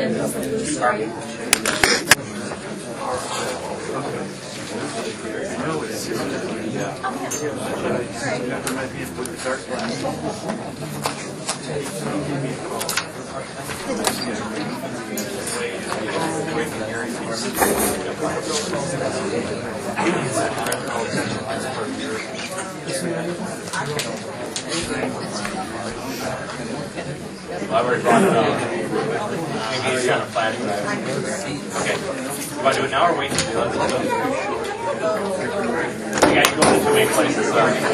I've already brought it up. Maybe it's kind of flat. Okay. You want to do it now or wait to do it? Yeah, you go to too many places.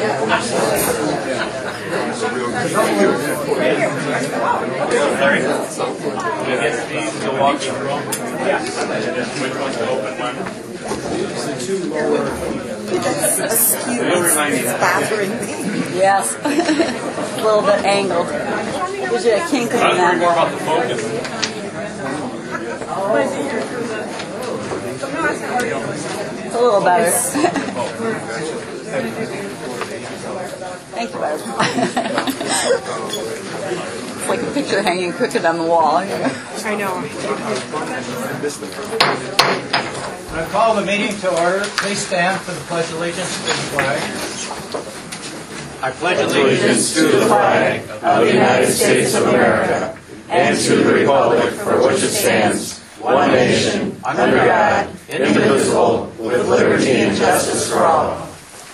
Larry? You get these to walk you through? Yeah. Which one's the open one? The two lower. It's bothering me. Yes. A little bit angled. Gives you a kink in I was worried more that. about the focus. It's a little better. Thank you, Ed. It's like a picture hanging crooked on the wall. I know. I call the meeting to order. Please stand for the Pledge of Allegiance to the flag. I pledge Allegiance to the flag of the United States of America and to the republic for which it stands, one nation, under God, indivisible, with liberty and justice for all.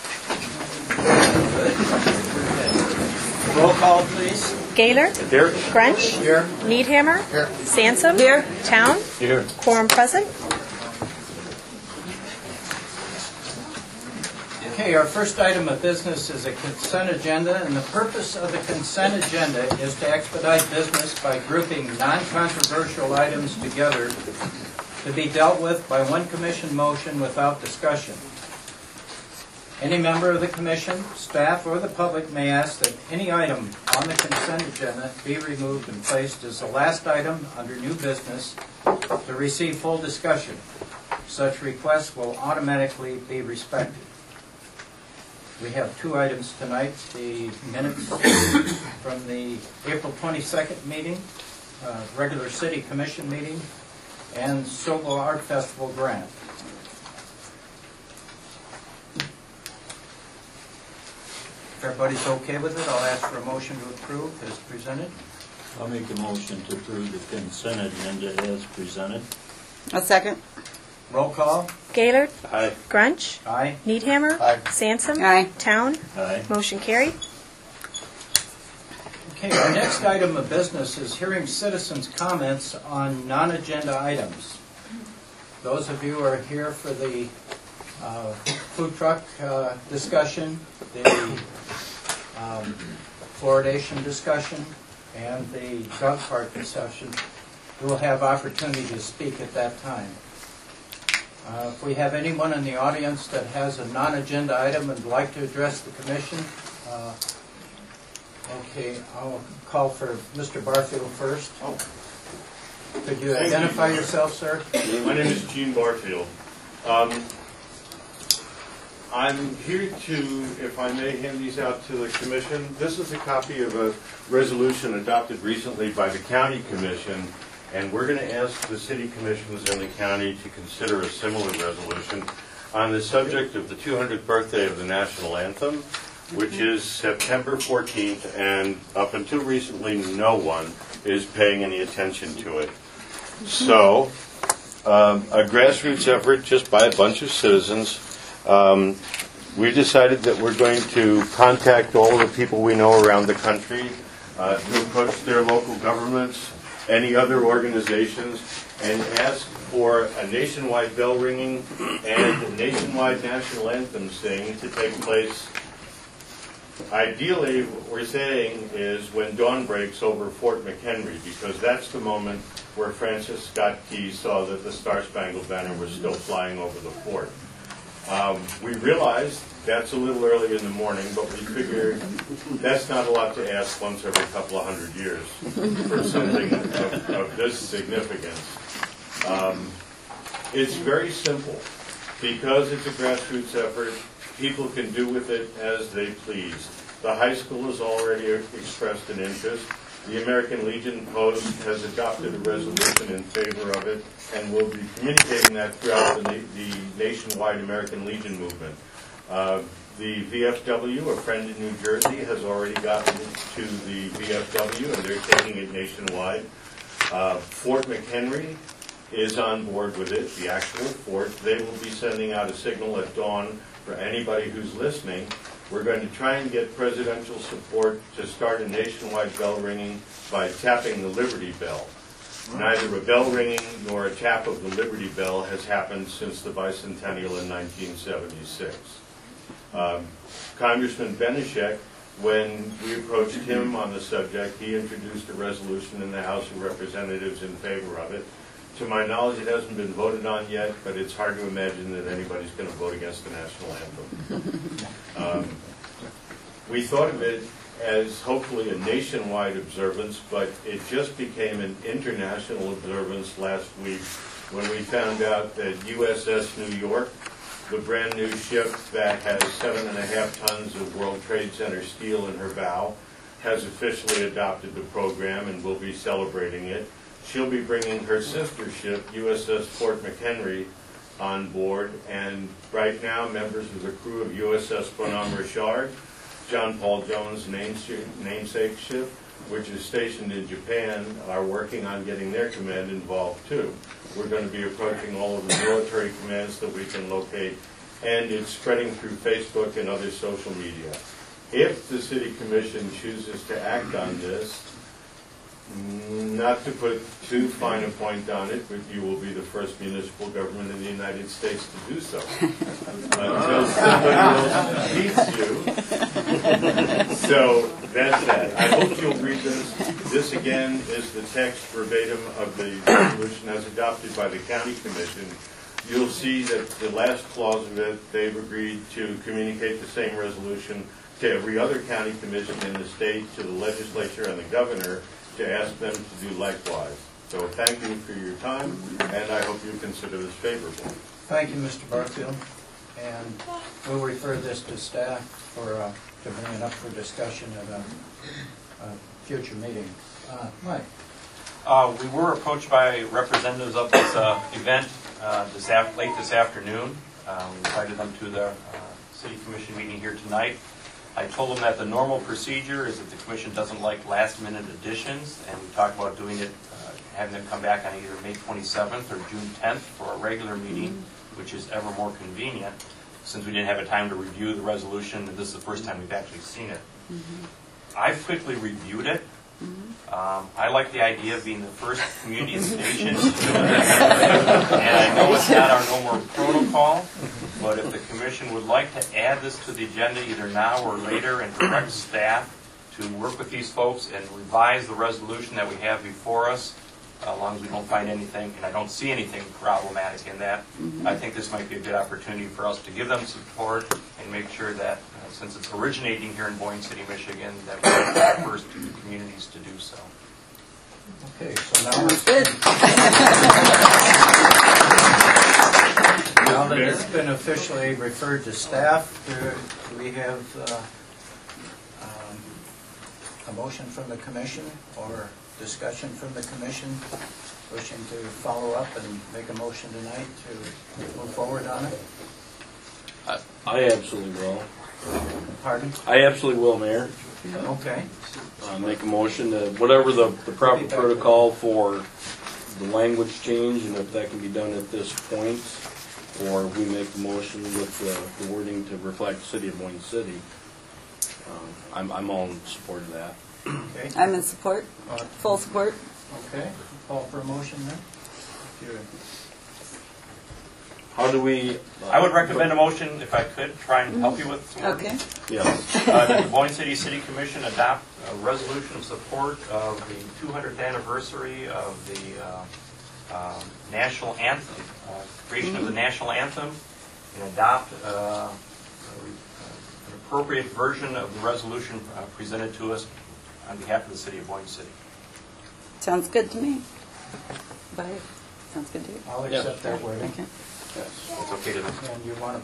Roll call, please. Gaylor. Here. Grench. Here. Needhammer. Here. Sansom. Here. Town. Here. Quorum present. Okay, our first item of business is a consent agenda, and the purpose of the consent agenda is to expedite business by grouping non-controversial items together to be dealt with by one commission motion without discussion. Any member of the commission, staff, or the public may ask that any item on the consent agenda be removed and placed as the last item under new business to receive full discussion. Such requests will automatically be respected. We have two items tonight, the minutes from the April 22nd meeting, regular city commission meeting, and Sobel Art Festival grant. If everybody's okay with it, I'll ask for a motion to approve as presented. I'll make a motion to approve the consent agenda as presented. A second. Roll call. Gaylor. Aye. Grunch. Aye. Needhammer. Aye. Sansom. Aye. Town. Aye. Motion carried. Okay, our next item of business is hearing citizens' comments on non-agenda items. Those of you who are here for the food truck discussion, the fluoridation discussion, and the dog park discussion, you will have opportunity to speak at that time. If we have anyone in the audience that has a non-agenda item and would like to address the commission, okay, I'll call for Mr. Barfield first. Could you identify yourself, sir? My name is Gene Barfield. I'm here to, if I may, hand these out to the commission. This is a copy of a resolution adopted recently by the county commission, and we're going to ask the city commissions in the county to consider a similar resolution on the subject of the 200th birthday of the national anthem, which is September 14th, and up until recently, no one is paying any attention to it. So, a grassroots effort just by a bunch of citizens. We decided that we're going to contact all the people we know around the country to approach their local governments, any other organizations, and ask for a nationwide bell ringing and a nationwide national anthem sing to take place. Ideally, what we're saying is when dawn breaks over Fort McHenry, because that's the moment where Francis Scott Key saw that the Star-Spangled Banner was still flying over the fort. We realized that's a little early in the morning, but we figured that's not a lot to ask once every couple of 100 years for something of this significance. It's very simple. Because it's a grassroots effort, people can do with it as they please. The high school has already expressed an interest. The American Legion Post has adopted a resolution in favor of it and will be communicating that throughout the nationwide American Legion movement. The VFW, a friend in New Jersey, has already gotten to the VFW, and they're taking it nationwide. Fort McHenry is on board with it, the actual fort. They will be sending out a signal at dawn for anybody who's listening. We're going to try and get presidential support to start a nationwide bell ringing by tapping the Liberty Bell. Neither a bell ringing nor a tap of the Liberty Bell has happened since the bicentennial in 1976. Congressman Benishek, when we approached him on the subject, he introduced a resolution in the House of Representatives in favor of it. To my knowledge, it hasn't been voted on yet, but it's hard to imagine that anybody's going to vote against the national anthem. We thought of it as hopefully a nationwide observance, but it just became an international observance last week when we found out that USS New York, the brand new ship that has 7.5 tons of World Trade Center steel in her bow, has officially adopted the program and will be celebrating it. She'll be bringing her sister ship, USS Fort McHenry, on board, and right now members of the crew of USS Bonhomme Richard, John Paul Jones' namesake ship, which is stationed in Japan, are working on getting their command involved too. We're going to be approaching all of the military commands that we can locate, and it's spreading through Facebook and other social media. If the City Commission chooses to act on this, not to put too fine a point on it, but you will be the first municipal government in the United States to do so. Until somebody else beats you. So that's that. I hope you'll read this. This again is the text verbatim of the resolution as adopted by the County Commission. You'll see that the last clause of it, they've agreed to communicate the same resolution to every other county commission in the state, to the legislature and the governor, to ask them to do likewise. So thank you for your time, and I hope you consider this favorable. Thank you, Mr. Barfield. And we'll refer this to staff for to bring it up for discussion at a future meeting. Mike. We were approached by representatives of this event late this afternoon. We invited them to the City Commission meeting here tonight. I told them that the normal procedure is that the Commission doesn't like last-minute additions, and we talked about doing it, having them come back on either May 27th or June 10th for a regular meeting, which is ever more convenient, since we didn't have a time to review the resolution, and this is the first time we've actually seen it. I've quickly reviewed it. I like the idea of being the first community station to do it. And I know it's not our normal protocol, but if the Commission would like to add this to the agenda either now or later and direct staff to work with these folks and revise the resolution that we have before us, as long as we don't find anything, and I don't see anything problematic in that, I think this might be a good opportunity for us to give them support and make sure that, since it's originating here in Boyne City, Michigan, that we're the first communities to do so. Okay, so now now that it's been officially referred to staff, do we have a motion from the Commission or discussion from the Commission wishing to follow up and make a motion tonight to move forward on it? I absolutely will. Pardon? I absolutely will, Mayor. Okay. Make a motion to whatever the proper protocol for the language change, and if that can be done at this point, or if we make the motion with the wording to reflect the City of Boyne City. I'm all in support of that. Okay. I'm in support, full support. Okay. Call for a motion then. How do we? I would recommend a motion, if I could, try and help you with some work. Okay. Yeah. That the Boyne City City Commission adopt a resolution of support of the 200th anniversary of the national anthem, creation of the national anthem, and adopt an appropriate version of the resolution presented to us on behalf of the City of Boyne City. Sounds good to me. Bye. Sounds good to you. I'll accept that wording. Okay. It's okay to them. And you want to?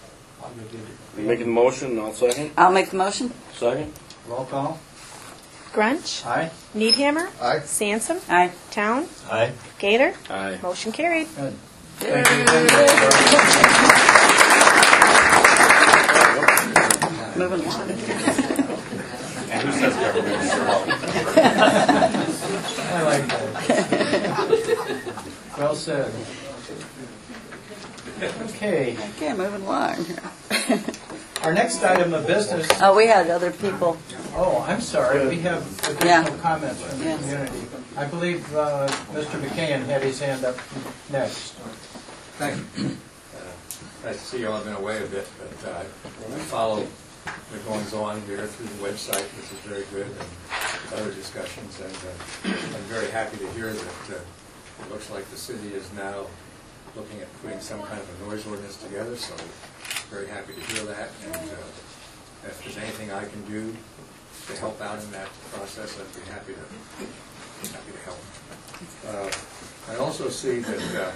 Making the motion, I'll second. I'll make the motion. Second. Roll call. Grunch. Aye? Needhammer. Aye. Sansom. Aye. Town. Aye. Gator. Aye. Motion carried. Good. Thank you. Moving along. And who says government is slow? I like that. Well said. Okay, Okay, moving along. our next item of business, Oh, we had other people. oh, I'm sorry, we have Yeah. additional comments from the Yes. community. I believe Mr. McCann had his hand up next. Thank you. Nice to see you all. I've been away a bit, but I follow the goings-on here through the website, which is very good, and other discussions. And I'm very happy to hear that it looks like the city is now looking at putting some kind of a noise ordinance together, so very happy to hear that. And if there's anything I can do to help out in that process, I'd be happy to help. I also see that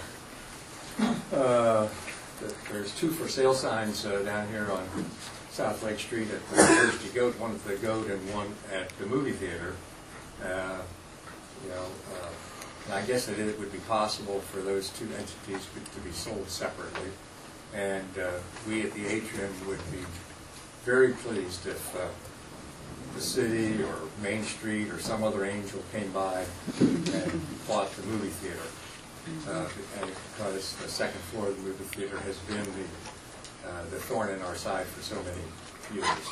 that there's 2 for sale signs down here on South Lake Street at the Thirsty Goat, one at the Goat and one at the movie theater. And I guess that it would be possible for those 2 entities to be sold separately. And we at the Atrium would be very pleased if the city or Main Street or some other angel came by and bought the movie theater. Because the second floor of the movie theater has been the thorn in our side for so many years.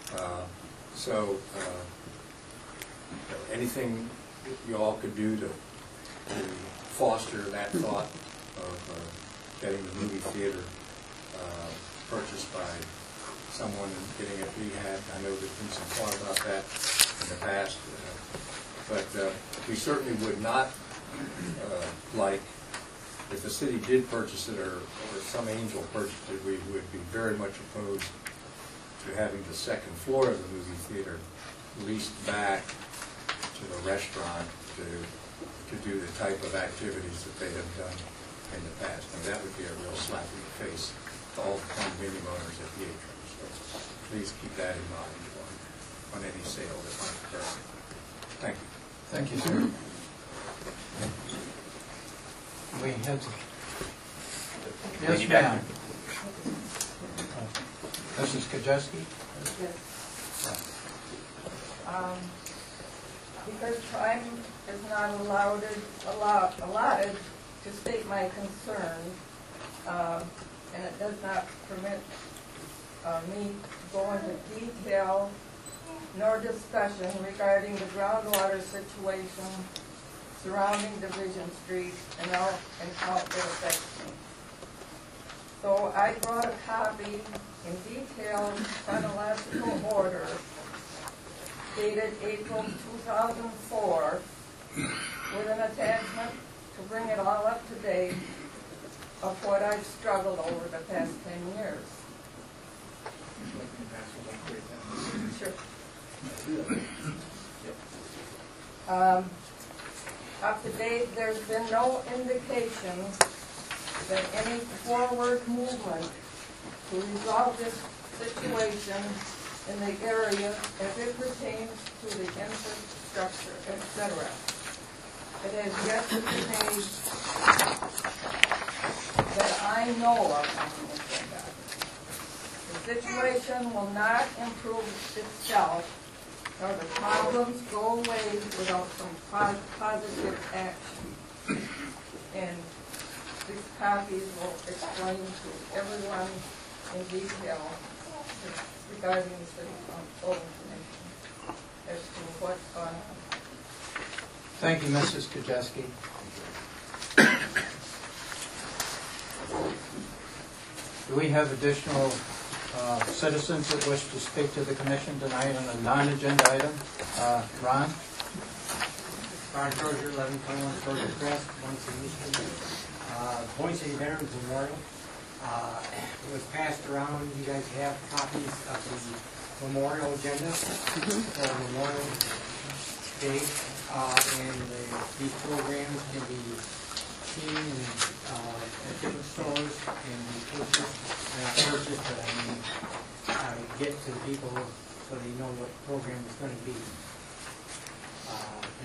Anything you all could do to foster that thought of getting the movie theater purchased by someone and getting it rehabbed. I know there's been some thought about that in the past, but we certainly would not like, if the city did purchase it or some angel purchased it, we would be very much opposed to having the second floor of the movie theater leased back to the restaurant to do the type of activities that they have done in the past. And that would be a real slap in the face to all the condominium owners at the Atrium. So please keep that in mind on any sale that might occur. Thank you. Thank you, sir. We had to... Yes, ma'am. Mrs. Kajeski? Because time is not allotted to state my concern, and it does not permit me to go into detail nor discussion regarding the groundwater situation surrounding Division Street and how it affects me. So I brought a copy in detailed chronological order dated April 2004 with an attachment to bring it all up to date of what I've struggled over the past 10 years. Sure. Up to date, there's been no indication that any forward movement to resolve this situation in the area as it pertains to the infrastructure, etc. It has yet to be made that I know of on the agenda. The situation will not improve itself, nor the problems go away without some positive action. And these copies will explain to everyone in detail regarding the city council information as to what's going on. Thank you, Mrs. Kajeski. Do we have additional citizens that wish to speak to the commission tonight on a non-agenda item? Ron? Ron Crozier, 1121 Crozier Crest, Point City, Michigan. Point City Veterans Memorial. It was passed around. You guys have copies of the memorial agenda for Memorial Day. And these programs can be seen at different stores and purchased, but I mean, get to the people so they know what the program is going to be.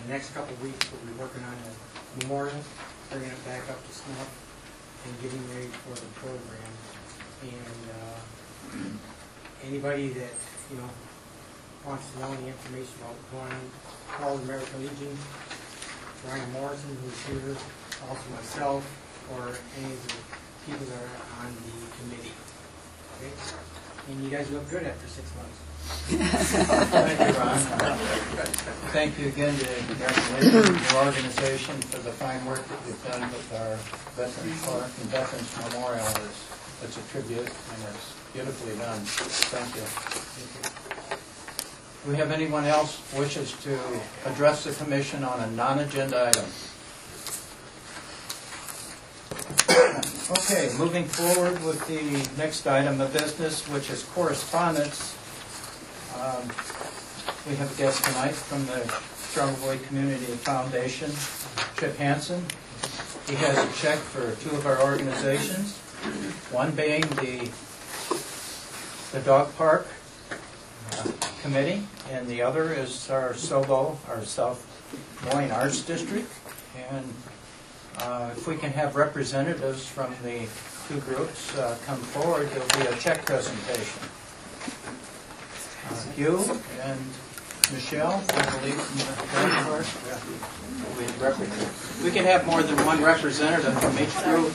In the next couple of weeks, we'll be working on a memorial, bringing it back up to snuff, and getting ready for the program. And anybody that, you know, wants to know any information about what's going on, call the American Legion, Ryan Morrison, who's here, also myself, or any of the people that are on the committee. Okay? And you guys look good after 6 months. Thank you, Ron. Thank you again to your organization for the fine work that you've done with our Veterans Park and Veterans Memorial. It's a tribute, and it's beautifully done. Thank you. Do we have anyone else wishes to address the commission on a non-agenda item? Okay, moving forward with the next item of business, which is correspondence. We have a guest tonight from the Charlevoix Community Foundation, Chip Hansen. He has a check for two of our organizations, one being the dog park committee, and the other is our SOBO, our South Moines Arts District. And if we can have representatives from the two groups come forward, there'll be a check presentation. Hugh and Michelle, I believe, from the dog park. We can have more than one representative from each group.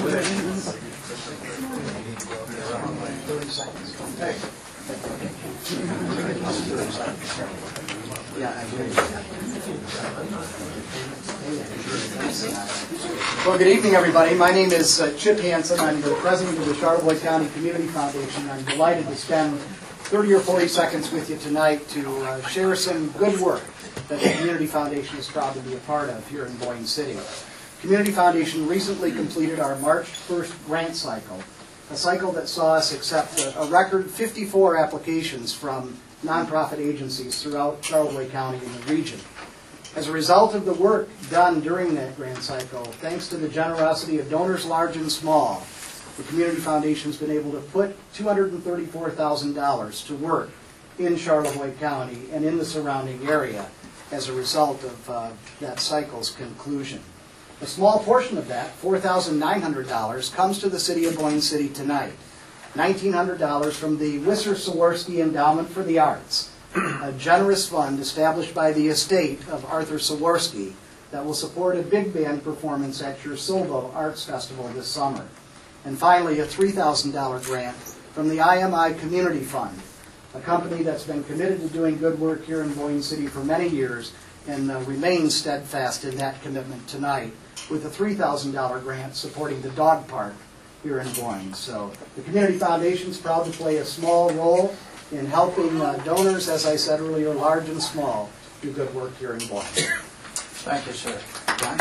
Well, good evening, everybody. My name is Chip Hansen. I'm the president of the Charlevoix County Community Foundation. I'm delighted to spend 30 or 40 seconds with you tonight to share some good work that the Community Foundation is proud to be a part of here in Boyne City. Community Foundation recently completed our March 1st grant cycle, a cycle that saw us accept a record 54 applications from nonprofit agencies throughout Charlevoix County and the region. As a result of the work done during that grant cycle, thanks to the generosity of donors large and small, the Community Foundation has been able to put $234,000 to work in Charlevoix County and in the surrounding area as a result of that cycle's conclusion. A small portion of that, $4,900, comes to the city of Boyne City tonight. $1,900 from the Wisser-Sawarski Endowment for the Arts, a generous fund established by the estate of Arthur Sawarski that will support a big band performance at your Silvo Arts Festival this summer. And finally, a $3,000 grant from the IMI Community Fund, a company that's been committed to doing good work here in Boyne City for many years and remains steadfast in that commitment tonight, with a $3,000 grant supporting the dog park here in Boyne. So the Community Foundation is proud to play a small role in helping donors, as I said earlier, large and small, do good work here in Boyne. Thank you, sir. John?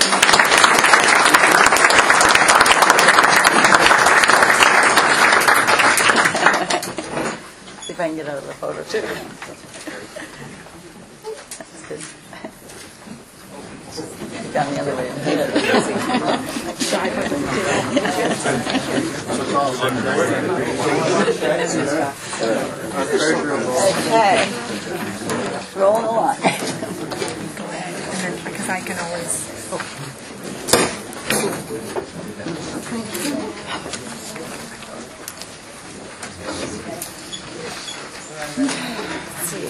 See if I can get out of the photo too. That's good. Down the other way. Okay. Rolling along. Because I can always. Let's see.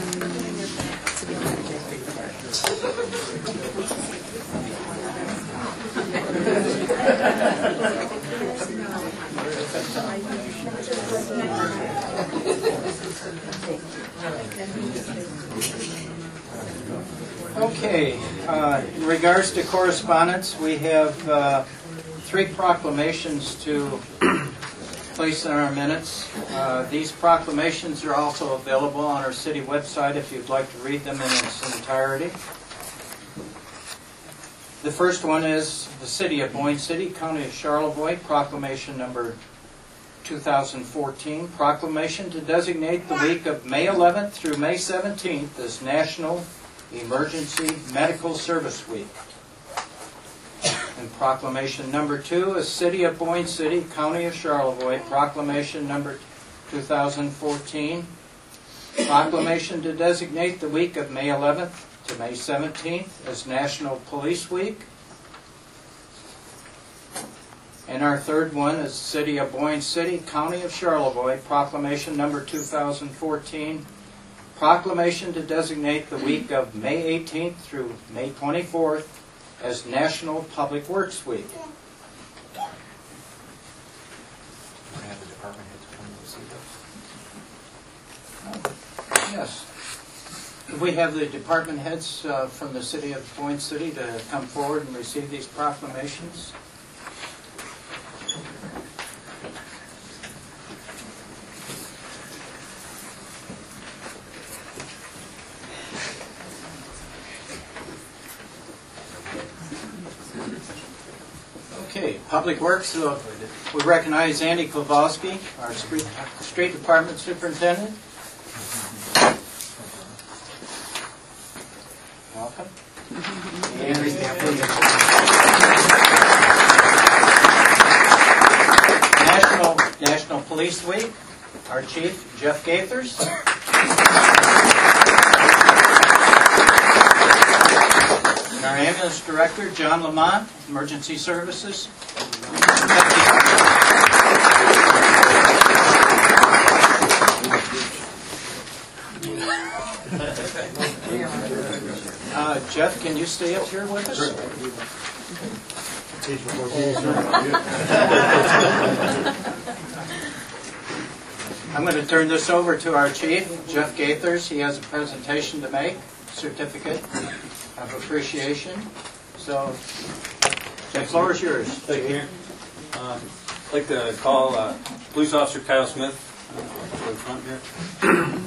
Okay, in regards to correspondence, we have 3 proclamations to place in our minutes. These proclamations are also available on our city website if you'd like to read them in its entirety. The first one is the City of Boyne City, County of Charlevoix, proclamation number 2014, proclamation to designate the week of May 11th through May 17th as National Emergency Medical Service Week. And proclamation number 2 is City of Boyne City, County of Charlevoix, proclamation number 2014, proclamation to designate the week of May 11th to May 17th as National Police Week. And our third one is City of Boyne City, County of Charlevoix, Proclamation number 2014. Proclamation to designate the week of May 18th through May 24th as National Public Works Week. Yes. Could we have the department heads from the City of Boyne City to come forward and receive these proclamations? Okay, Public Works, we recognize Andy Kowalski, our street department superintendent. Welcome. National Police Week, our chief, Jeff Gaithers. And our ambulance director, John Lamont, Emergency Services. Jeff, can you stay up here with us? I'm going to turn this over to our chief, Jeff Gaithers. He has a presentation to make, certificate of appreciation. So, the floor is yours. Thank you. I'd like to call Police Officer Kyle Smith to the front here.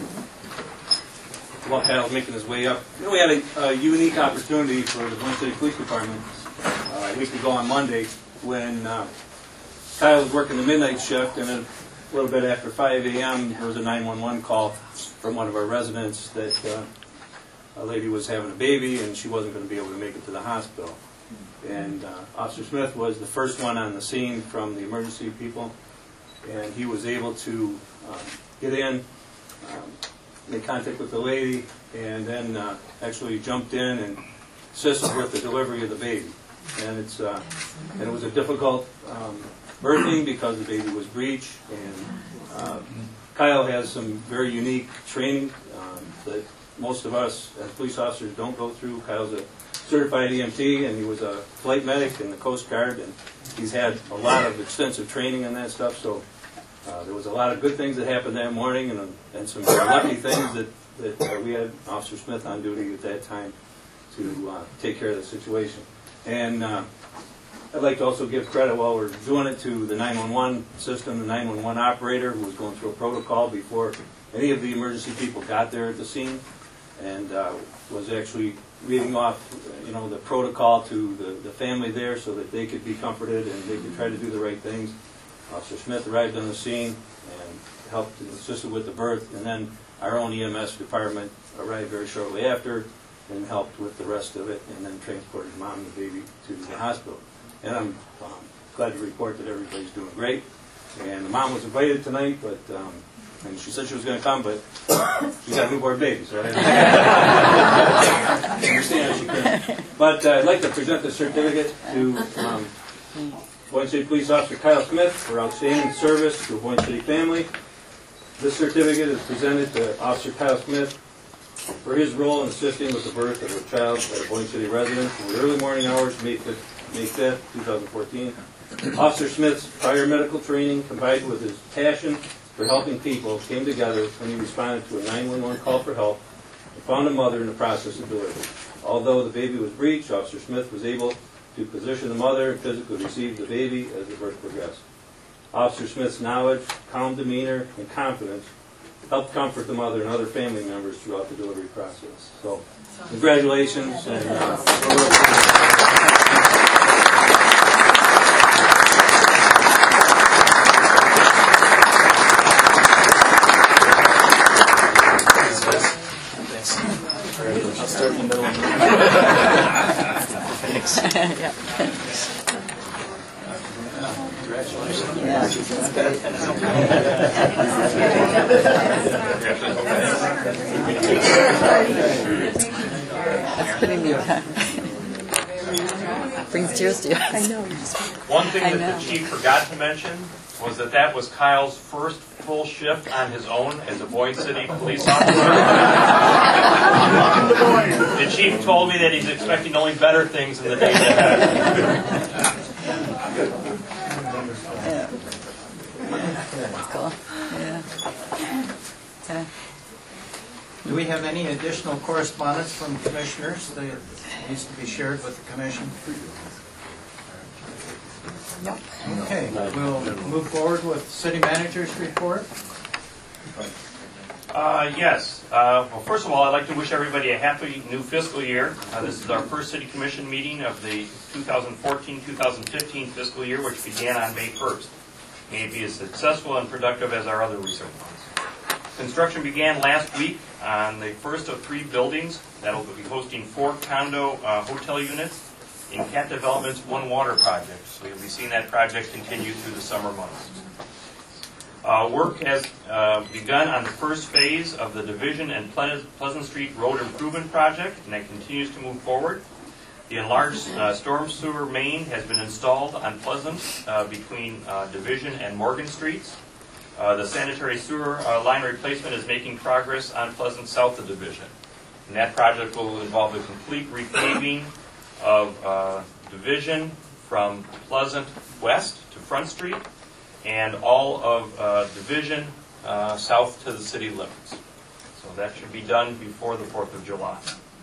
While Kyle's making his way up, we had a unique opportunity for the Boyne City Police Department a week ago on Monday when Kyle was working the midnight shift, and a little bit after 5 a.m. there was a 911 call from one of our residents that a lady was having a baby and she wasn't going to be able to make it to the hospital. And Officer Smith was the first one on the scene from the emergency people, and he was able to get in, make contact with the lady, and then actually jumped in and assisted with the delivery of the baby. And it was a difficult birthing because the baby was breech, and Kyle has some very unique training that most of us as police officers don't go through. Kyle's a certified EMT, and he was a flight medic in the Coast Guard, and he's had a lot of extensive training in that stuff. So there was a lot of good things that happened that morning, and some very lucky things that we had Officer Smith on duty at that time to take care of the situation. And I'd like to also give credit while we're doing it to the 911 system, the 911 operator who was going through a protocol before any of the emergency people got there at the scene, and was actually reading off, the protocol to the family there so that they could be comforted and they could try to do the right things. Officer Smith arrived on the scene and helped assist with the birth, and then our own EMS department arrived very shortly after and helped with the rest of it, and then transported mom and the baby to the hospital. And I'm glad to report that everybody's doing great. And the mom was invited tonight, but and she said she was going to come, but she's got a newborn baby, so I understand she couldn't. But I'd like to present the certificate to Boyne City Police Officer Kyle Smith for outstanding service to a Boyne City family. This certificate is presented to Officer Kyle Smith for his role in assisting with the birth of a child at a Boyne City residence in the early morning hours, May 5th, 2014. Officer Smith's prior medical training, combined with his passion for helping people, came together when he responded to a 911 call for help and found a mother in the process of delivery. Although the baby was breech, Officer Smith was able to position the mother and physically receive the baby as the birth progressed. Officer Smith's knowledge, calm demeanor, and confidence helped comfort the mother and other family members throughout the delivery process. So, congratulations. And I'll start in the middle. Thanks. Yeah. Congratulations. Yeah, that's good. That's putting me back. Brings tears to your eyes. I know. One thing I that know. the chief forgot to mention was that was Kyle's first full shift on his own as a Boyne City police officer. The chief told me that he's expecting only better things in the days ahead. Yeah. Cool. Yeah. Okay. Do we have any additional correspondence from commissioners that needs to be shared with the commission? Nope. Okay, we'll move forward with city manager's report. Yes. Well, first of all, I'd like to wish everybody a happy new fiscal year. This is our first city commission meeting of the 2014-2015 fiscal year, which began on May 1st. May it be as successful and productive as our other recent ones. Construction began last week on the first of 3 buildings that will be hosting 4 condo hotel units in Cat Development's One Water project. So you'll be seeing that project continue through the summer months. Work has begun on the first phase of the Division and Pleasant Street Road Improvement Project, and that continues to move forward. The enlarged storm sewer main has been installed on Pleasant between Division and Morgan Streets. The sanitary sewer line replacement is making progress on Pleasant south of Division. And that project will involve the complete repaving of Division from Pleasant west to Front Street and all of Division south to the city limits. So that should be done before the 4th of July.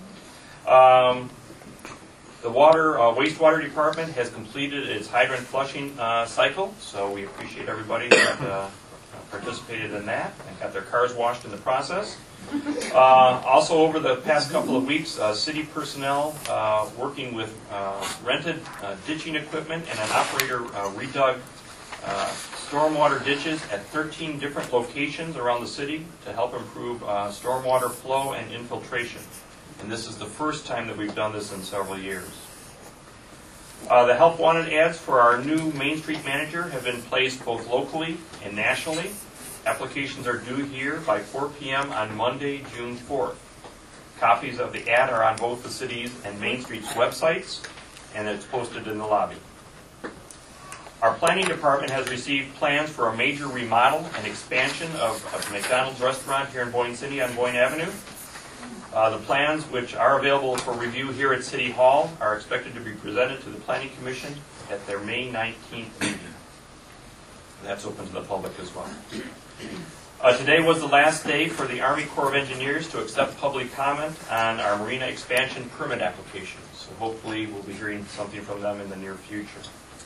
The wastewater department has completed its hydrant flushing cycle, so we appreciate everybody that participated in that and got their cars washed in the process. Also, over the past couple of weeks, city personnel working with rented ditching equipment and an operator redug stormwater ditches at 13 different locations around the city to help improve stormwater flow and infiltration. And this is the first time that we've done this in several years. The help wanted ads for our new Main Street manager have been placed both locally and nationally. Applications are due here by 4 p.m. on Monday, June 4th. Copies of the ad are on both the city's and Main Street's websites, and it's posted in the lobby. Our planning department has received plans for a major remodel and expansion of a McDonald's restaurant here in Boyne City on Boyne Avenue. The plans, which are available for review here at City Hall, are expected to be presented to the Planning Commission at their May 19th meeting. That's open to the public as well. Today was the last day for the Army Corps of Engineers to accept public comment on our marina expansion permit application. So hopefully we'll be hearing something from them in the near future.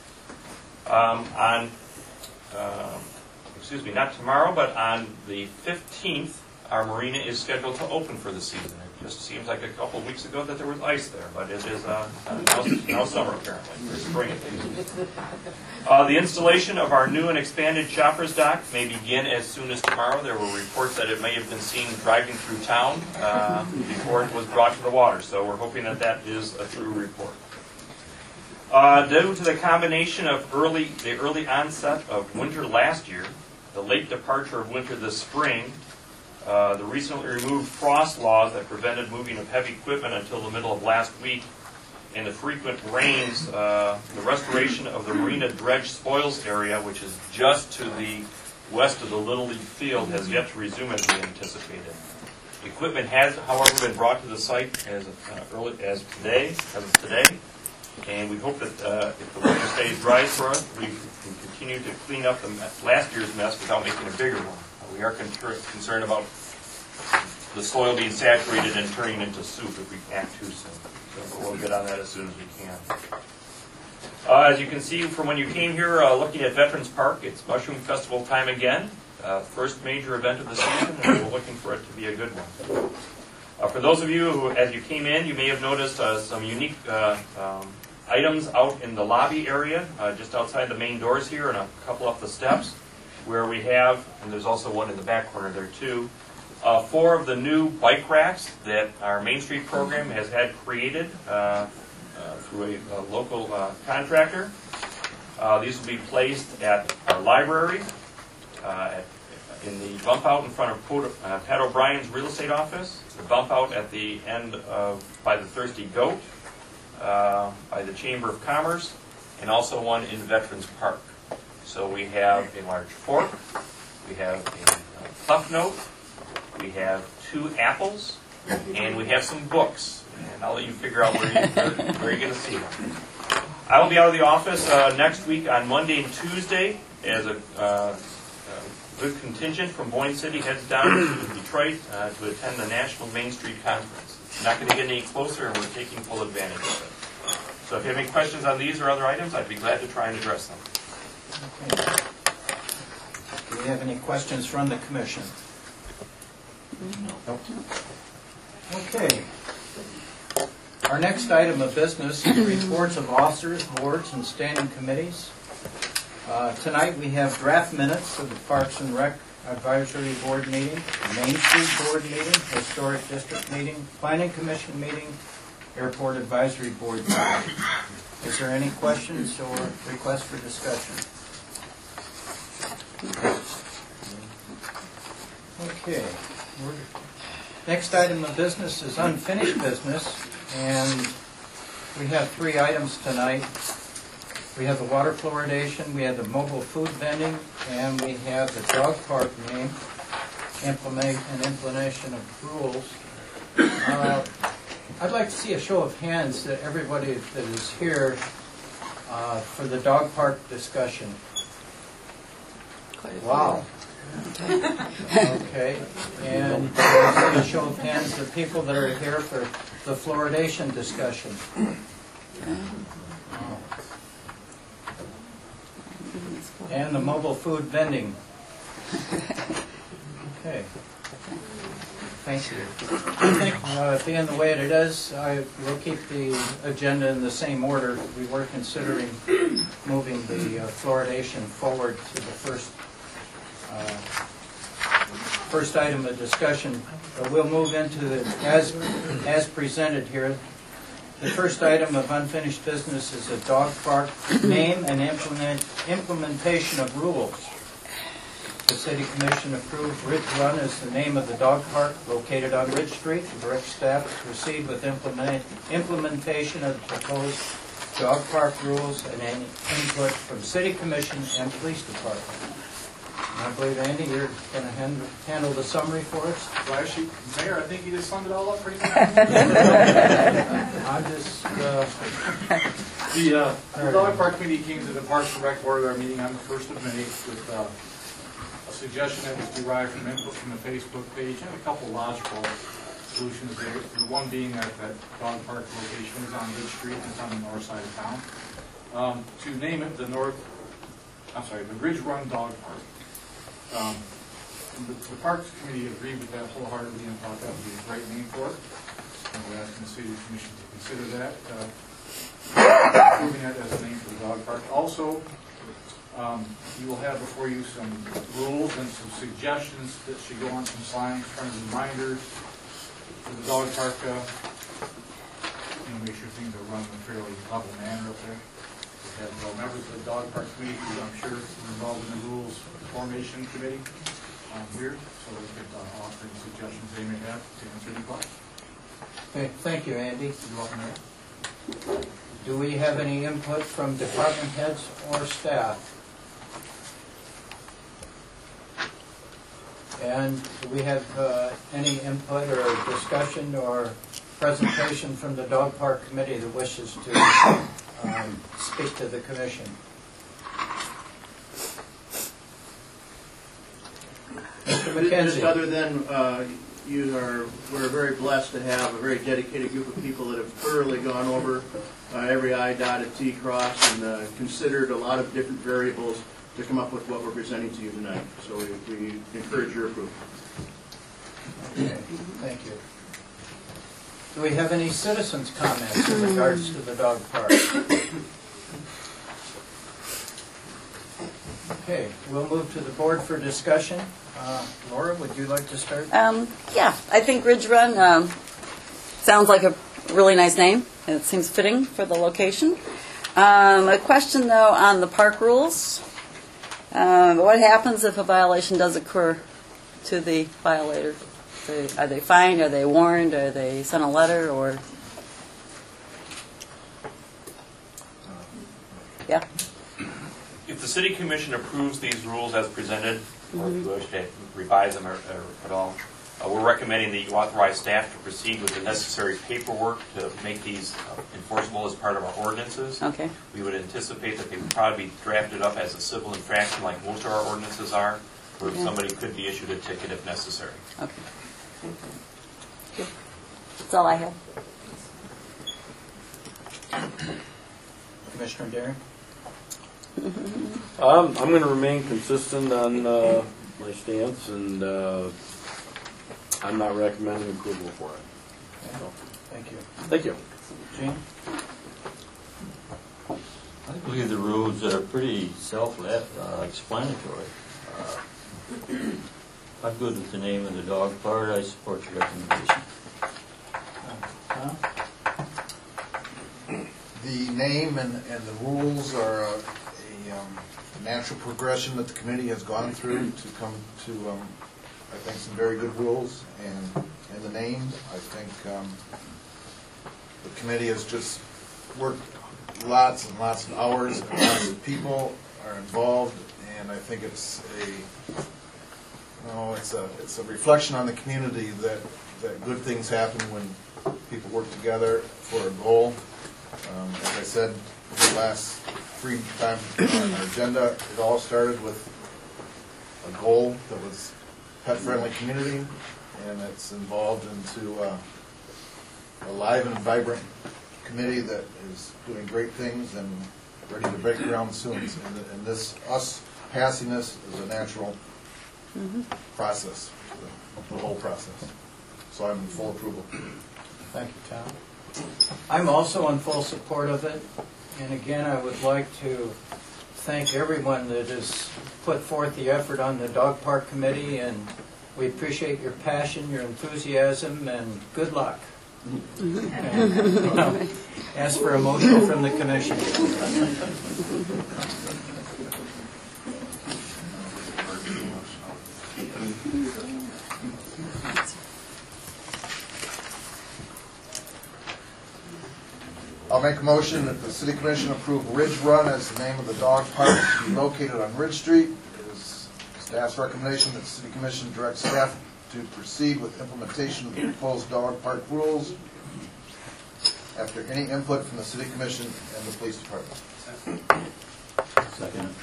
Not tomorrow, but on the 15th, our marina is scheduled to open for the season. It just seems like a couple of weeks ago that there was ice there, but it is now summer apparently, or spring at least. The installation of our new and expanded shopper's dock may begin as soon as tomorrow. There were reports that it may have been seen driving through town before it was brought to the water, so we're hoping that that is a true report. Due to the combination of the early onset of winter last year, the late departure of winter this spring, the recently removed frost laws that prevented moving of heavy equipment until the middle of last week, and the frequent rains, the restoration of the marina dredge spoils area, which is just to the west of the Little League field, has yet to resume as we anticipated. Equipment has, however, been brought to the site as of today, and we hope that if the weather stays dry for us, we can continue to clean up last year's mess without making a bigger one. We are concerned about the soil being saturated and turning into soup if we act too soon. So we'll get on that as soon as we can. As you can see from when you came here looking at Veterans Park, it's Mushroom Festival time again. First major event of the season, and we're looking for it to be a good one. For those of you who, as you came in, you may have noticed some unique items out in the lobby area, just outside the main doors here and a couple up the steps, where we have, and there's also one in the back corner there too, 4 of the new bike racks that our Main Street program has had created through a local contractor. These will be placed at our library, at in the bump out in front of Pat O'Brien's real estate office, the bump out at the end of, by the Thirsty Goat, by the Chamber of Commerce, and also one in Veterans Park. So we have a large fork, we have a puff note, we have 2 apples, and we have some books. And I'll let you figure out where you're going to see them. I will be out of the office next week on Monday and Tuesday as a good contingent from Boyne City heads down to Detroit to attend the National Main Street Conference. It's not going to get any closer, and we're taking full advantage of it. So if you have any questions on these or other items, I'd be glad to try and address them. Okay. Do we have any questions from the commission? Nope. Okay. Our next item of business is reports of officers, boards, and standing committees. Tonight we have draft minutes of the Parks and Rec Advisory Board meeting, Main Street Board meeting, Historic District meeting, Planning Commission meeting, Airport Advisory Board meeting. Is there any questions or requests for discussion? Okay. Next item of business is unfinished business, and we have 3 items tonight. We have the water fluoridation, we have the mobile food vending, and we have the dog park name, implementation of rules. I'd like to see a show of hands that everybody that is here for the dog park discussion. Wow. Okay, and a show of hands the people that are here for the fluoridation discussion. And the mobile food vending. Okay. Thank you. I think being the way it is, we'll keep the agenda in the same order. We were considering moving the fluoridation forward to the first item of discussion. But we'll move into the, as presented here. The first item of unfinished business is a dog park name and implementation of rules. The City Commission approved Ridge Run as the name of the dog park located on Ridge Street. The direct staff to proceed with implementation of the proposed dog park rules and any input from City Commission and Police Department. And I believe, Andy, you're going to handle the summary for us? Well, actually, Mayor, I think you just summed it all up pretty well. I'm just... The Dog Park Committee came to the Parks and Rec Board at our meeting on the 1st of May with a suggestion that was derived from input from the Facebook page and a couple logical solutions there. The one being that dog park location is on Ridge Street and it's on the north side of town. To name it the Ridge Run Dog Park. The Parks Committee agreed with that wholeheartedly and thought that would be a great name for it. And we're asking the City Commission to consider that, approving that as a name for the dog park. Also, you will have before you some rules and some suggestions that should go on some signs, friendly reminders for the dog park. Make sure things are run in a fairly level manner up there. We have members of the dog park committee who I'm sure are involved in the rules formation committee here, so we could offer any suggestions they may have to answer any questions. Okay, thank you, Andy. You're welcome, Mayor. Do we have any input from department heads or staff? And do we have any input or discussion or presentation from the dog park committee that wishes to speak to the commission? Mr. McKenzie. Just other than we're very blessed to have a very dedicated group of people that have thoroughly gone over every I dotted, T crossed, and considered a lot of different variables to come up with what we're presenting to you tonight. So we encourage your approval. Okay, thank you. Do we have any citizens' comments in regards to the dog park? Okay, we'll move to the board for discussion. Laura, would you like to start? Yeah, I think Ridge Run sounds like a really nice name, and it seems fitting for the location. A question, though, on the park rules. What happens if a violation does occur to the violators? Are they fined, are they warned, are they sent a letter, or? Yeah? If the city commission approves these rules as presented, or if you wish to revise them or at all, we're recommending that you authorize staff to proceed with the necessary paperwork to make these enforceable as part of our ordinances. Okay. We would anticipate that they would probably be drafted up as a civil infraction like most of our ordinances are, where somebody could be issued a ticket if necessary. Okay. Good. That's all I have. Commissioner Derry? I'm going to remain consistent on my stance, and I'm not recommending approval for it. So, Thank you. thank you. Gene? I believe the rules are pretty self-explanatory. I'm good with the name of the dog park. I support your recommendation. The name and the rules are a natural progression that the committee has gone through to come to, I think, some very good rules. And in the name, I think the committee has just worked lots and lots of hours, and lots of people are involved, and I think it's a reflection on the community that good things happen when people work together for a goal. As I said, the last 3 times on our agenda, it all started with a goal that was pet-friendly community, and it's evolved into a live and vibrant committee that is doing great things and ready to break ground soon. And this, us passing this is a natural process, the whole process. So I'm in full approval. Thank you, Tom. I'm also in full support of it. And again, I would like to thank everyone that has put forth the effort on the dog park committee, and we appreciate your passion, your enthusiasm, and good luck. And, ask for a motion from the commission. I'll make a motion that the City Commission approve Ridge Run as the name of the dog park to be located on Ridge Street. It is staff's recommendation that the City Commission direct staff to proceed with implementation of the proposed dog park rules after any input from the City Commission and the Police Department. Second.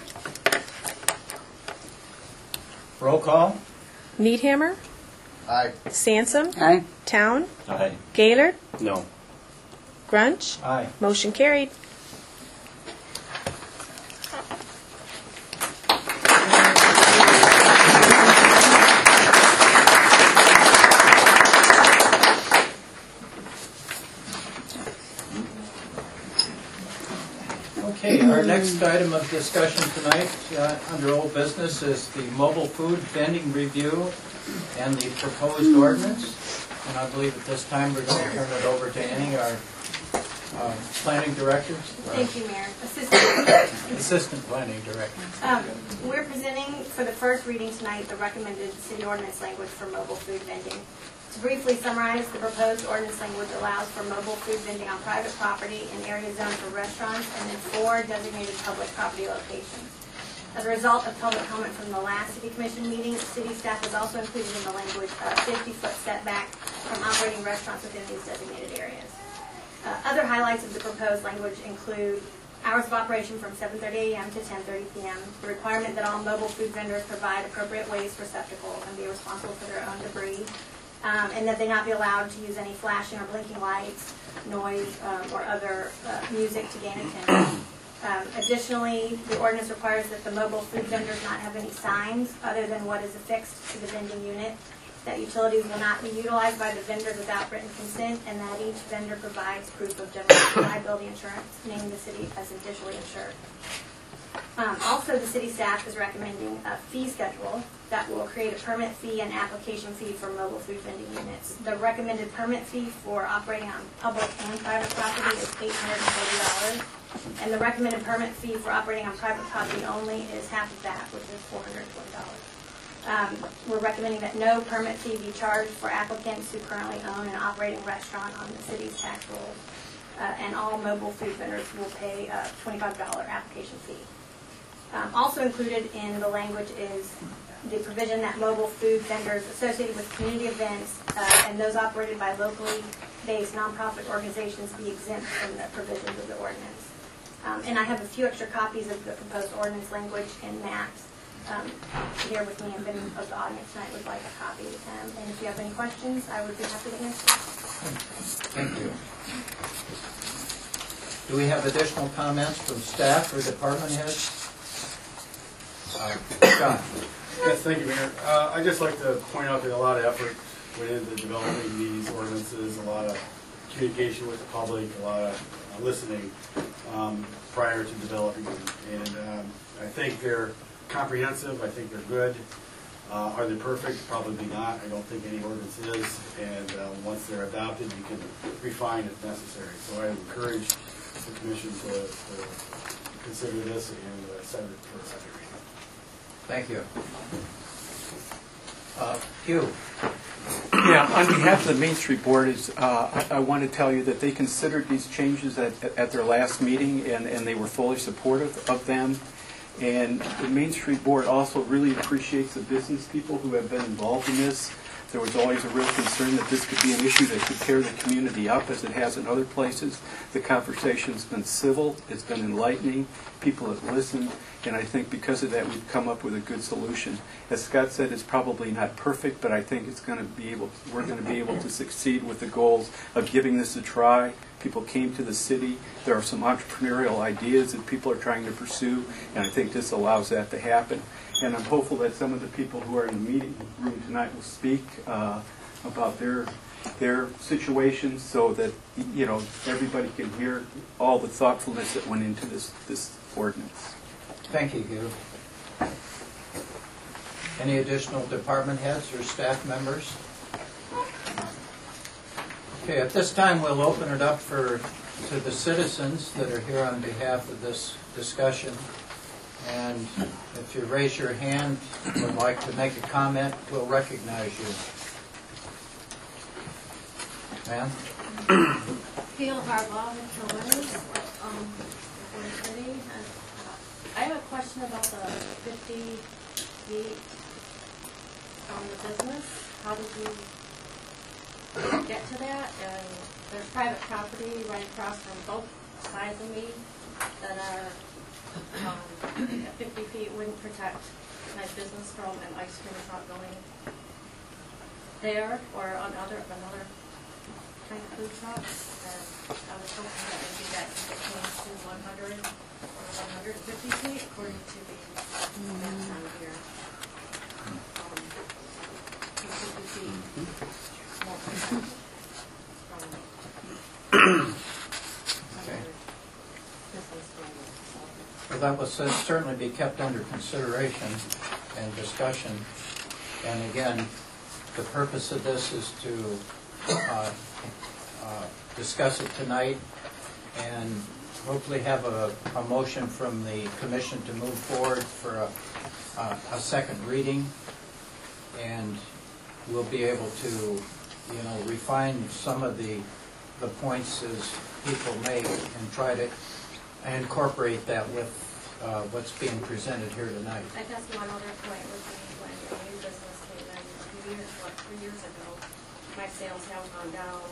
Roll call. Needhammer, Aye. Sansom, Aye. Town, Aye. Gaylord, No. Grunch. Aye. Motion carried. Okay, our next item of discussion tonight under old business is the mobile food vending review and the proposed ordinance. And I believe at this time we're going to turn it over to Annie, our planning director. Thank you, Mayor. Assistant planning director. We're presenting for the first reading tonight the recommended city ordinance language for mobile food vending. To briefly summarize, the proposed ordinance language allows for mobile food vending on private property in areas zoned for restaurants and in 4 designated public property locations. As a result of public comment from the last City Commission meeting, city staff has also included in the language a 50-foot setback from operating restaurants within these designated areas. Other highlights of the proposed language include hours of operation from 7:30 a.m. to 10:30 p.m., the requirement that all mobile food vendors provide appropriate waste receptacles and be responsible for their own debris, and that they not be allowed to use any flashing or blinking lights, noise, or other music to gain attention. Additionally, the ordinance requires that the mobile food vendors not have any signs other than what is affixed to the vending unit, that utilities will not be utilized by the vendors without written consent, and that each vendor provides proof of general liability insurance, naming the city as additionally insured. Also, the city staff is recommending a fee schedule that will create a permit fee and application fee for mobile food vending units. The recommended permit fee for operating on public and private property is $840, and the recommended permit fee for operating on private property only is half of that, which is $420. We're recommending that no permit fee be charged for applicants who currently own and operate a restaurant on the city's tax rolls. And all mobile food vendors will pay a $25 application fee. Also included in the language is the provision that mobile food vendors associated with community events and those operated by locally based nonprofit organizations be exempt from the provisions of the ordinance. And I have a few extra copies of the proposed ordinance language and maps here with me, and if any of the audience tonight would like a copy. And if you have any questions, I would be happy to answer. Thank you. Do we have additional comments from staff or department heads? John. Yes, thank you, Mayor. I'd just like to point out that a lot of effort went into developing these ordinances, a lot of communication with the public, a lot of listening prior to developing them. And I think they're comprehensive. I think they're good. Are they perfect? Probably not. I don't think any ordinance is. And once they're adopted, you can refine if necessary. So I encourage the commission to consider this and send it for a second reading. Thank you. Hugh. Yeah, on behalf of the Main Street Board, I want to tell you that they considered these changes at their last meeting, and they were fully supportive of them. And the Main Street Board also really appreciates the business people who have been involved in this. There was always a real concern that this could be an issue that could tear the community up, as it has in other places. The conversation's been civil, it's been enlightening, people have listened, and I think because of that we've come up with a good solution. As Scott said, it's probably not perfect, but I think we're going to be able to succeed with the goals of giving this a try. People came to the city. There are some entrepreneurial ideas that people are trying to pursue, and I think this allows that to happen. And I'm hopeful that some of the people who are in the meeting room tonight will speak about their situations, so that everybody can hear all the thoughtfulness that went into this ordinance. Thank you, Hugh. Any additional department heads or staff members? Okay, at this time we'll open it up to the citizens that are here on behalf of this discussion. And if you raise your hand and would like to make a comment, we'll recognize you. Ma'am? Gail Harbaugh with Killers, City. I have a question about the 50 feet from the business. How did you get to that? And there's private property right across from both sides of me that are at 50 feet wouldn't protect my business from an ice cream truck going there or another kind of food truck. And I was hoping that maybe that could get changed to 100 or 150 feet according to the maps on here. 50 feet more protected from other business standards. Well, that will certainly be kept under consideration and discussion. And again, the purpose of this is to discuss it tonight and hopefully have a motion from the commission to move forward for a second reading. And we'll be able to, refine some of the points as people make and try to incorporate that with what's being presented here tonight. I guess one other point would be when a new business came in 3 years ago, my sales have gone down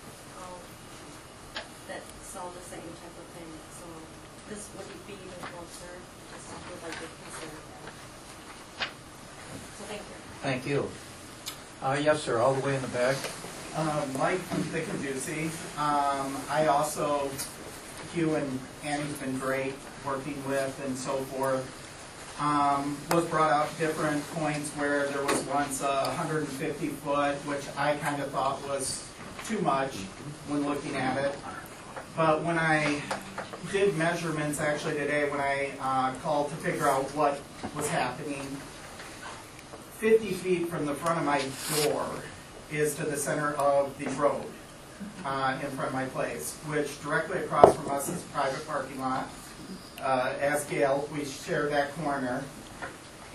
that sell the same type of thing. So this would be even closer. Just would like to consider that. So thank you. Thank you. Yes, sir, all the way in the back. Mike from Thick and Juicy. I also, Hugh and Annie's been great working with and so forth. Was brought out different points where there was once 150 foot, which I kind of thought was too much when looking at it. But when I did measurements actually today, when I called to figure out what was happening, 50 feet from the front of my door is to the center of the road in front of my place, which directly across from us is a private parking lot. As Gail, we share that corner.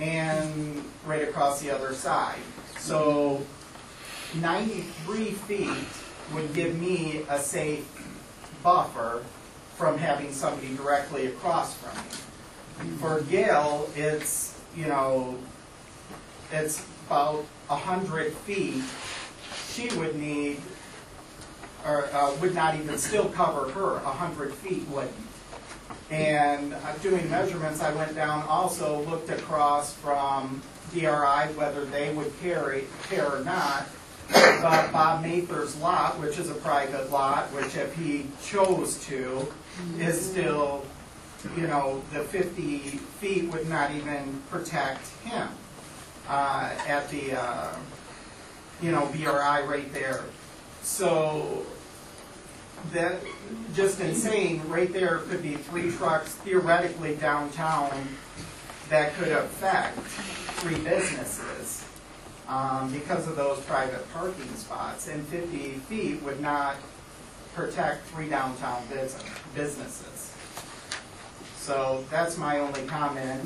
and right across the other side. So 93 feet would give me a safe buffer from having somebody directly across from me. For Gail, it's, you know, it's about 100 feet. She would need, or would not even still cover her, 100 feet wouldn't. And doing measurements, I went down also, looked across from DRI, whether they would care or not. But Bob Mather's lot, which is a private lot, which if he chose to, is still, you know, the 50 feet would not even protect him at the, you know, BRI right there. So that, just insane, right there could be 3 trucks theoretically downtown that could affect 3 businesses because of those private parking spots. And 50 feet would not protect 3 downtown businesses. So that's my only comment.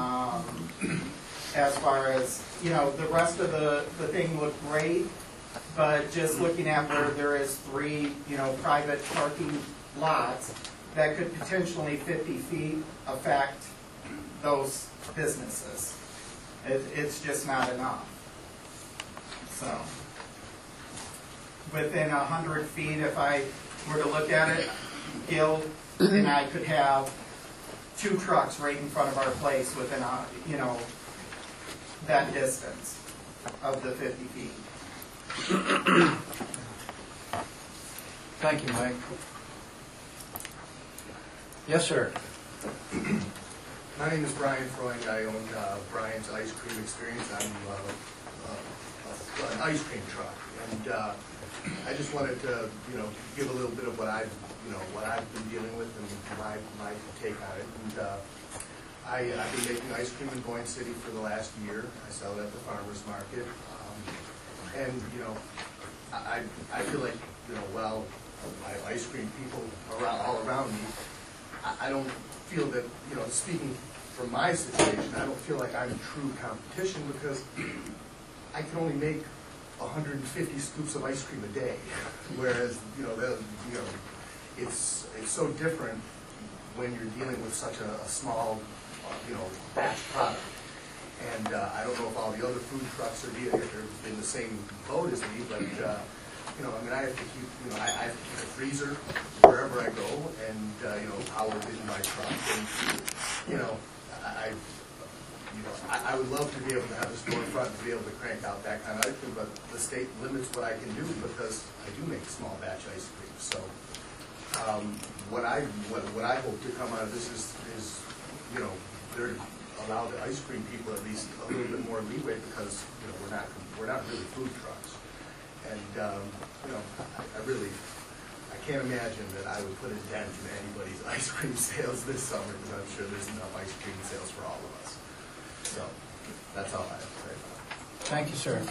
As far as, you know, the rest of the thing looked great, but just looking at where there is 3, you know, private parking lots that could potentially 50 feet affect those businesses. It's just not enough. So within 100 feet, if I were to look at it, Gil and I could have 2 trucks right in front of our place within a, you know, that distance of the 50 feet. Thank you, Mike. Yes, sir. My name is Brian Freund. I own Brian's Ice Cream Experience. I'm an ice cream truck, and I just wanted to, you know, give a little bit of what I've been dealing with and my take on it. And I've been making ice cream in Boyne City for the last year. I sell it at the farmers market, and you know, I feel like, you know, well, my ice cream people all around me, I don't feel that, you know, speaking from my situation, I don't feel like I'm in true competition because I can only make 150 scoops of ice cream a day, whereas, you know, it's so different when you're dealing with such a small, you know, batch product. And I don't know if all the other food trucks are in the same boat as me, but you know, I mean, I have to keep, you know, I have to keep a freezer wherever I go, and you know, power in my truck, and you know, I would love to be able to have a storefront and be able to crank out that kind of ice cream, but the state limits what I can do because I do make small batch ice cream. So what I hope to come out of this is you know, they're allow the ice cream people at least a little bit more leeway because, you know, we're not really food trucks, and you know, I can't imagine that I would put a dent in anybody's ice cream sales this summer because I'm sure there's enough ice cream sales for all of us. So that's all I have to say about it. Thank you, sir.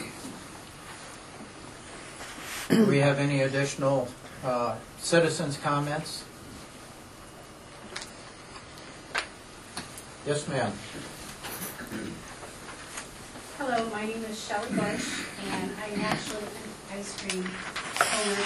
Do we have any additional citizens' comments? Yes, ma'am. Hello, my name is Shelley Bush, and I'm actually an ice cream owner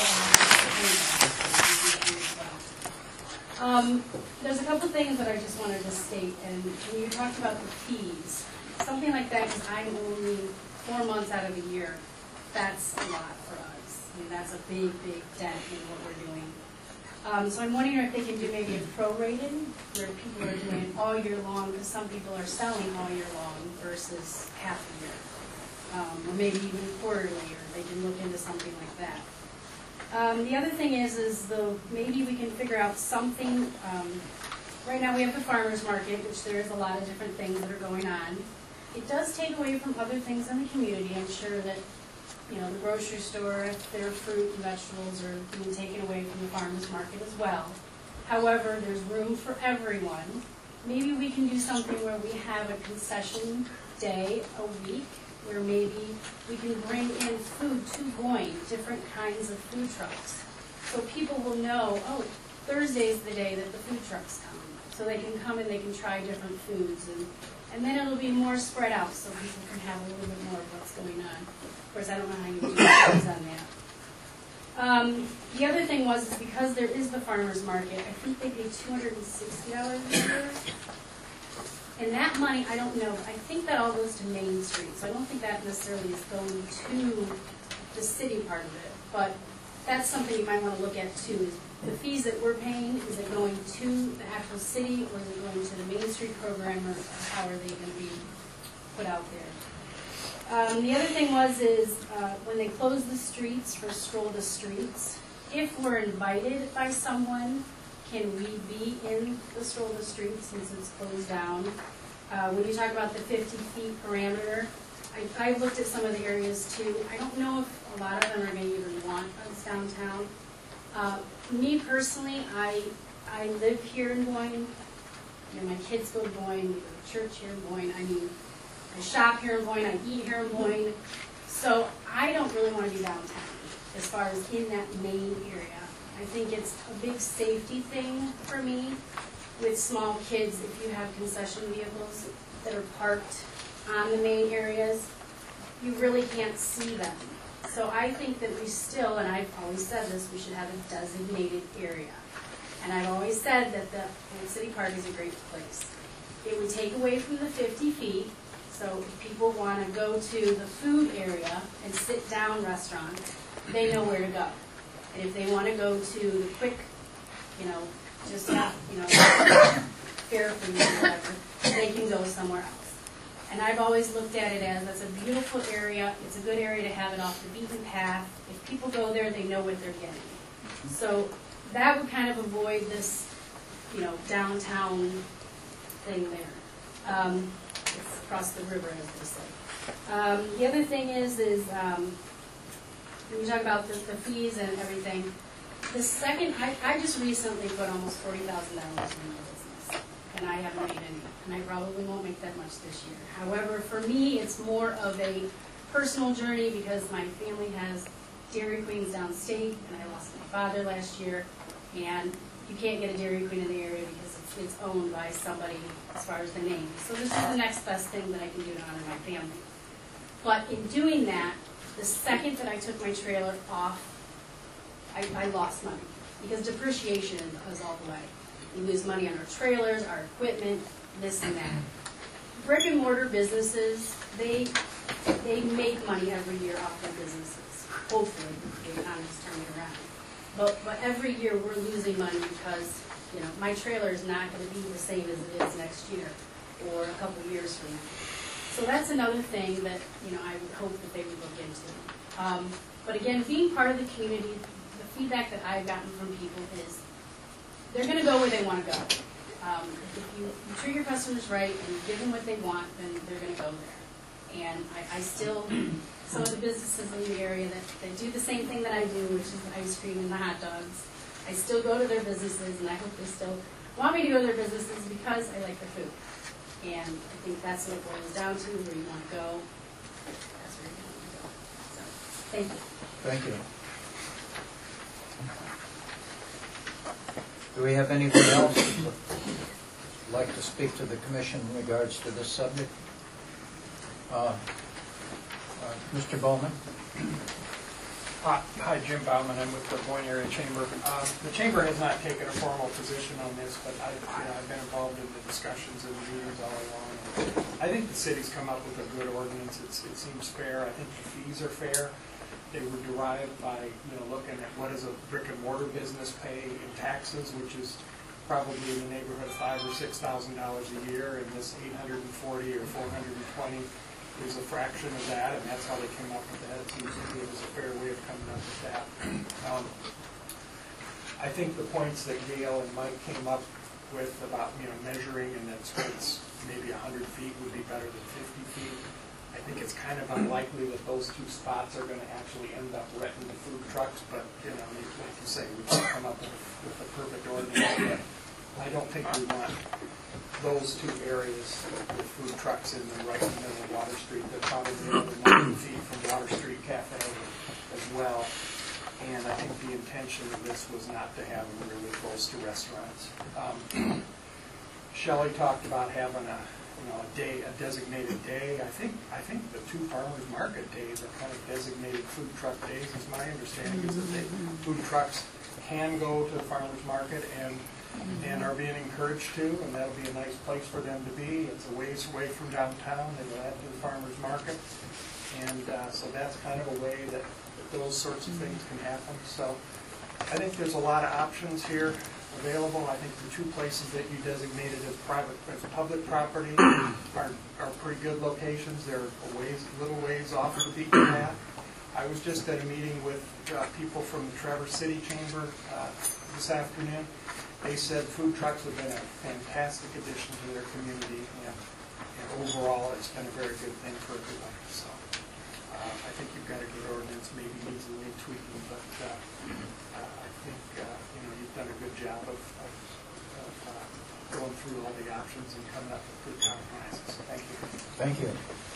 as well. There's a couple things that I just wanted to state, and when you talked about the fees, something like that, because I'm only 4 months out of the year, that's a lot for us. I mean, that's a big, big dent in what we're doing. So I'm wondering if they can do maybe a prorated, where people are doing it all year long, because some people are selling all year long versus half a year, or maybe even quarterly, or they can look into something like that. The other thing is maybe we can figure out something. Right now we have the farmers market, which there's a lot of different things that are going on. It does take away from other things in the community. I'm sure that, you know, the grocery store, if their fruit and vegetables are being taken away from the farmers market as well. However, there's room for everyone. Maybe we can do something where we have a concession day a week, where maybe we can bring in food to Boyne, different kinds of food trucks. So people will know, oh, Thursday's the day that the food trucks come. So they can come and they can try different foods. And And then it'll be more spread out, so people can have a little bit more of what's going on. Of course, I don't know how you do things on that. The other thing was, is because there is the farmer's market, I think they pay $260 a year. And that money, I don't know, I think that all goes to Main Street, so I don't think that necessarily is going to the city part of it. But that's something you might want to look at too, is the fees that we're paying, is it going to the actual city, or is it going to the Main Street program, or how are they going to be put out there? The other thing is when they close the streets for Stroll the Streets, if we're invited by someone, can we be in the Stroll the Streets since it's closed down? When you talk about the 50 feet parameter, I've looked at some of the areas too. I don't know if a lot of them are going to even want us downtown. Me personally, I live here in Boyne. You know, my kids go to Boyne. We go to church here in Boyne. I mean, I shop here in Boyne. I eat here in Boyne. So I don't really want to be downtown as far as in that main area. I think it's a big safety thing for me with small kids. If you have concession vehicles that are parked on the main areas, you really can't see them. So I think that we still, and I've always said this, we should have a designated area. And I've always said that the Old City Park is a great place. It would take away from the 50 feet, so if people want to go to the food area and sit down restaurant, they know where to go. And if they want to go to the quick, just have, fair food or whatever, they can go somewhere else. And I've always looked at it as that's a beautiful area. It's a good area to have it off the beaten path. If people go there, they know what they're getting. So that would kind of avoid this, downtown thing there. It's across the river, as they say. The other thing is when you talk about the fees and everything, the second, I just recently put almost $40,000 into my business, and I haven't made any, and I probably won't make that much this year. However, for me, it's more of a personal journey because my family has Dairy Queens downstate, and I lost my father last year, and you can't get a Dairy Queen in the area because it's owned by somebody as far as the name. So this is the next best thing that I can do to honor my family. But in doing that, the second that I took my trailer off, I lost money because depreciation is all the way. We lose money on our trailers, our equipment, this and that. Brick and mortar businesses, they make money every year off their businesses. Hopefully, the economy's turning around. But every year we're losing money because my trailer is not going to be the same as it is next year or a couple of years from now. So that's another thing that I would hope that they would look into. But again, being part of the community, the feedback that I've gotten from people is they're going to go where they want to go. If you treat your customers right and you give them what they want, then they're going to go there. And I still, some of the businesses in the area that do the same thing that I do, which is the ice cream and the hot dogs, I still go to their businesses, and I hope they still want me to go to their businesses because I like their food. And I think that's what it boils down to, where you want to go. That's where you want to go. So, thank you. Thank you. Do we have anyone else who would like to speak to the commission in regards to this subject? Mr. Bowman? Hi, Jim Bauman. I'm with the Boyne Area Chamber. The Chamber has not taken a formal position on this, but I've been involved in the discussions and the meetings all along. I think the city's come up with a good ordinance. It seems fair. I think the fees are fair. They were derived by looking at what does a brick and mortar business pay in taxes, which is probably in the neighborhood of $5,000 or $6,000 a year, and this $840 or $420 is a fraction of that, and that's how they came up with that. It seems to me it was a fair way of coming up with that. I think the points that Gail and Mike came up with about measuring and that it's maybe 100 feet would be better than 50 feet. I think it's kind of unlikely that those two spots are going to actually end up renting the food trucks, but like you say, we can come up with the perfect ordinance. But I don't think we want those two areas with food trucks in the right middle of Water Street. They're probably another 90 feet from Water Street Cafe as well. And I think the intention of this was not to have them really close to restaurants. Shelley talked about having a day, a designated day. I think the 2 farmers market days are kind of designated food truck days, is my understanding, is that food trucks can go to the farmers market and are being encouraged to, and that'll be a nice place for them to be. It's a ways away from downtown, they will add to the farmers market. And so that's kind of a way that those sorts of things can happen. So I think there's a lot of options here available. I think the 2 places that you designated as public property are pretty good locations. They're little ways off of the beaten path. I was just at a meeting with people from the Traverse City Chamber this afternoon. They said food trucks have been a fantastic addition to their community, and overall it's been a very good thing for everybody. So I think you've got a good ordinance, maybe needs a little tweaking, but I think you've done a good job of going through all the options and coming up with good compromises. Thank you. Thank you.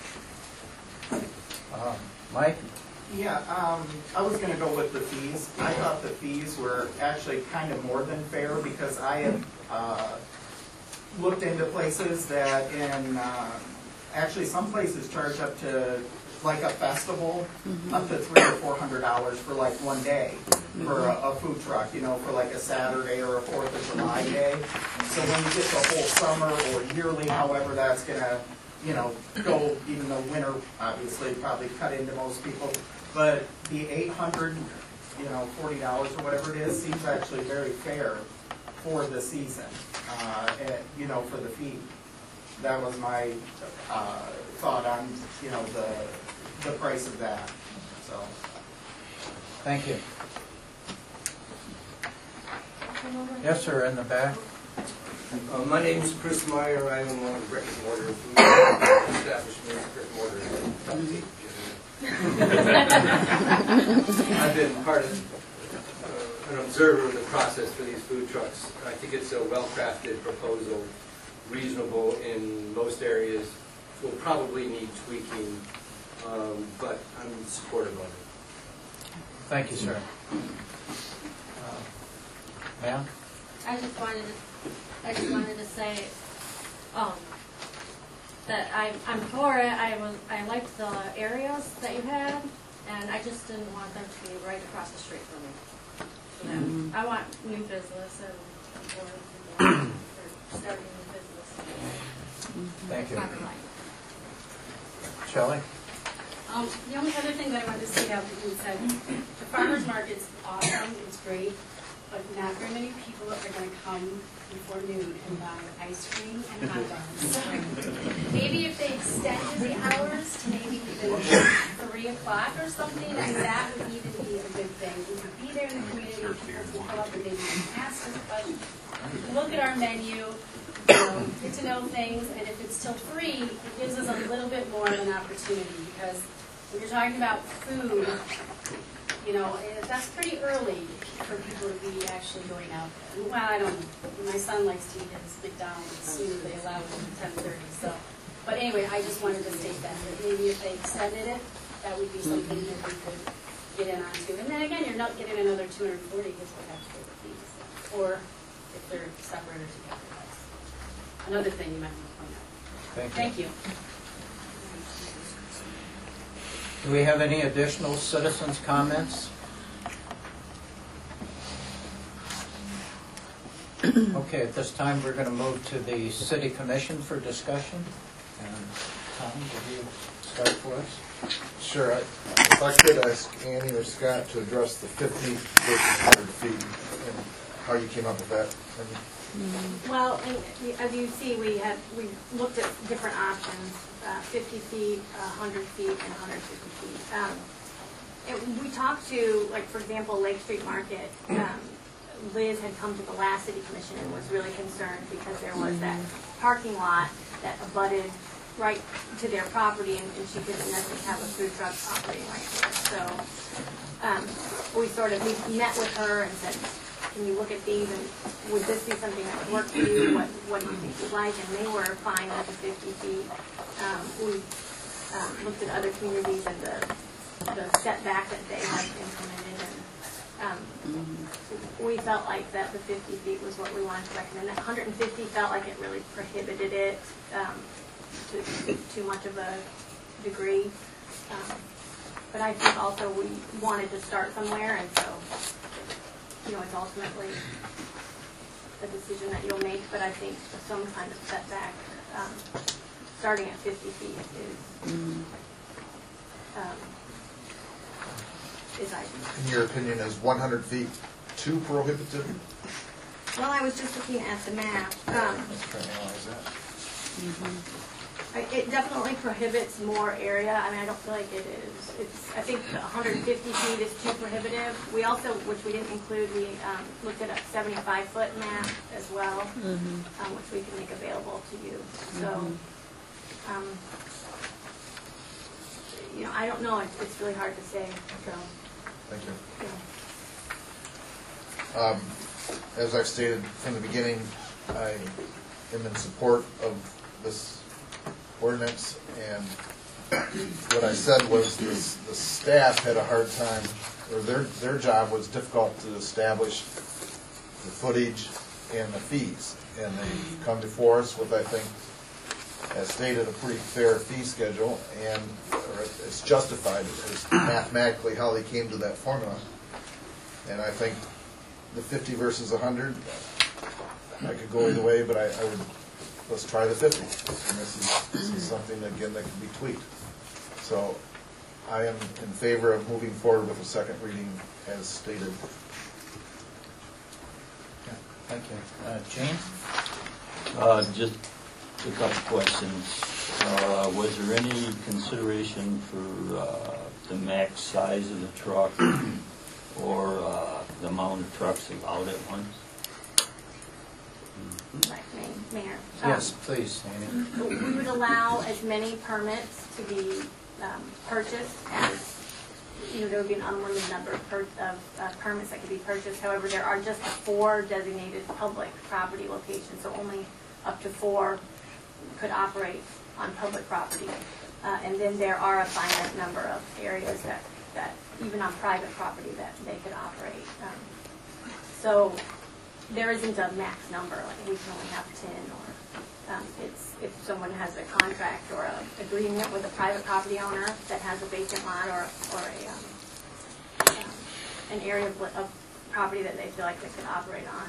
Mike? Yeah, I was going to go with the fees. I thought the fees were actually kind of more than fair because I had looked into places that actually some places charge up to, like a festival, up to $300 or $400 for like one day for a food truck, for like a Saturday or a 4th of July day. So when you get the whole summer or yearly, however that's going to, go, even though winter obviously probably cut into most people, but the $800, $40 or whatever it is seems actually very fair for the season, for the fee. That was my thought on, the price of that. So, Thank you. Yes, sir, in the back. My name is Chris Meyer. I own one of the brick and mortar food establishments, brick and mortar. I've been part of an observer of the process for these food trucks. I think it's a well-crafted proposal, reasonable in most areas. Will probably need tweaking, but I'm supportive of it. Thank you, sir. Ma'am? I just wanted to say that I'm for it. I liked the areas that you had, and I just didn't want them to be right across the street from me. I want new business and for starting new business. Thank you. Shelley? The only other thing that I wanted to say out that you said, the farmer's market's awesome, it's great, but not very many people are going to come before noon and buy ice cream and hot dogs. Maybe if they extended the hours to maybe even 3 o'clock or something, that would even be a good thing. We could be there in the community, people can come up and maybe ask us questions, look at our menu, get to know things, and if it's till 3, it gives us a little bit more of an opportunity, because when you're talking about food, that's pretty early for people to be actually going out there. Well, I don't know. My son likes to eat his McDonald's as soon as they allow it at 10:30. So, but anyway, I just wanted to state that maybe if they extended it, that would be something that we could get in onto. And then again, you're not getting another 240 because we have to pay the fees, or if they're separate or together. That's another thing you might want to point out. Thank you. Do we have any additional citizens' comments? Okay, at this time we're going to move to the City Commission for discussion. And Tom, will you start for us? Sure. If I could ask Annie or Scott to address the 50 versus 100 feet and how you came up with that. Well, and as you see, we looked at different options, 50 feet, 100 feet, and 150 feet. We talked to, like, for example, Lake Street Market. Liz had come to the last City Commission and was really concerned because there was that parking lot that abutted right to their property, and she didn't necessarily have a food truck operating right there. So we met with her and said, can you look at these, and would this be something that would work for you? What do you think you'd like? And they were fine with the 50 feet. We looked at other communities and the setback that they had implemented, and we felt like that the 50 feet was what we wanted to recommend. That 150 felt like it really prohibited it. to too much of a degree. But I think also we wanted to start somewhere, and so, it's ultimately a decision that you'll make, but I think some kind of setback, starting at 50 feet is ideal. In your opinion, is 100 feet too prohibitive? Well, I was just looking at the map. Let's try to analyze that. It definitely prohibits more area. I mean, I don't feel like it is. I think 150 feet is too prohibitive. We also, which we didn't include, we looked at a 75-foot map as well, which we can make available to you. So, I don't know. It's really hard to say. So, thank you. As I've stated from the beginning, I am in support of this ordinance, and what I said was the staff had a hard time, or their job was difficult to establish the footage and the fees, and they come before us with, I think, as stated, a pretty fair fee schedule, and it's justified as mathematically how they came to that formula. And I think the 50 versus 100, I could go either way, but I would, let's try the 50. And this is something, again, that can be tweaked. So I am in favor of moving forward with a second reading as stated. Okay, thank you. James? Just a couple questions. Was there any consideration for the max size of the truck or the amount of trucks allowed at once? Mayor. Yes, please, Amy. We would allow as many permits to be purchased as, there would be an unlimited number of permits that could be purchased. However, there are just 4 designated public property locations, so only up to 4 could operate on public property. And then there are a finite number of areas that even on private property that they could operate. So there isn't a max number, like we can only have 10, or it's if someone has a contract or an agreement with a private property owner that has a vacant lot or an area of property that they feel like they could operate on,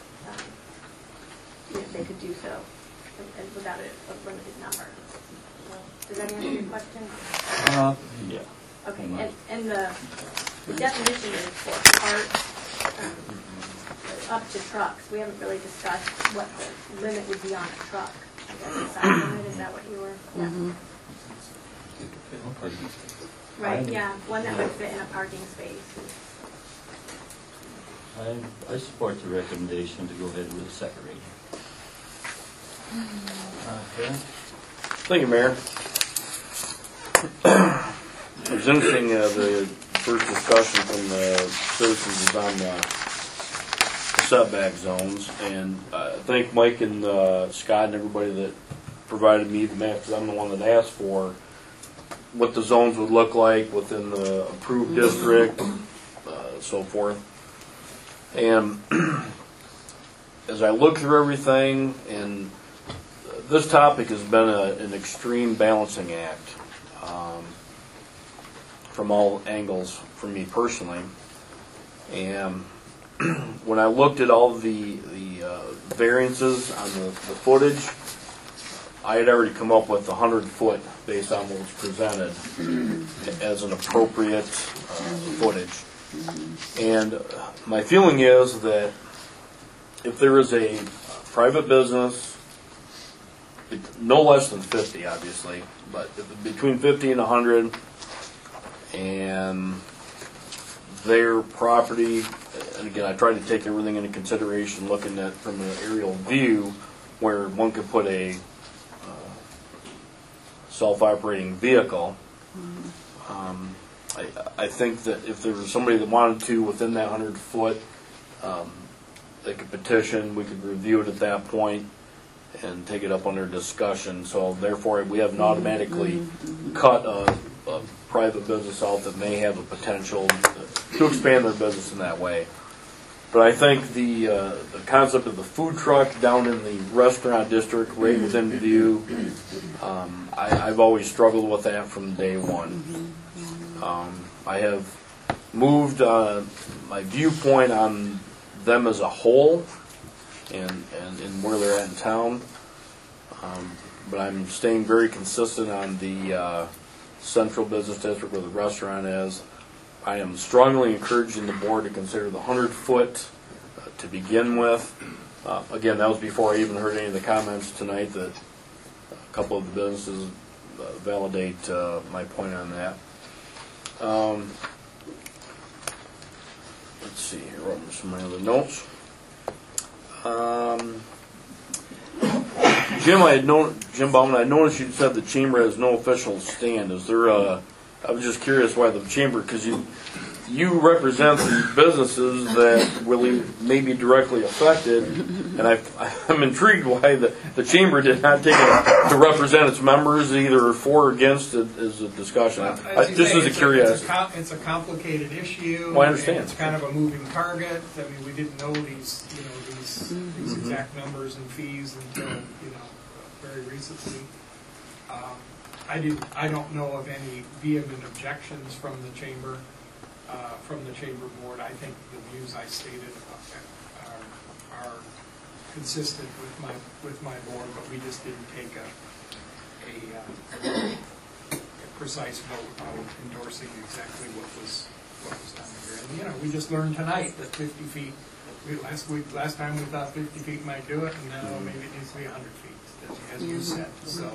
they could do so without a limited number. So, does that answer your question? Yeah. Okay, and the definition is for parts up to trucks. We haven't really discussed what the limit would be on a truck. I guess the size limit, is that what you were? Right, yeah, one that would fit in a parking space. I support the recommendation to go ahead with a second reading. Okay. Thank you, Mayor. It was interesting, the first discussion from the citizens is on the setback zones, and I thank Mike and Scott and everybody that provided me the map, because I'm the one that asked for what the zones would look like within the approved district, so forth. And as I look through everything, and this topic has been an extreme balancing act from all angles for me personally. And when I looked at all the variances on the footage, I had already come up with 100 foot based on what was presented as an appropriate footage. And my feeling is that if there is a private business, no less than 50 obviously, but between 50 and 100, and their property, and again I tried to take everything into consideration looking at from an aerial view where one could put a self-operating vehicle. I think that if there was somebody that wanted to within that 100 foot, they could petition, we could review it at that point and take it up under discussion. So therefore we haven't automatically cut a private business out that may have a potential to expand their business in that way. But I think the concept of the food truck down in the restaurant district right within view I've always struggled with that from day one. I have moved my viewpoint on them as a whole and where they're at in town. But I'm staying very consistent on the central business district where the restaurant is. I am strongly encouraging the board to consider the 100-foot to begin with. Again, that was before I even heard any of the comments tonight that a couple of the businesses validate my point on that. Let's see here, what were some of my other notes? Jim Bauman, I noticed you said the chamber has no official stand. Is there a? I was just curious why the chamber, because you represent the businesses that really may be directly affected, and I'm intrigued why the chamber did not take it to represent its members either for or against it as a discussion. Just as a curiosity. It's a complicated issue. Well, I understand. It's kind of a moving target. I mean, we didn't know these exact numbers and fees until very recently. I don't know of any vehement objections from the chamber board. I think the views I stated are consistent with my board, but we just didn't take a precise vote on endorsing exactly what was done here. And we just learned tonight that 50 feet. Last time we thought 50 feet might do it, and now maybe it needs to be 100 feet, as you said. So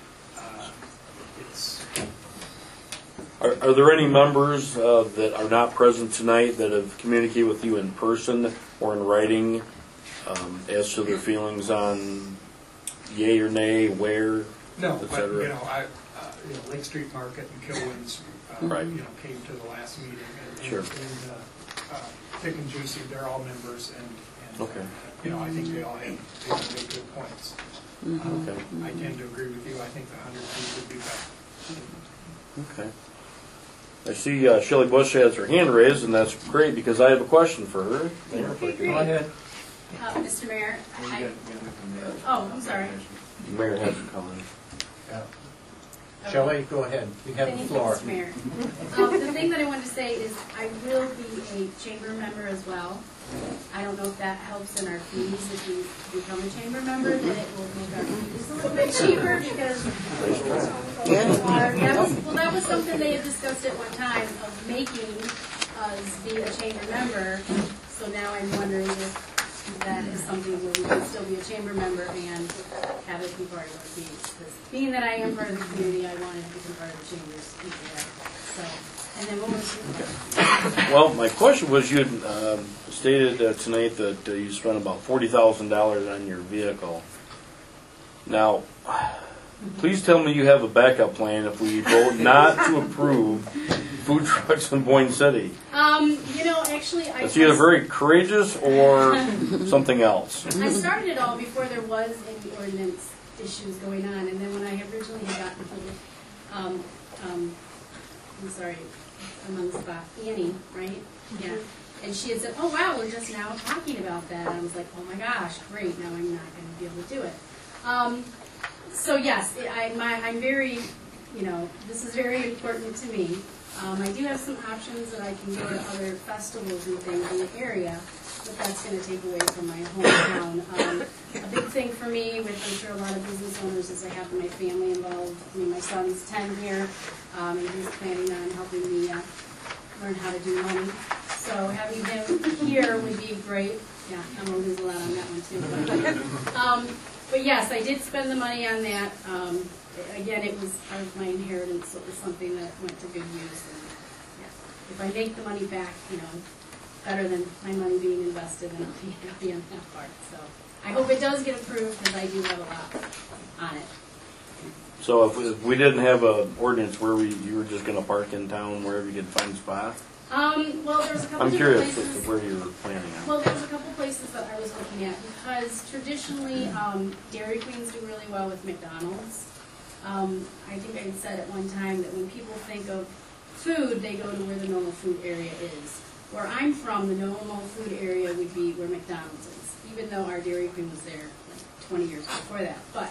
it's. Are there any members that are not present tonight that have communicated with you in person or in writing as to their feelings on yay or nay, where, no, et cetera? But Lake Street Market and Kilwins, right. Came to the last meeting. And, sure. Thick and Juicy, they're all members, and okay. I think they all made good points. Okay. I tend to agree with you. I think the 100 feet would be better. Okay. I see Shelley Bush has her hand raised, and that's great because I have a question for her. Go ahead. Mr. Mayor. I'm sorry. The mayor has a comment. Shelley, go ahead. You have the floor. Thank you, Mr. Mayor. The thing that I wanted to say is I will be a chamber member as well. I don't know if that helps in our fees. If you become a chamber member, then it will make our fees a little bit cheaper because that was something they had discussed at one time of making us be a chamber member. So now I'm wondering if that is something where we can still be a chamber member and have it be part of our fees. Because being that I am part of the community, I wanted to become part of the chambers. So, and then what was your Well, my question was you had stated tonight that you spent about $40,000 on your vehicle. Now, please tell me you have a backup plan if we vote not to approve food trucks in Boyne City. Actually, it's either very courageous or something else. I started it all before there was any ordinance issues going on, and then when I originally had gotten I'm sorry, I'm on the spot, Annie, right? Yeah. And she had said, oh wow, we're just now talking about that. And I was like, oh my gosh, great, now I'm not going to be able to do it. So yes, I'm very, this is very important to me. I do have some options that I can go to other festivals and things in the area, but that's going to take away from my hometown. A big thing for me, with I'm sure a lot of business owners, is I have my family involved. I mean, my son's 10 here, and he's planning on helping me learn how to do money. So having him here would be great. Yeah, I'm going to lose a lot on that one too. But yes, I did spend the money on that. Again, it was part of my inheritance, so it was something that went to good use. And yeah, if I make the money back, better than my money being invested, then I'll be happy on that part. So I hope it does get approved because I do have a lot on it. So if we didn't have an ordinance where you were just going to park in town wherever you could find a spot? Well, there's a couple I'm curious places. as to where you were planning on. Well, there's a couple places that I was looking at because traditionally Dairy Queens do really well with McDonald's. I think I had said at one time that when people think of food, they go to where the normal food area is. Where I'm from, the normal food area would be where McDonald's is, even though our Dairy Queen was there like 20 years before that. But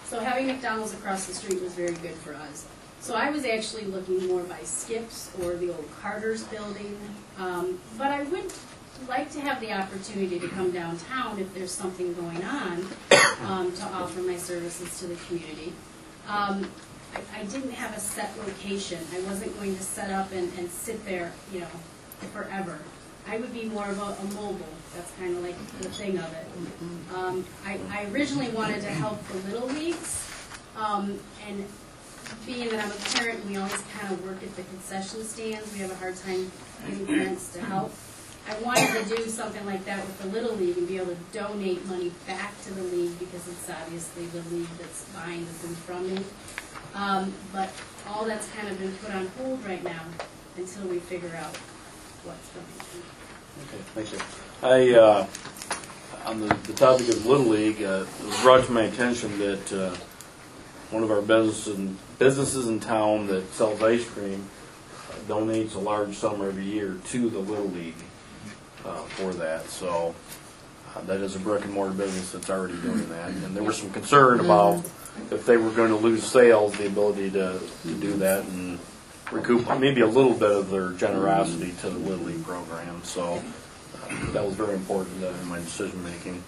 So having McDonald's across the street was very good for us. So I was actually looking more by Skips or the old Carter's building. But I would like to have the opportunity to come downtown if there's something going on to offer my services to the community. I didn't have a set location. I wasn't going to set up and sit there, you know, forever. I would be more of a mobile. That's kind of like the thing of it. I originally wanted to help the Little Leagues, and being that I'm a parent, we always kind of work at the concession stands. We have a hard time getting parents to help. I wanted to do something like that with the Little League and be able to donate money back to the league because it's obviously the league that's buying the food from me. But all that's kind of been put on hold right now until we figure out what's going on. Okay, thank you. On the topic of Little League, it was brought to my attention that one of our businesses in town that sells ice cream donates a large sum every year to the Little League for that. So that is a brick and mortar business that's already doing that. And there was some concern about if they were going to lose sales, the ability to do that and recoup maybe a little bit of their generosity to the Little League program. So that was very important in my decision making.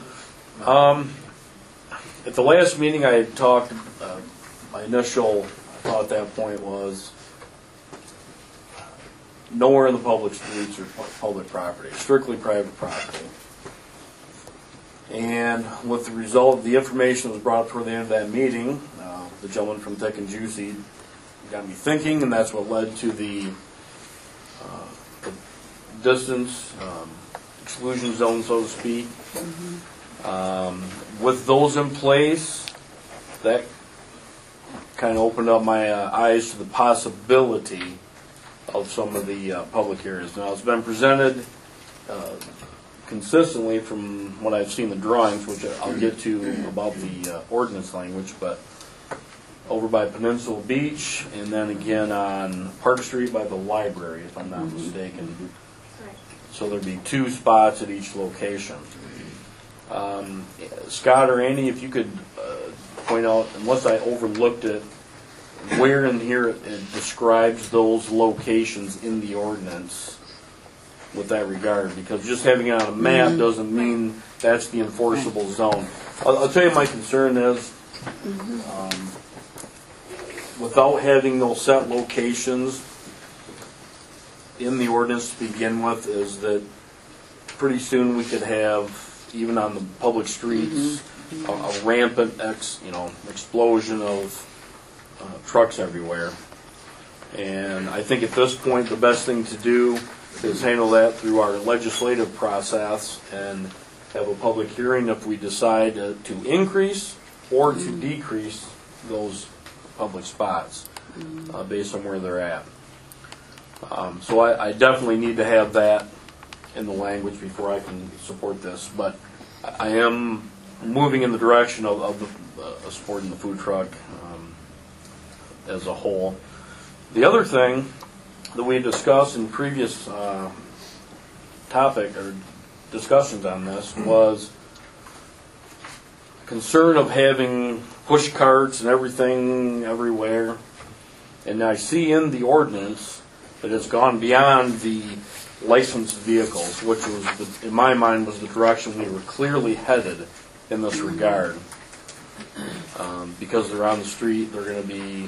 At the last meeting I had talked, my initial thought at that point was nowhere in the public streets or public property, strictly private property. And with the result, the information that was brought up toward the end of that meeting, the gentleman from Thick and Juicy got me thinking, and that's what led to the distance exclusion zone, so to speak. With those in place, that kind of opened up my eyes to the possibility of some of the public areas. Now, it's been presented consistently from what I've seen the drawings, which I'll get to about the ordinance language, but over by Peninsula Beach, and then again on Park Street by the library, if I'm not mistaken. So there'd be 2 spots at each location. Scott or Andy, if you could point out, unless I overlooked it, where in here it describes those locations in the ordinance with that regard, because just having it on a map doesn't mean that's the enforceable zone. I'll tell you my concern is, without having those set locations in the ordinance to begin with, is that pretty soon we could have, even on the public streets, a rampant explosion of trucks everywhere. And I think at this point the best thing to do is handle that through our legislative process and have a public hearing if we decide to increase or to decrease those public spots based on where they're at. So I definitely need to have that in the language before I can support this. But I am moving in the direction of supporting the food truck as a whole. The other thing that we discussed in previous topic or discussions on this was concern of having push carts and everything everywhere. And I see in the ordinance that it's gone beyond the licensed vehicles, which was, in my mind, was the direction we were clearly headed in this regard. Because they're on the street, they're going to be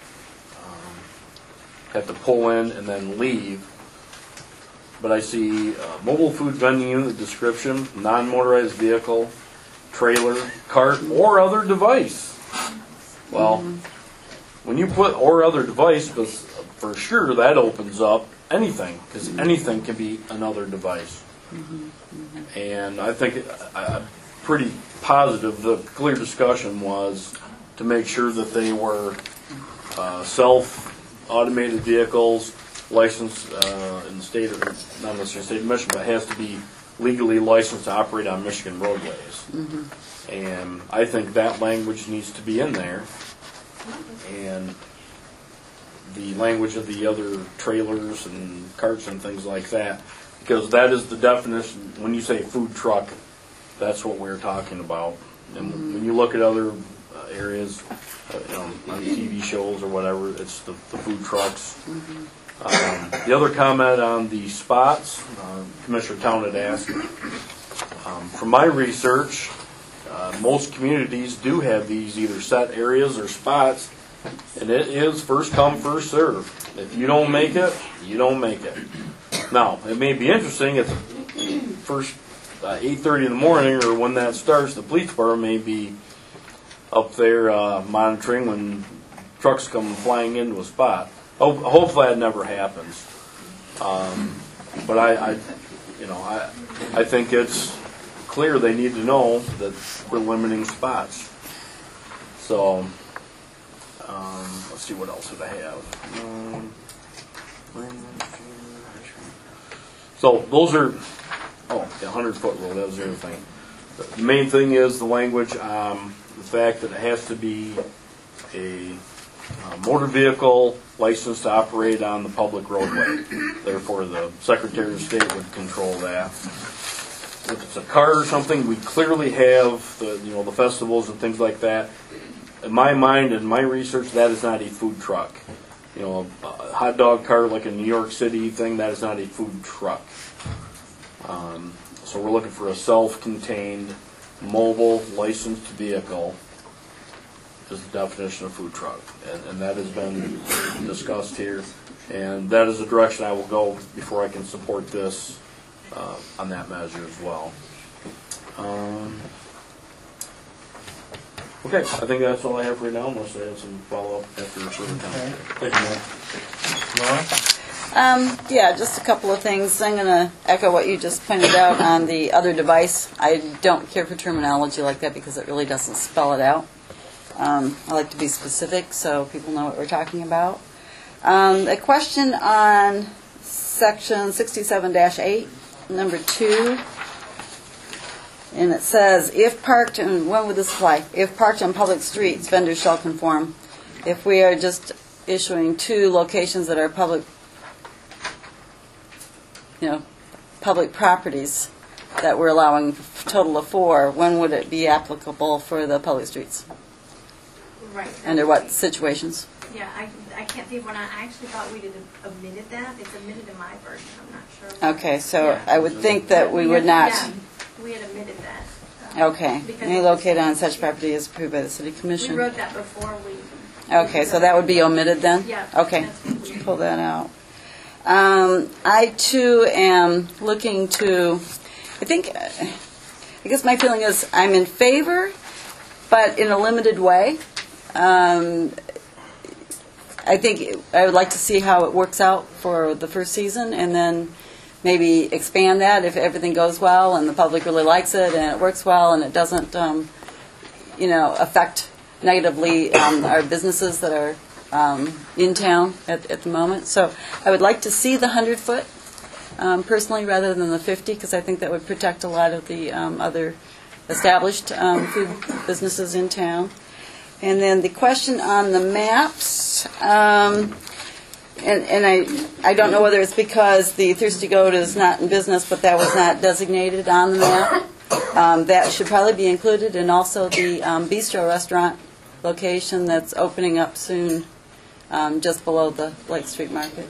have to pull in and then leave. But I see mobile food vending unit description, non-motorized vehicle, trailer, cart, or other device. Well, when you put or other device, for sure that opens up anything, because anything can be another device. And I think I'm pretty positive the clear discussion was to make sure that they were self-automated vehicles, licensed in the state, or not necessarily state of Michigan, but has to be legally licensed to operate on Michigan roadways. And I think that language needs to be in there. And the language of the other trailers and carts and things like that, because that is the definition. When you say food truck, that's what we're talking about. And when you look at other areas, on TV shows or whatever. It's the food trucks. The other comment on the spots, Commissioner Town had asked. From my research, most communities do have these either set areas or spots, and it is first come, first serve. If you don't make it, you don't make it. Now, it may be interesting if first 8:30 in the morning or when that starts, the police department may be up there monitoring when trucks come flying into a spot. Hopefully that never happens. But I think it's clear they need to know that we're limiting spots. So, let's see, what else did I have? So those are, 100-foot rule, that was the other thing. The main thing is the language, the fact that it has to be a motor vehicle licensed to operate on the public roadway. Therefore, the Secretary of State would control that. If it's a car or something, we clearly have the festivals and things like that. In my mind and my research, that is not a food truck. A hot dog cart like a New York City thing, that is not a food truck. So we're looking for a self-contained, mobile, licensed vehicle is the definition of food truck. And that has been discussed here. And that is the direction I will go before I can support this on that measure as well. Okay, I think that's all I have right now, unless I have some follow-up after further time. Thank you, Laura. Yeah, just a couple of things. I'm going to echo what you just pointed out on the other device. I don't care for terminology like that because it really doesn't spell it out. I like to be specific so people know what we're talking about. A question on section 67-8, number 2. And it says, if parked, and when would this apply? If parked on public streets, vendors shall conform. If we are just issuing 2 locations that are public properties that we're allowing a total of 4, when would it be applicable for the public streets? Right. Under what situations? Yeah, I can't think when I actually thought we had omitted that. It's omitted in my version. I'm not sure. Okay, so I would think that we would not. Yeah, we had omitted that. Okay. Any located on such property is approved by the city commission. We wrote that before we. Okay, so that would be omitted then? Yeah. Okay, pull that out. I too am looking to, I guess my feeling is I'm in favor, but in a limited way. I think I would like to see how it works out for the first season and then maybe expand that if everything goes well and the public really likes it and it works well and it doesn't, affect negatively our businesses that are in town at the moment. So I would like to see the 100-foot personally rather than the 50 because I think that would protect a lot of the other established food businesses in town. And then the question on the maps, and I don't know whether it's because the Thirsty Goat is not in business, but that was not designated on the map. That should probably be included, and also the bistro restaurant location that's opening up soon, just below the Lake Street Market.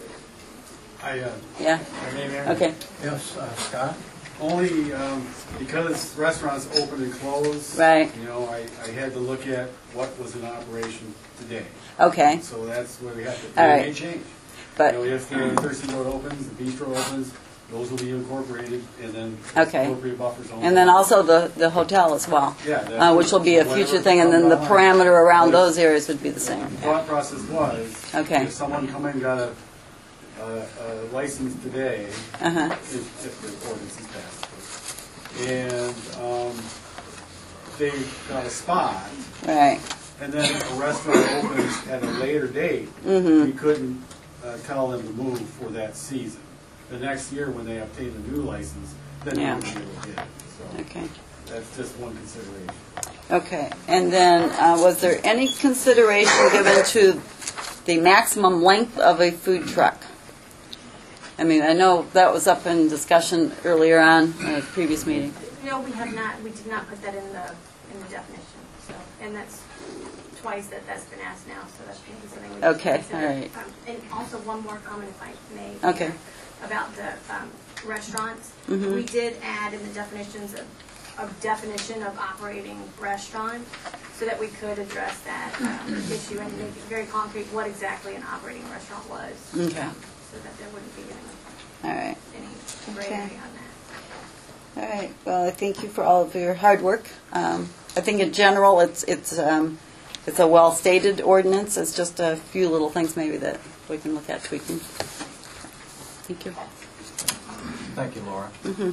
Yeah. My name is Okay. Yes, Scott. Only because restaurants open and close. Right. I had to look at what was in operation today. Okay. So that's where we have to. All It right. may change. But if the Thirsty Goat opens, the bistro opens, those will be incorporated, and then okay. appropriate buffers. And then also the hotel as well, Yeah, which will be a future thing, and then the parameter around those areas would be the same. The thought process was, Okay. if someone come in and got a license today, if the ordinance is passed, and they got a spot, right, and then a restaurant opens at a later date, we couldn't tell them to move for that season. The next year, when they obtain a new license, then they would be able to get it. So okay. That's just one consideration. Okay, and then was there any consideration given to the maximum length of a food truck? I mean, I know that was up in discussion earlier on in a previous meeting. No, we have not. We did not put that in in the definition. So, and that's twice that's been asked now, so that's maybe something we Okay, consider. all right. And also one more comment, if I may. Okay. About the restaurants. Mhm. We did add in the definitions a definition of operating restaurant so that we could address that issue and make it very concrete what exactly an operating restaurant was. Okay. So that there wouldn't be All right. any gray Okay. area on that. All right, well, I thank you for all of your hard work. I think in general, it's a well-stated ordinance. It's just a few little things maybe that we can look at tweaking. Thank you. Thank you, Laura. Mm-hmm.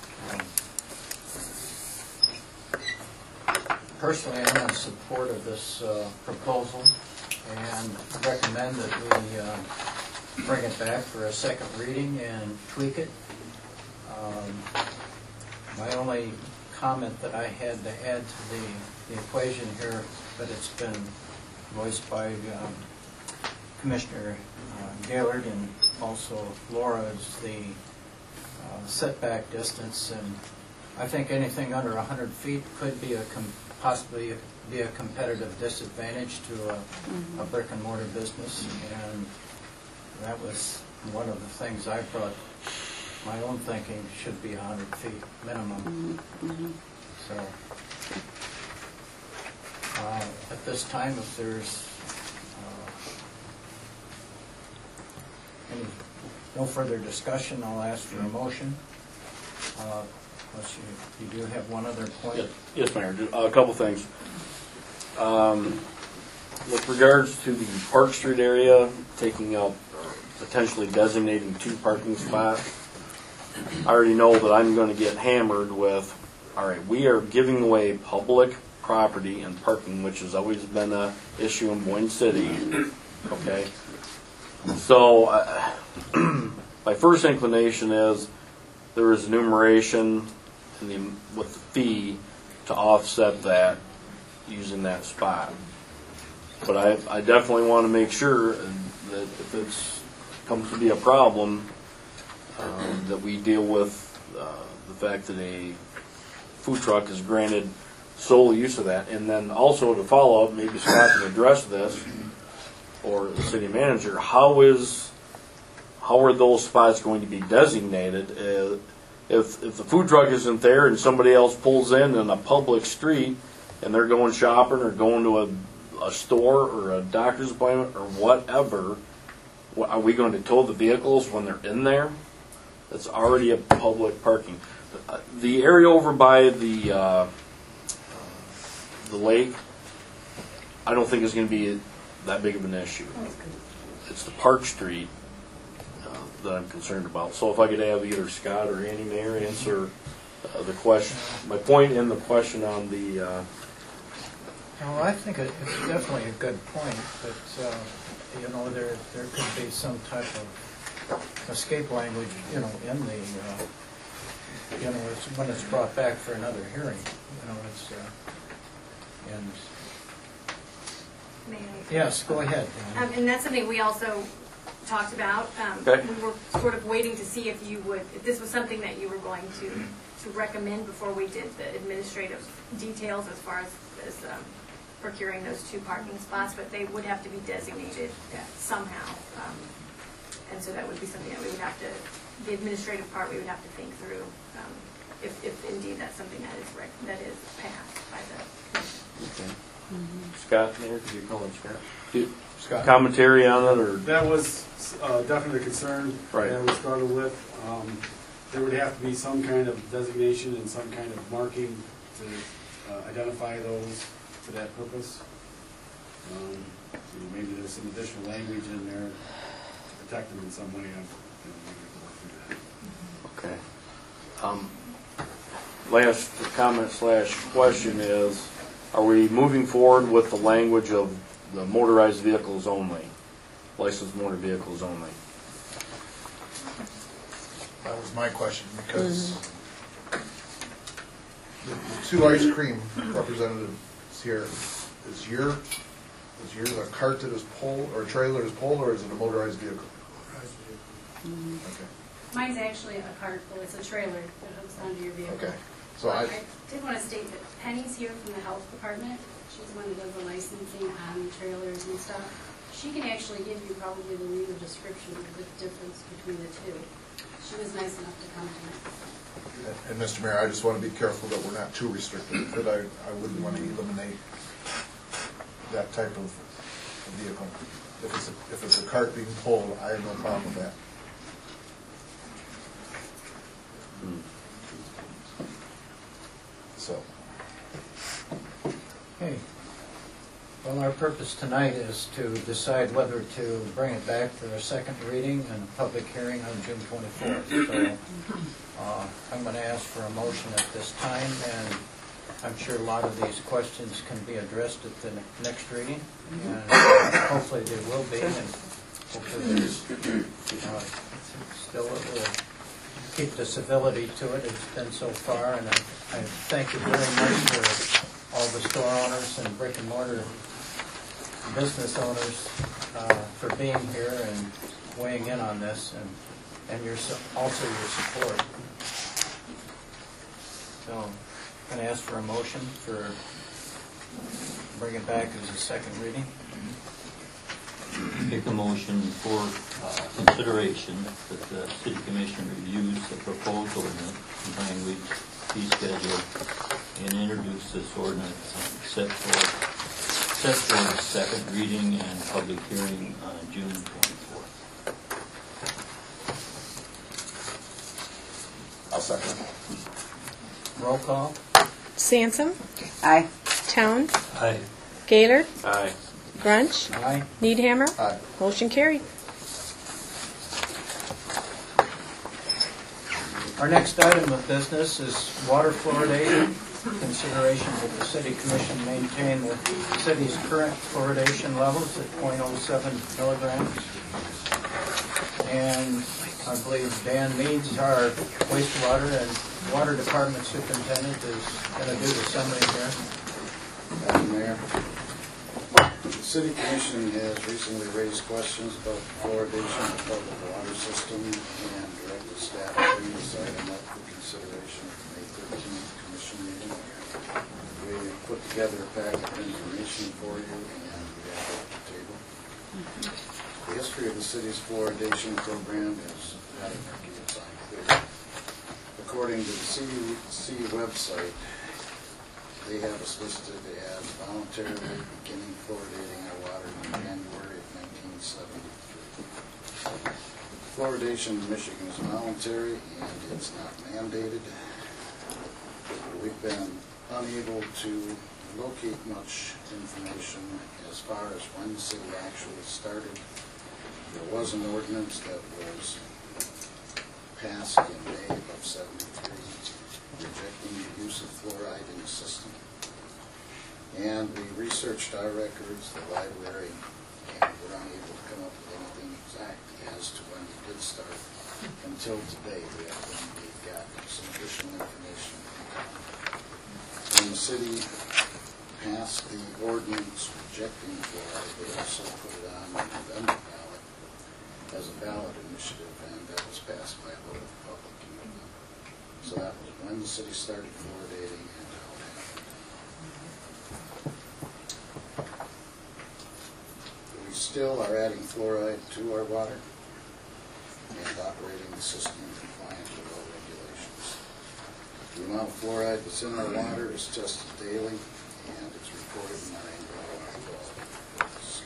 Personally, I'm in support of this proposal and recommend that we bring it back for a second reading and tweak it. My only comment that I had to add to the equation here, but it's been voiced by Commissioner Gaylord and also Laura, is the setback distance. And I think anything under 100 feet could be possibly be a competitive disadvantage to a brick and mortar business, and that was one of the things I brought. My own thinking should be 100 feet minimum. So at this time, if there's no further discussion, I'll ask for a motion. Unless you do have one other point. Yes, Mayor. A couple things. With regards to the Park Street area, taking out, potentially designating 2 parking spots, I already know that I'm going to get hammered with, all right, we are giving away public property and parking, which has always been an issue in Boyne City. Okay? So, my first inclination is there is enumeration with the fee to offset that using that spot. But I definitely want to make sure that if it comes to be a problem, that we deal with the fact that a food truck is granted sole use of that. And then also to follow up, maybe Scott can address this, or the city manager, how are those spots going to be designated? If the food truck isn't there and somebody else pulls in a public street and they're going shopping or going to a store or a doctor's appointment or whatever, are we going to tow the vehicles when they're in there? That's already a public parking. The area over by the lake, I don't think is going to be that big of an issue. It's the Park Street that I'm concerned about. So if I could have either Scott or Andy Mayer answer the question. My point in the question on the... Well, I think it's definitely a good point, but there could be some type of escape language, in the, when it's brought back for another hearing, it's, and. May I? Yes, go ahead. And that's something we also talked about. Okay. We were sort of waiting to see if this was something that you were going to recommend before we did the administrative details as far as procuring those 2 parking spots, but they would have to be designated somehow. And so that would be something that we would have to, the administrative part, we would have to think through if indeed that's something that is passed by the commission. Okay. Scott, Mayor, could you call him Scott? Commentary on it, or? That was definitely a concern Right. that we struggled with. There would have to be some kind of designation and some kind of marking to identify those for that purpose. Maybe there's some additional language in there to protect them in some way. Okay. Last comment / question is, are we moving forward with the language of the motorized vehicles only, licensed motor vehicles only? That was my question, because the 2 ice cream representatives here, is yours a cart that is pulled, or a trailer that is pulled, or is it a motorized vehicle? Okay. Mine's actually a cart, but it's a trailer that hooks onto your vehicle. Okay. So I, did want to state that Penny's here from the health department. She's the one who does the licensing on trailers and stuff. She can actually give you probably the real description of the difference between the two. She was nice enough to come tonight. and Mr. Mayor, I just want to be careful that we're not too restrictive, because I wouldn't want to eliminate that type of vehicle. If it's a cart being pulled, I have no problem with that. So. Okay. Well, our purpose tonight is to decide whether to bring it back for a second reading and a public hearing on June 24th. So I'm going to ask for a motion at this time, and I'm sure a lot of these questions can be addressed at the next reading, and hopefully they will be, and hopefully there's still will keep the civility to it it's been so far, and I thank you very much for all the store owners and brick and mortar business owners for being here and weighing in on this, and also your support. So I'm going to ask for a motion for bring it back as a second reading. Make a motion for consideration that the city commission reviews the proposed ordinance language, fee schedule, and introduce this ordinance set for second reading and public hearing on June 24th. I'll second. Roll call. Sansom, Aye. Town, Aye. Gaylor, Aye. Grunch, Aye. Needhammer. Aye. Motion carried. Our next item of business is water fluoridation. Consideration that the city commission maintain the city's current fluoridation levels at 0.07 milligrams. And I believe Dan Meads, our wastewater and water department superintendent, is going to do the summary here. Madam Mayor, the City Commission has recently raised questions about fluoridation of the public water system and directed staff to bring this item up for consideration at the May 13th Commission meeting. We put together a packet of information for you, and we have it at the table. The history of the city's fluoridation program is not unclear. According to the CDC website, they have us listed as voluntarily beginning fluoridating our water in January of 1973. Fluoridation in Michigan is voluntary and it's not mandated. We've been unable to locate much information as far as when the city actually started. There was an ordinance that was passed in May of '73 rejecting the use of fluoride in the system. And we researched our records, the library, and were unable to come up with anything exact as to when we did start. Until today, we've got some additional information. When the city passed the ordinance rejecting fluoride, they also put it on the November ballot as a ballot initiative, and that was passed by a vote of the public. So that was when the city started fluoridating and how it happened. We still are adding fluoride to our water and operating the system in compliance with all regulations. The amount of fluoride that's in our water is tested daily and it's reported in our annual water quality reports.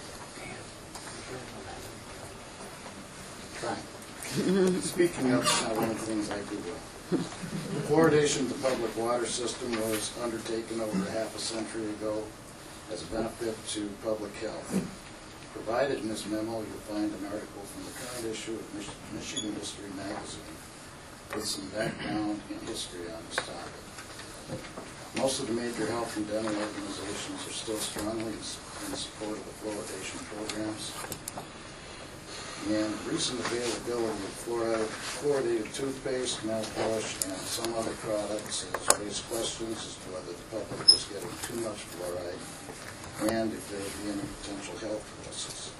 Right. Speaking of one of the things I do well. The fluoridation of the public water system was undertaken over half a century ago as a benefit to public health. Provided in this memo, you'll find an article from the current issue of Michigan History Magazine with some background and history on this topic. Most of the major health and dental organizations are still strongly in support of the fluoridation programs. And recent availability of fluoridated toothpaste, mouthwash, and some other products has raised questions as to whether the public is getting too much fluoride and if there would be any potential health risks.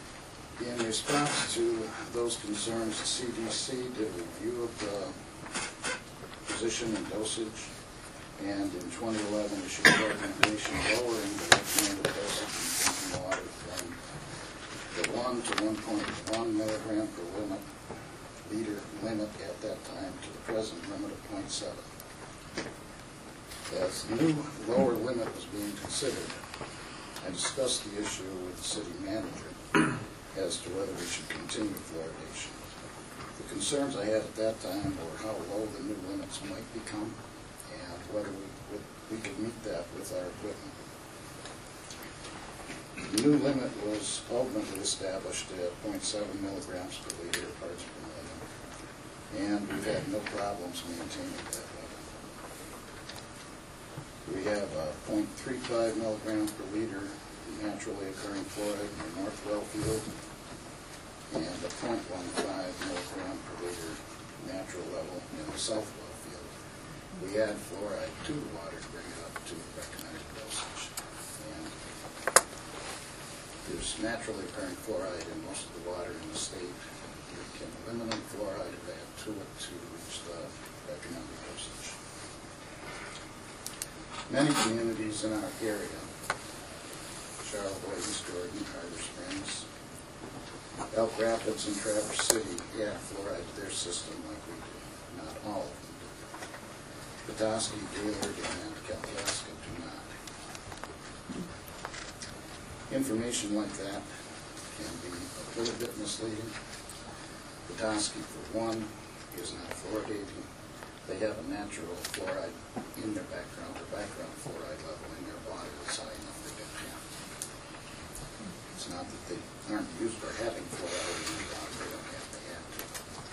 In response to those concerns, the CDC did a review of the composition and dosage, and in 2011 issued a recommendation lowering the recommended dosage in drinking water from the 1 to 1.1 milligram per liter limit at that time to the present limit of 0.7. As the new lower limit was being considered, I discussed the issue with the city manager as to whether we should continue fluoridation. The concerns I had at that time were how low the new limits might become and whether we could meet that with our equipment. The new limit was ultimately established at 0.7 milligrams per liter parts per million, and we've had no problems maintaining that level. We have 0.35 milligrams per liter naturally occurring fluoride in the North Well field, and a 0.15 milligram per liter natural level in the South Well field. We add fluoride to the water to bring it up to the recommended dosage. And there's naturally occurring fluoride in most of the water in the state. We can eliminate fluoride or add to it to reach the recommended dosage. Many communities in our area, Charlevoix, East Jordan, Harbor Springs, Elk Rapids, and Traverse City add fluoride to their system like we do. Not all of them do. Petoskey, Gaylord, and Kalkaska do not. Information like that can be a little bit misleading. Petoskey, for one, is not fluoridating. They have a natural fluoride in their background, or background fluoride level in their water that's high enough for them to have. It's not that they aren't used for having fluoride in their water, they don't have to add to it.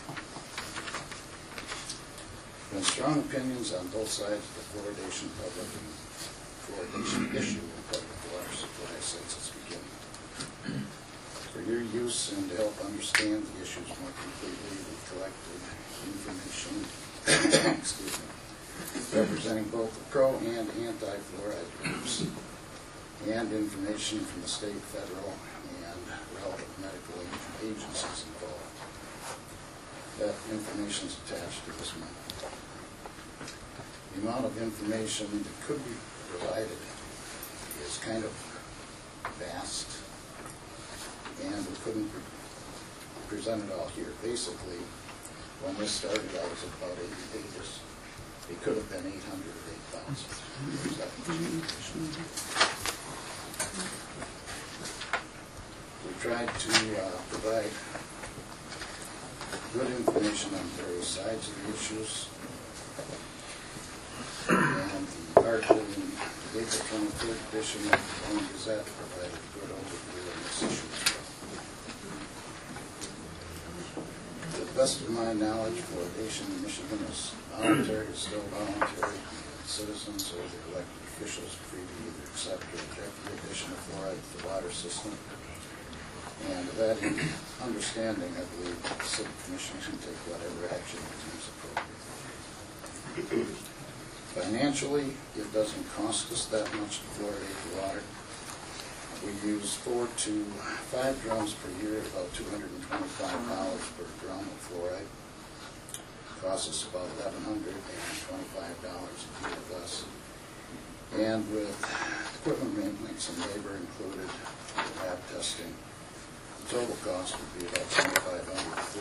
There are strong opinions on both sides of the fluoridation issue in public water supply since its beginning. For your use and to help understand the issues more completely, we collected information excuse me, representing both the pro and anti-fluoride groups, and information from the state, federal, and relevant medical agencies involved. That information is attached to this map. The amount of information that could be provided is kind of vast, and we couldn't present it all here. Basically, when this started out, it was about 80 pages. It could have been 800 or 8,000. We tried to provide good information on various sides of the issues. And the article in the April 23rd edition of the Owen Gazette provided a good overview on this issue as well. To the best of my knowledge, fluoridation in Michigan is voluntary, is still voluntary, and citizens or the elected officials are free to either accept or reject the addition of fluoride to the water system. And with that understanding, I believe the city commission can take whatever action it deems appropriate. Financially, it doesn't cost us that much to fluoridate the water. We use 4 to 5 drums per year, about $225 per drum of fluoride. It costs us about $1,125 a year of us. And with equipment maintenance and labor included, lab testing, the total cost would be about $2,500 to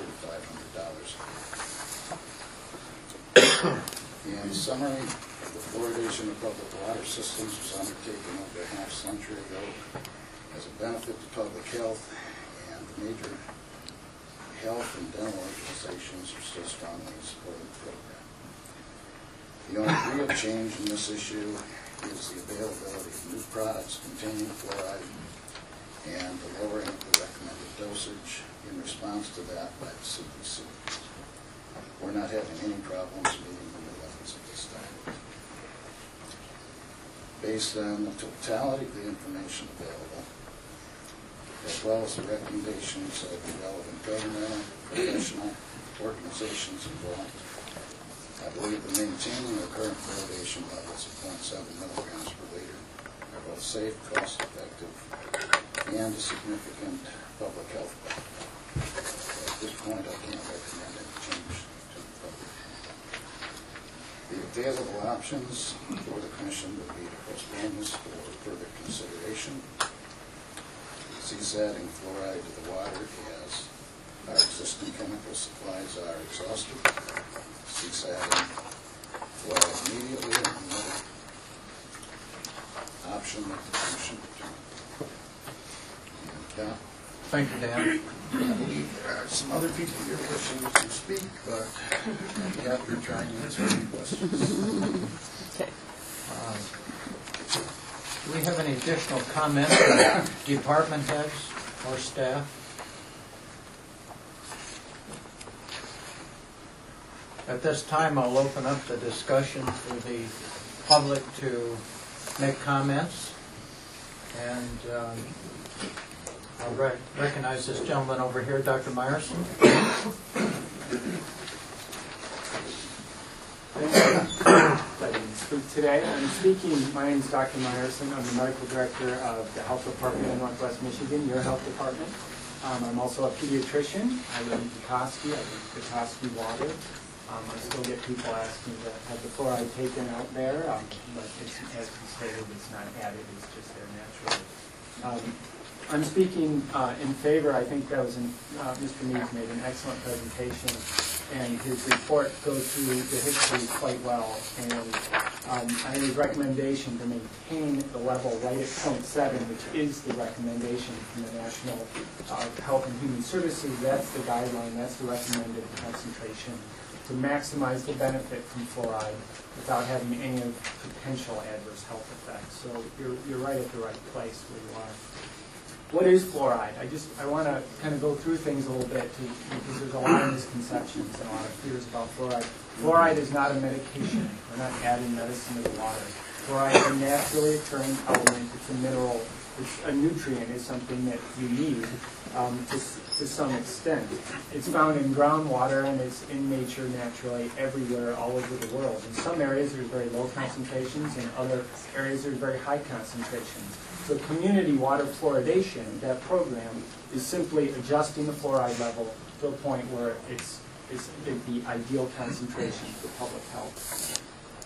$3,500. In summary, the fluoridation of public water systems was undertaken over a half-century ago as a benefit to public health, and the major health and dental organizations are still strongly in support of the program. The only real change in this issue is the availability of new products containing fluoride and the lowering of the recommended dosage in response to that by the CDC. We're not having any problems meeting the new levels at this time. Based on the totality of the information available, as well as the recommendations of the relevant governmental, professional organizations involved, I believe that maintaining the current fluoridation levels of 0.7 milligrams per liter are both safe, cost-effective, and a significant public health benefit. At this point, I can't recommend any change to the public. available options for the commission would be to postpone this for further consideration. Cease adding fluoride to the water as our existing chemical supplies are exhausted. Cease adding fluoride immediately, and another option that the commission determined. And Thank you, Dan. I believe there are some other people here wishing to speak, but I'll be happy to try and answer any questions. Okay. Do we have any additional comments from department heads or staff? At this time, I'll open up the discussion for the public to make comments. And I'll recognize this gentleman over here, Dr. Myerson. Today, I'm speaking, my name is Dr. Myerson. I'm the medical director of the health department in Northwest Michigan, your health department. I'm also a pediatrician. I live in Petoskey. I drink Petoskey water. I still get people asking to have the fluoride taken out there, but it's, as we stated, it's not added, it's just there naturally. I'm speaking in favor. I think that was Mr. Meeks made an excellent presentation, and his report goes through the history quite well. And his recommendation to maintain the level right at 0.7, which is the recommendation from the National Health and Human Services, that's the guideline, that's the recommended concentration to maximize the benefit from fluoride without having any potential adverse health effects. So you're right at the right place where you are. What is fluoride? I want to kind of go through things a little bit because there's a lot of misconceptions and a lot of fears about fluoride. Fluoride is not a medication. We're not adding medicine to the water. Fluoride is a naturally occurring element. It's a mineral. It's a nutrient. It's something that you need to some extent. It's found in groundwater and it's in nature naturally everywhere all over the world. In some areas there's very low concentrations. In other areas there's very high concentrations. So community water fluoridation, that program, is simply adjusting the fluoride level to a point where it's the ideal concentration for public health.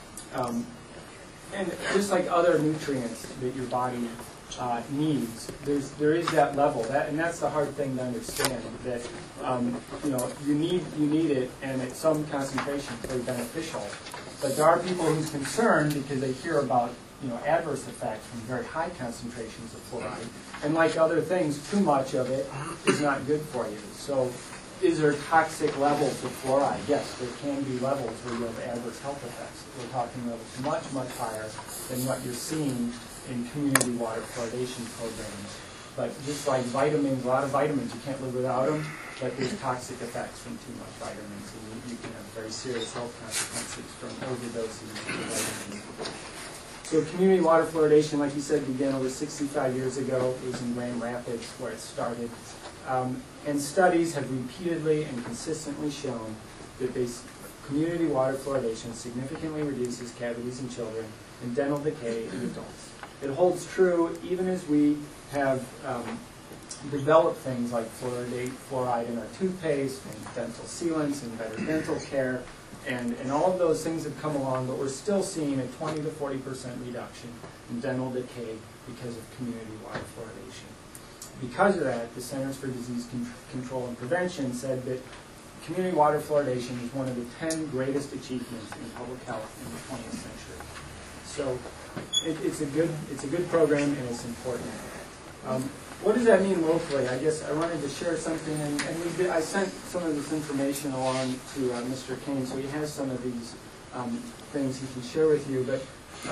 And just like other nutrients that your body needs, there is that level, and that's the hard thing to understand. That you need it, and at some concentration it's very beneficial. But there are people who's concerned because they hear about adverse effects from very high concentrations of fluoride. And like other things, too much of it is not good for you. So is there toxic levels of fluoride? Yes, there can be levels where you have adverse health effects. We're talking levels much, much higher than what you're seeing in community water fluoridation programs. But just like vitamins, a lot of vitamins, you can't live without them, but there's toxic effects from too much vitamins, and you can have very serious health consequences from overdoses of vitamins. So community water fluoridation, like you said, began over 65 years ago. It was in Grand Rapids where it started. And studies have repeatedly and consistently shown that community water fluoridation significantly reduces cavities in children and dental decay in adults. It holds true even as we have developed things like fluoride in our toothpaste and dental sealants and better dental care. And all of those things have come along, but we're still seeing a 20 to 40% reduction in dental decay because of community water fluoridation. Because of that, the Centers for Disease Control and Prevention said that community water fluoridation is one of the 10 greatest achievements in public health in the 20th century. So it's a good program and it's important. What does that mean locally? I guess I wanted to share something, and I sent some of this information along to Mr. Kane, so he has some of these things he can share with you. But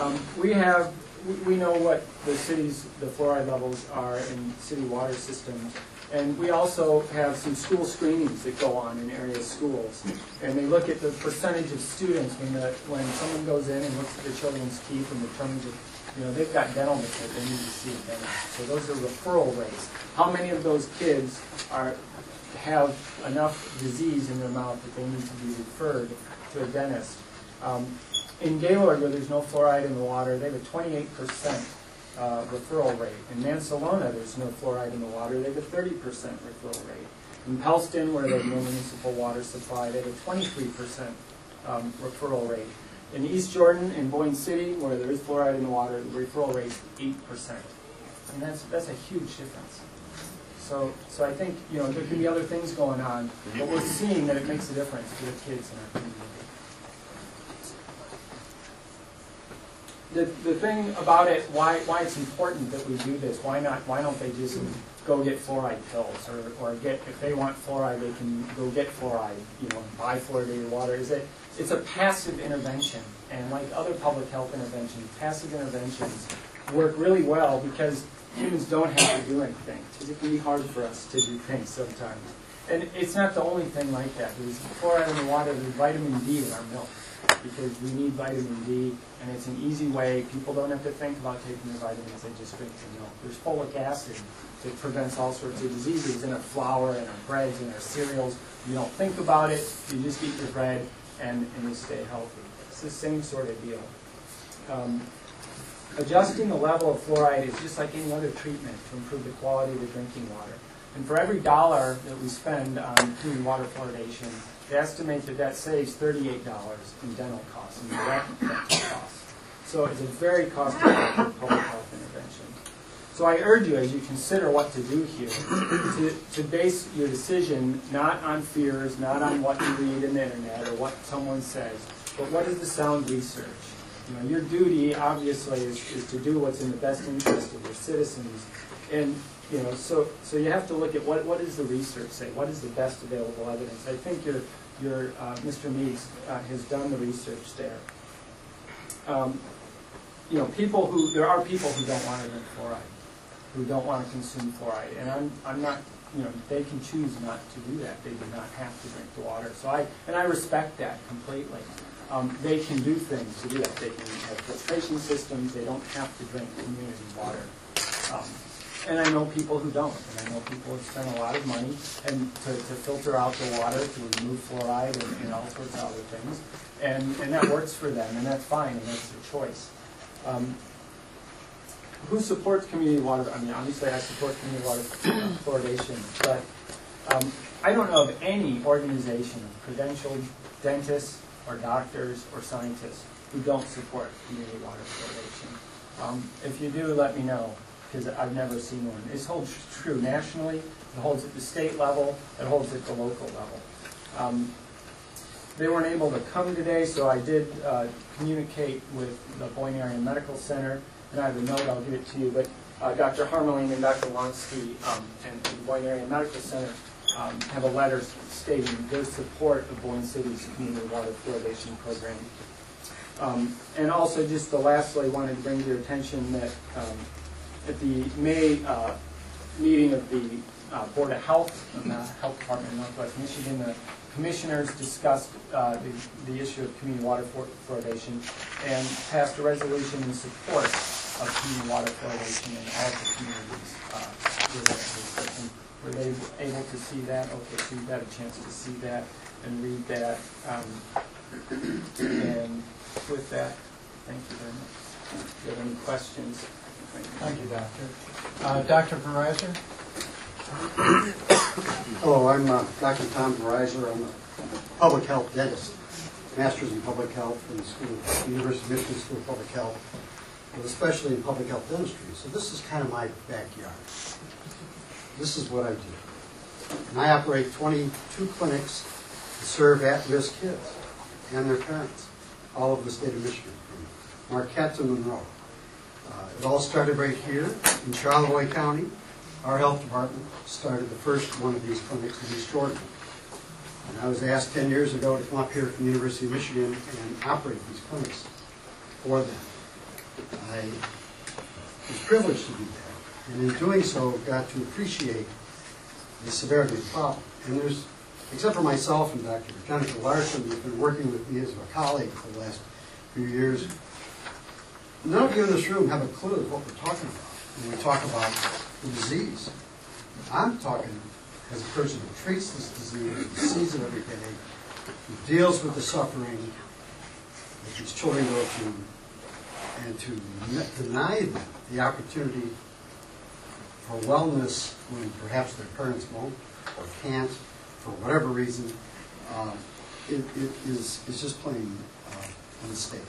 we know what the fluoride levels are in city water systems, and we also have some school screenings that go on in area schools, and they look at the percentage of students when someone goes in and looks at their children's teeth and determines if they've got dental decay, they need to see a dentist. So those are referral rates. How many of those kids have enough disease in their mouth that they need to be referred to a dentist? In Gaylord, where there's no fluoride in the water, they have a 28% referral rate. In Mansalona, there's no fluoride in the water, they have a 30% referral rate. In Pellston, where they have no municipal water supply, they have a 23% referral rate. In East Jordan and Boyne City, where there is fluoride in the water, the referral rate is 8%. And that's a huge difference. So I think, you know, there could be other things going on, but we're seeing that it makes a difference to the kids in our community. The thing about it, why it's important that we do this, why don't they just go get fluoride pills, or if they want fluoride, they can go get fluoride, you know, buy fluoridated water, is that it's a passive intervention. And like other public health interventions, passive interventions work really well because humans don't have to do anything. Because it can be hard for us to do things sometimes. And it's not the only thing like that. There's fluoride in the water, there's vitamin D in our milk, because we need vitamin D, and it's an easy way. People don't have to think about taking their vitamins, they just drink the milk. There's folic acid that prevents all sorts of diseases in our flour, in our breads, in our cereals. You don't think about it, you just eat your bread, and you stay healthy. It's the same sort of deal. Adjusting the level of fluoride is just like any other treatment to improve the quality of the drinking water. And for every dollar that we spend on community water fluoridation, they estimate that saves $38 in dental costs and direct dental costs. So it's a very cost-effective public health intervention. So I urge you, as you consider what to do here, to base your decision not on fears, not on what you read in the internet or what someone says, but what is the sound research? You know, your duty, obviously, is to do what's in the best interest of your citizens. And you know, so you have to look at what does the research say? What is the best available evidence? I think your Mr. Meeks has done the research there. You know, there are people who don't want to drink fluoride, who don't want to consume fluoride, and I'm not. You know, they can choose not to do that. They do not have to drink the water. So I respect that completely. They can do things to do that. They can have filtration systems. They don't have to drink community water. And I know people who don't. And I know people who spend a lot of money and to filter out the water, to remove fluoride and all sorts of other things. And that works for them, and that's fine, and that's their choice. Who supports community water? I mean, obviously I support community water fluoridation, but I don't know of any organization of credentialed dentists or doctors or scientists who don't support community water fluoridation. If you do, let me know, because I've never seen one. This holds true nationally, it holds at the state level, it holds at the local level. They weren't able to come today, so I did communicate with the Boyne Area Medical Center, and I have a note, I'll give it to you, but Dr. Harmeling and Dr. Lonsky and the Boyne Area Medical Center have a letter stating their support of Boyne City's community water fluoridation program. And also, just lastly, I wanted to bring to your attention that at the May meeting of the Board of Health, the Health Department of Northwest Michigan, the commissioners discussed the issue of community water fluoridation and passed a resolution in support of community water fluoridation in all the communities. Were they able to see that? Okay, so you've got a chance to see that and read that. And with that, thank you very much. If you have any questions. Thank you, Doctor. Dr. Verizor? Hello, I'm Dr. Tom Verizor. I'm a public health dentist, master's in public health from the University of Michigan School of Public Health, but especially in public health dentistry. So this is kind of my backyard. This is what I do. And I operate 22 clinics to serve at-risk kids and their parents, all over the state of Michigan, from Marquette to Monroe. It all started right here in Charlevoix County. Our health department started the first one of these clinics in East Jordan. And I was asked 10 years ago to come up here from the University of Michigan and operate these clinics for them. I was privileged to do that. And in doing so, got to appreciate the severity of the problem. And there's, except for myself and Dr. Jennifer Larson, who's been working with me as a colleague for the last few years, none of you in this room have a clue of what we're talking about when we talk about the disease. I'm talking as a person who treats this disease, who sees it every day, who deals with the suffering that these children go through, and to deny them the opportunity for wellness when perhaps their parents won't or can't for whatever reason, it is just plain in the state.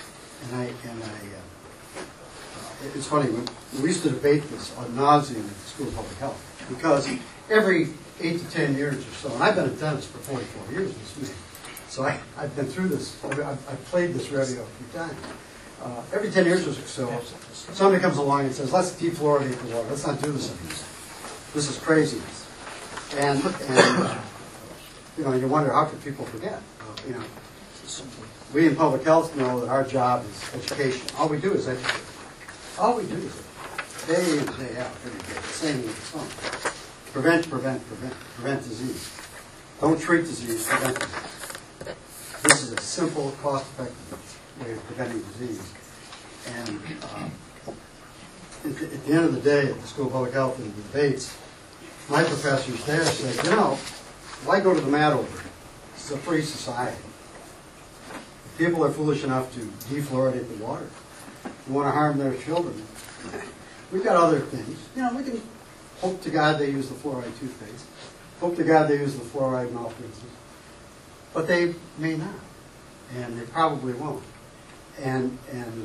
It's funny, we used to debate this ad nauseum at the School of Public Health, because every 8 to 10 years or so, and I've been a dentist for 44 years this May, so I've been through this, I've played this rodeo a few times. Every 10 years or so, somebody comes along and says, let's defluoridate the water, let's not do this anymore. This is craziness. And you know, you wonder, how could people forget? You know, we in public health know that our job is education. All we do is educate. All we do is day in, day out, every day, same with the song. Prevent disease. Don't treat disease, prevent disease. This is a simple, cost-effective way of preventing disease. And at the end of the day, at the School of Public Health and the debates, my professors there said, you know, why go to the mat over it? This is a free society. If people are foolish enough to defluoridate the water, who want to harm their children, we've got other things. You know, we can hope to God they use the fluoride toothpaste. Hope to God they use the fluoride mouth rinses. But they may not, and they probably won't. And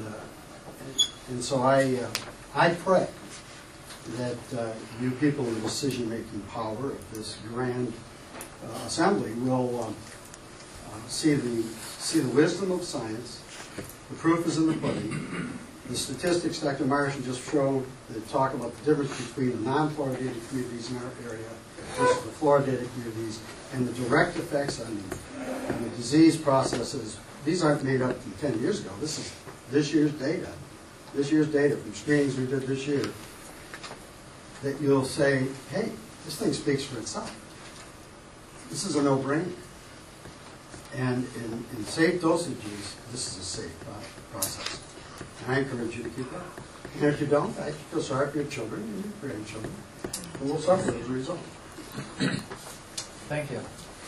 so I pray that you people in the decision-making power of this grand assembly will see the wisdom of science. The proof is in the pudding. The statistics Dr. Myerson just showed that talk about the difference between the non-fluoridated communities in our area versus the fluoridated communities, and the direct effects on the disease processes. These aren't made up from 10 years ago. This is this year's data. This year's data from screenings we did this year. That you'll say, hey, this thing speaks for itself. This is a no-brainer. And in safe dosages, this is a safe process. And I encourage you to keep that. And if you don't, I feel sorry for your children and your grandchildren who will suffer as a result. Thank you.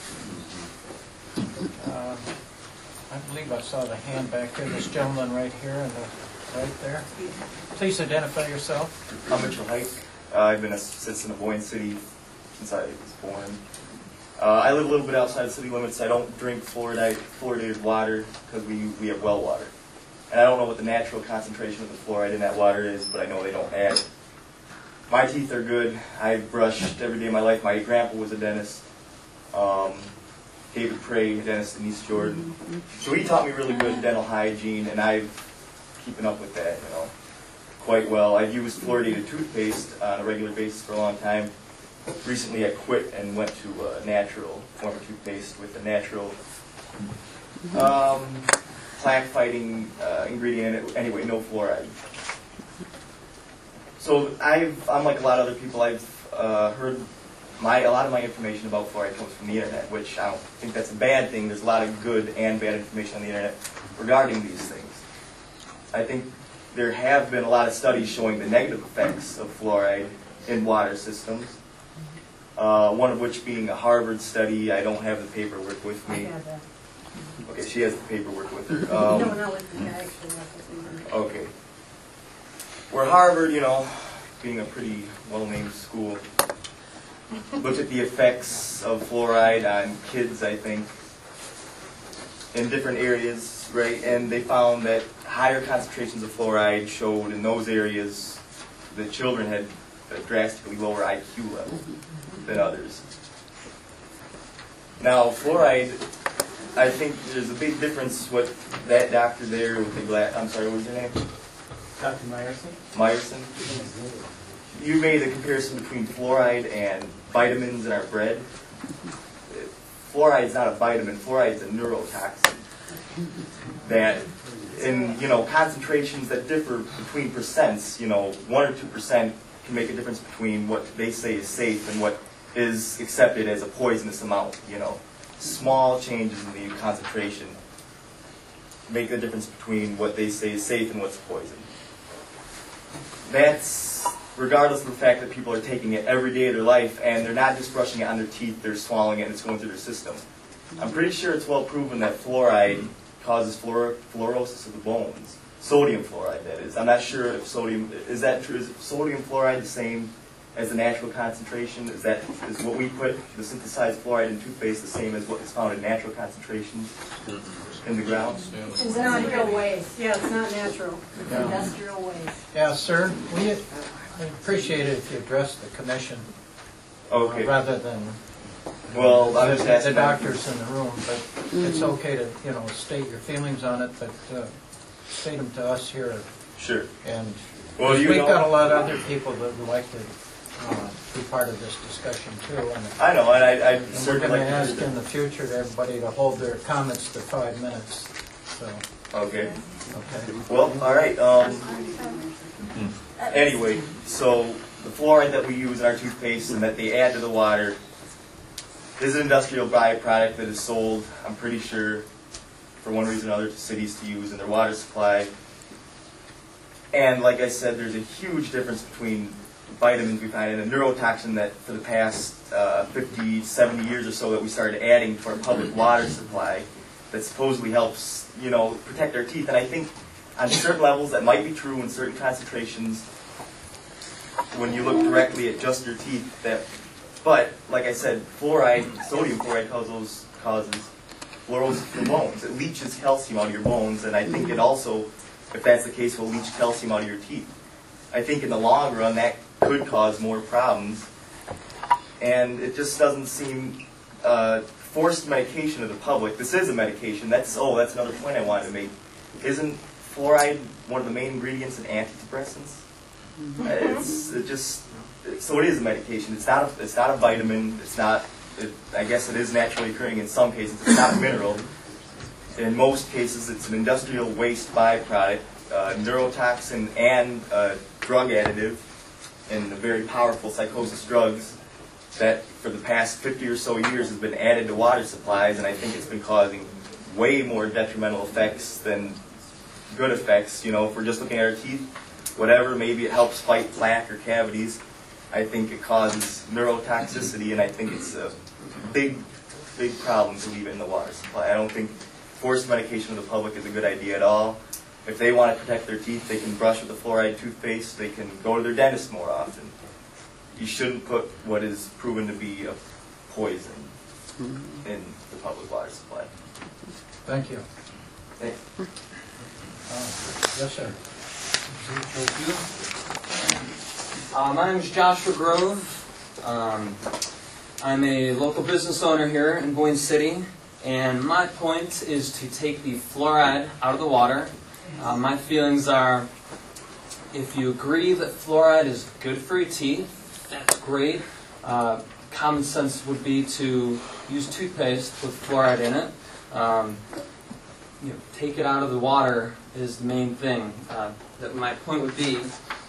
I believe I saw the hand back there, this gentleman right here and right there. Please identify yourself. I'm Mitchell Height. I've been a citizen of Boyne City since I was born. I live a little bit outside the city limits. I don't drink fluoridated water because we have well water. And I don't know what the natural concentration of the fluoride in that water is, but I know they don't add it. My teeth are good. I've brushed every day of my life. My grandpa was a dentist. David Prey, a dentist in East Jordan. So he taught me really good dental hygiene, and I've keeping up with that, quite well. I've used fluoridated toothpaste on a regular basis for a long time. Recently I quit and went to a natural form of toothpaste with a natural plaque-fighting ingredient in it. Anyway, no fluoride. So unlike a lot of other people, I've heard a lot of my information about fluoride comes from the internet, which I don't think that's a bad thing. There's a lot of good and bad information on the internet regarding these things. I think there have been a lot of studies showing the negative effects of fluoride in water systems. One of which being a Harvard study. I don't have the paperwork with me. I have that. Okay, she has the paperwork with her. No, not with me. I actually have it. Okay. Where Harvard, being a pretty well-named school, looked at the effects of fluoride on kids, I think, in different areas, right? And they found that higher concentrations of fluoride showed in those areas that children had a drastically lower IQ level than others. Now, fluoride, I think there's a big difference with that doctor there with the glass. I'm sorry, what was your name? Dr. Myerson. Myerson. You made a comparison between fluoride and vitamins in our bread. Fluoride is not a vitamin. Fluoride is a neurotoxin that, in concentrations that differ between percents, 1 or 2% can make a difference between what they say is safe and what is accepted as a poisonous amount. Small changes in the concentration make the difference between what they say is safe and what's poison. That's regardless of the fact that people are taking it every day of their life, and they're not just brushing it on their teeth, they're swallowing it and it's going through their system. I'm pretty sure it's well proven that fluoride causes fluorosis of the bones. Sodium fluoride, that is. I'm not sure if sodium, is that true? Is sodium fluoride the same as the natural concentration? Is what we put the synthesized fluoride in toothpaste the same as what is found in natural concentrations in the ground? It's industrial waste. Yeah, it's not natural. It's industrial waste. Yeah, sir, I'd appreciate it if you address the commission rather than I'm just asking the doctors in the room, but it's okay to, state your feelings on it, but state them to us here. Sure. And well, we've got a lot of other people that would like to be part of this discussion too. And I know, and I we're going to ask in the future to everybody to hold their comments to 5 minutes. So. Okay. Well, all right. Anyway, so the fluoride that we use in our toothpaste and that they add to the water is an industrial byproduct that is sold, I'm pretty sure, for one reason or another, to cities to use in their water supply. And like I said, there's a huge difference between vitamins we find and a neurotoxin that for the past 50, 70 years or so that we started adding to our public water supply that supposedly helps, protect our teeth. And I think on certain levels that might be true in certain concentrations when you look directly at just your teeth. But like I said, fluoride, sodium fluoride causes fluorosis for bones. It leaches calcium out of your bones, and I think it also, if that's the case, will leach calcium out of your teeth. I think in the long run that could cause more problems, and it just doesn't seem forced medication of the public. This is a medication. That's another point I wanted to make. Isn't fluoride one of the main ingredients in antidepressants? So it is a medication. It's not a vitamin. I guess it is naturally occurring in some cases. It's not a mineral. In most cases, it's an industrial waste byproduct, neurotoxin and drug additive, and the very powerful psychosis drugs that for the past 50 or so years has been added to water supplies, and I think it's been causing way more detrimental effects than good effects. If we're just looking at our teeth, whatever, maybe it helps fight plaque or cavities. I think it causes neurotoxicity, and I think it's a big problem to leave it in the water supply. I don't think forced medication of the public is a good idea at all. If they want to protect their teeth, they can brush with a fluoride toothpaste. They can go to their dentist more often. You shouldn't put what is proven to be a poison in the public water supply. Thank you. Thanks. Yes, sir. My name is Joshua Grove. I'm a local business owner here in Boyne City, and my point is to take the fluoride out of the water. My feelings are, if you agree that fluoride is good for your teeth, that's great. Common sense would be to use toothpaste with fluoride in it. Take it out of the water is the main thing. That my point would be.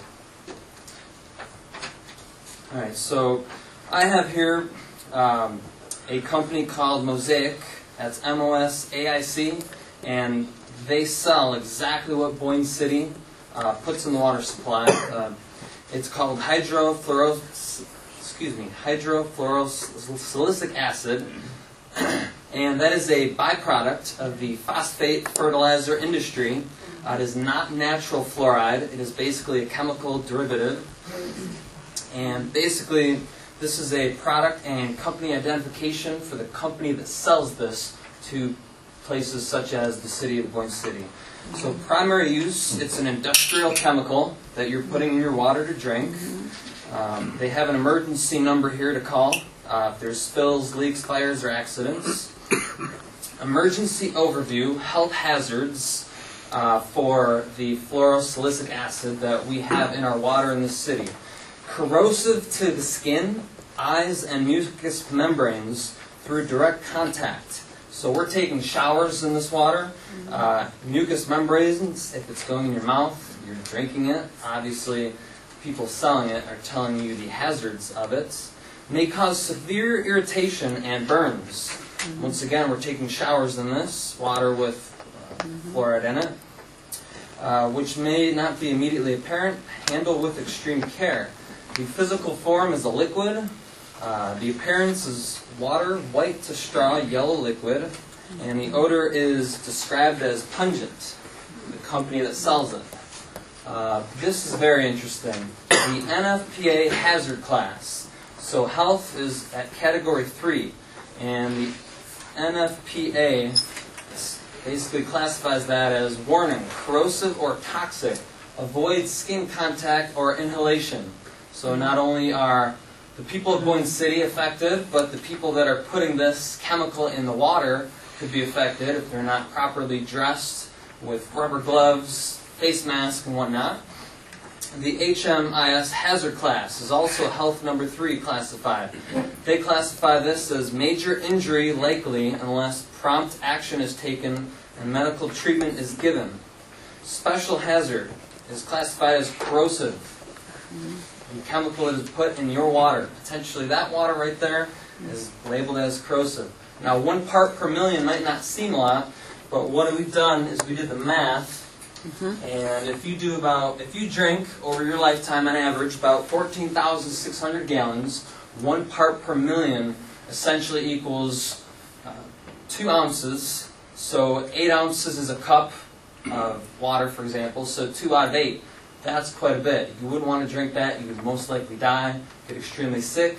All right, so I have here a company called Mosaic. That's MOSAIC, and they sell exactly what Boyne City puts in the water supply. It's called hydrofluorosilicic acid, and that is a byproduct of the phosphate fertilizer industry. It is not natural fluoride. It is basically a chemical derivative. And basically, this is a product and company identification for the company that sells this to places such as the city of Boyne City. So primary use, it's an industrial chemical that you're putting in your water to drink. They have an emergency number here to call if there's spills, leaks, fires, or accidents. Emergency overview, health hazards for the fluorosilicic acid that we have in our water in the city. Corrosive to the skin, eyes, and mucous membranes through direct contact. So we're taking showers in this water. Mucous membranes, if it's going in your mouth, you're drinking it. Obviously, people selling it are telling you the hazards of it. May cause severe irritation and burns. Once again, we're taking showers in this water with fluoride in it, which may not be immediately apparent. Handle with extreme care. The physical form is a liquid. The appearance is water, white to straw, yellow liquid. And the odor is described as pungent, the company that sells it. This is very interesting. The NFPA hazard class. So health is at category 3, and the NFPA basically classifies that as warning, corrosive or toxic, avoid skin contact or inhalation. So not only are the people of Boyne City affected, but the people that are putting this chemical in the water could be affected if they're not properly dressed with rubber gloves, face mask, and whatnot. The HMIS hazard class is also health number 3 classified. They classify this as major injury likely unless prompt action is taken and medical treatment is given. Special hazard is classified as corrosive. The chemical that is put in your water, potentially that water right there, is labeled as corrosive. Now, 1 part per million might not seem a lot, but what we've done is we did the math. And if you drink over your lifetime on average about 14,600 gallons, 1 part per million essentially equals 2 ounces. So 8 ounces is a cup of water, for example, so 2 out of 8. That's quite a bit. You wouldn't want to drink that. You would most likely die, get extremely sick.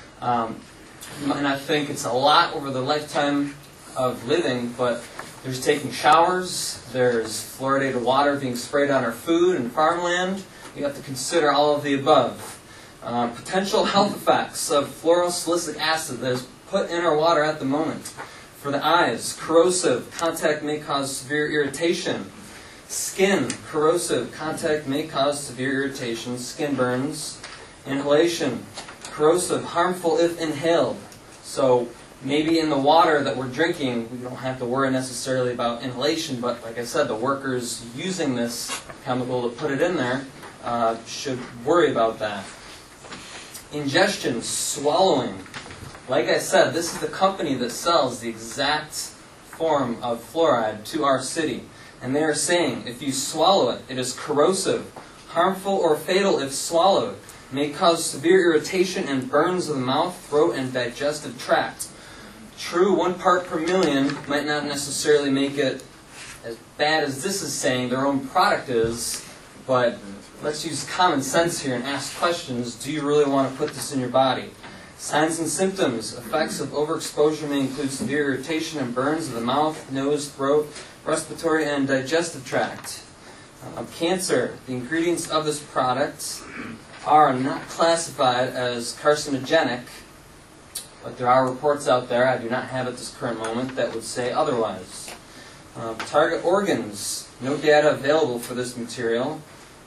You might not think it's a lot over the lifetime of living, but there's taking showers, there's fluoridated water being sprayed on our food and farmland. You have to consider all of the above. Potential health effects of fluorosilicic acid that is put in our water at the moment. For the eyes, corrosive contact may cause severe irritation. Skin, corrosive contact may cause severe irritation, skin burns. Inhalation, corrosive, harmful if inhaled. So maybe in the water that we're drinking, we don't have to worry necessarily about inhalation, but like I said, the workers using this chemical to put it in there should worry about that. Ingestion, swallowing. Like I said, this is the company that sells the exact form of fluoride to our city. And they are saying if you swallow it, it is corrosive, harmful or fatal if swallowed, may cause severe irritation and burns of the mouth, throat, and digestive tract. True, 1 part per million might not necessarily make it as bad as this is saying their own product is, but let's use common sense here and ask questions. Do you really want to put this in your body? Signs and symptoms. Effects of overexposure may include severe irritation and burns of the mouth, nose, throat, respiratory, and digestive tract. Cancer. The ingredients of this product are not classified as carcinogenic, but there are reports out there, I do not have at this current moment, that would say otherwise. Target organs. No data available for this material.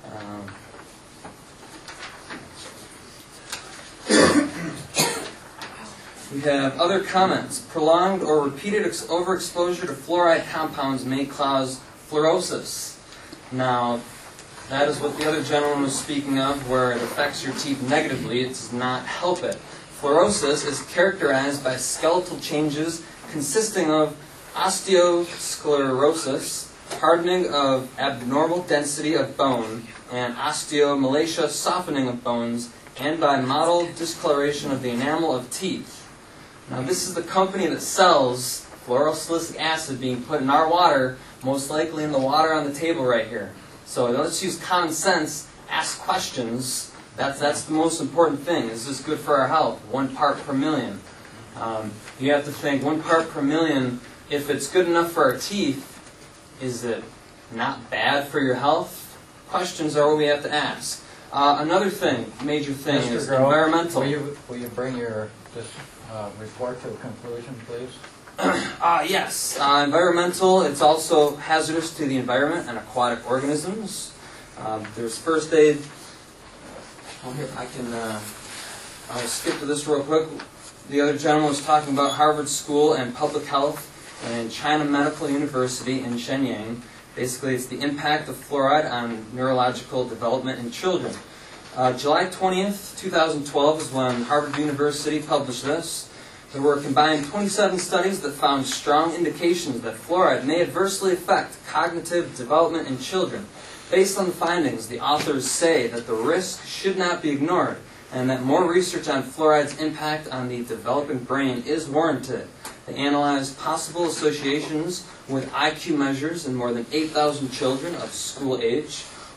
We have other comments. Prolonged or repeated overexposure to fluoride compounds may cause fluorosis. Now, that is what the other gentleman was speaking of, where it affects your teeth negatively. It does not help it. Fluorosis is characterized by skeletal changes consisting of osteosclerosis, hardening of abnormal density of bone, and osteomalacia, softening of bones, and by mottled discoloration of the enamel of teeth. Now, this is the company that sells fluorosilicic acid being put in our water, most likely in the water on the table right here. So let's use common sense, ask questions. That's the most important thing. Is this good for our health? 1 part per million. You have to think 1 part per million, if it's good enough for our teeth, is it not bad for your health? Questions are what we have to ask. Another thing, major thing, Mr. is Grove, environmental. Will you bring this report to a conclusion, please? Yes. Environmental, it's also hazardous to the environment and aquatic organisms. There's first aid. Oh, here, I'll skip to this real quick. The other gentleman was talking about Harvard School and Public Health and China Medical University in Shenyang. Basically, it's the impact of fluoride on neurological development in children. July 20th, 2012 is when Harvard University published this. There were combined 27 studies that found strong indications that fluoride may adversely affect cognitive development in children. Based on the findings, the authors say that the risk should not be ignored and that more research on fluoride's impact on the developing brain is warranted. They analyzed possible associations with IQ measures in more than 8,000 children of school age.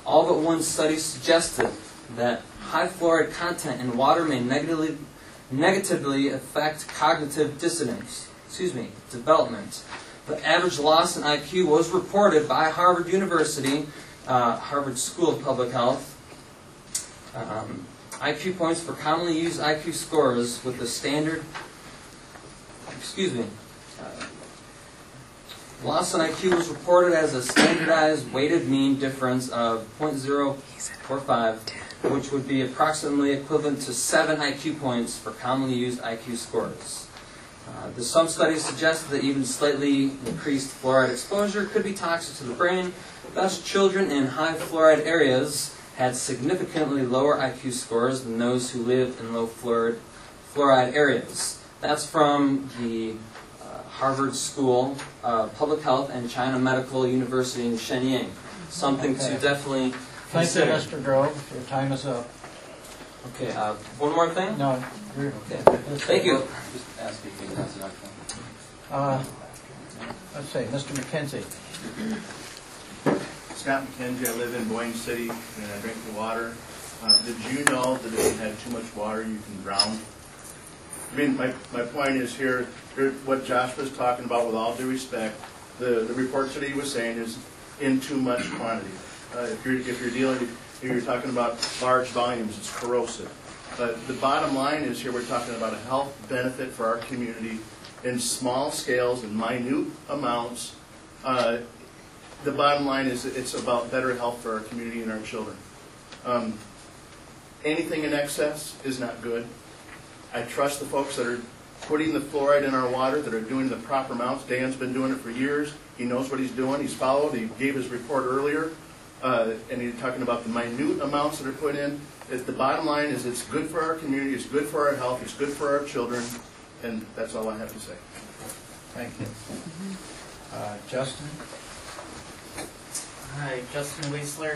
All but one study suggested that high fluoride content in water may negatively affect cognitive development. The average loss in IQ was reported by Harvard University, Harvard School of Public Health. IQ points for commonly used IQ scores with the standard, loss in IQ was reported as a standardized weighted mean difference of 0.045, which would be approximately equivalent to 7 IQ points for commonly used IQ scores. Some studies suggest that even slightly increased fluoride exposure could be toxic to the brain. Thus, children in high fluoride areas had significantly lower IQ scores than those who lived in low fluoride areas. That's from the Harvard School of Public Health and China Medical University in Shenyang. Something to definitely consider. Thank you, Mr. Grove. Your time is up. Okay, one more thing? No. Okay. Thank you. Just ask if you can answer that one. Let's see, Mr. McKenzie. Scott McKenzie, I live in Boyne City, and I drink the water. Did you know that if you had too much water, you can drown? I mean, my point is here, what Josh was talking about, with all due respect, the reports that he was saying is in too much quantity. If you're talking about large volumes, it's corrosive. The bottom line is here we're talking about a health benefit for our community in small scales and minute amounts. The bottom line is it's about better health for our community and our children. Anything in excess is not good. I trust the folks that are putting the fluoride in our water, that are doing the proper amounts. Dan's been doing it for years. He knows what he's doing. He's followed. He gave his report earlier. And he's talking about the minute amounts that are put in. The bottom line is it's good for our community, it's good for our health, it's good for our children, and that's all I have to say. Thank you. Justin? Hi, Justin Weisler.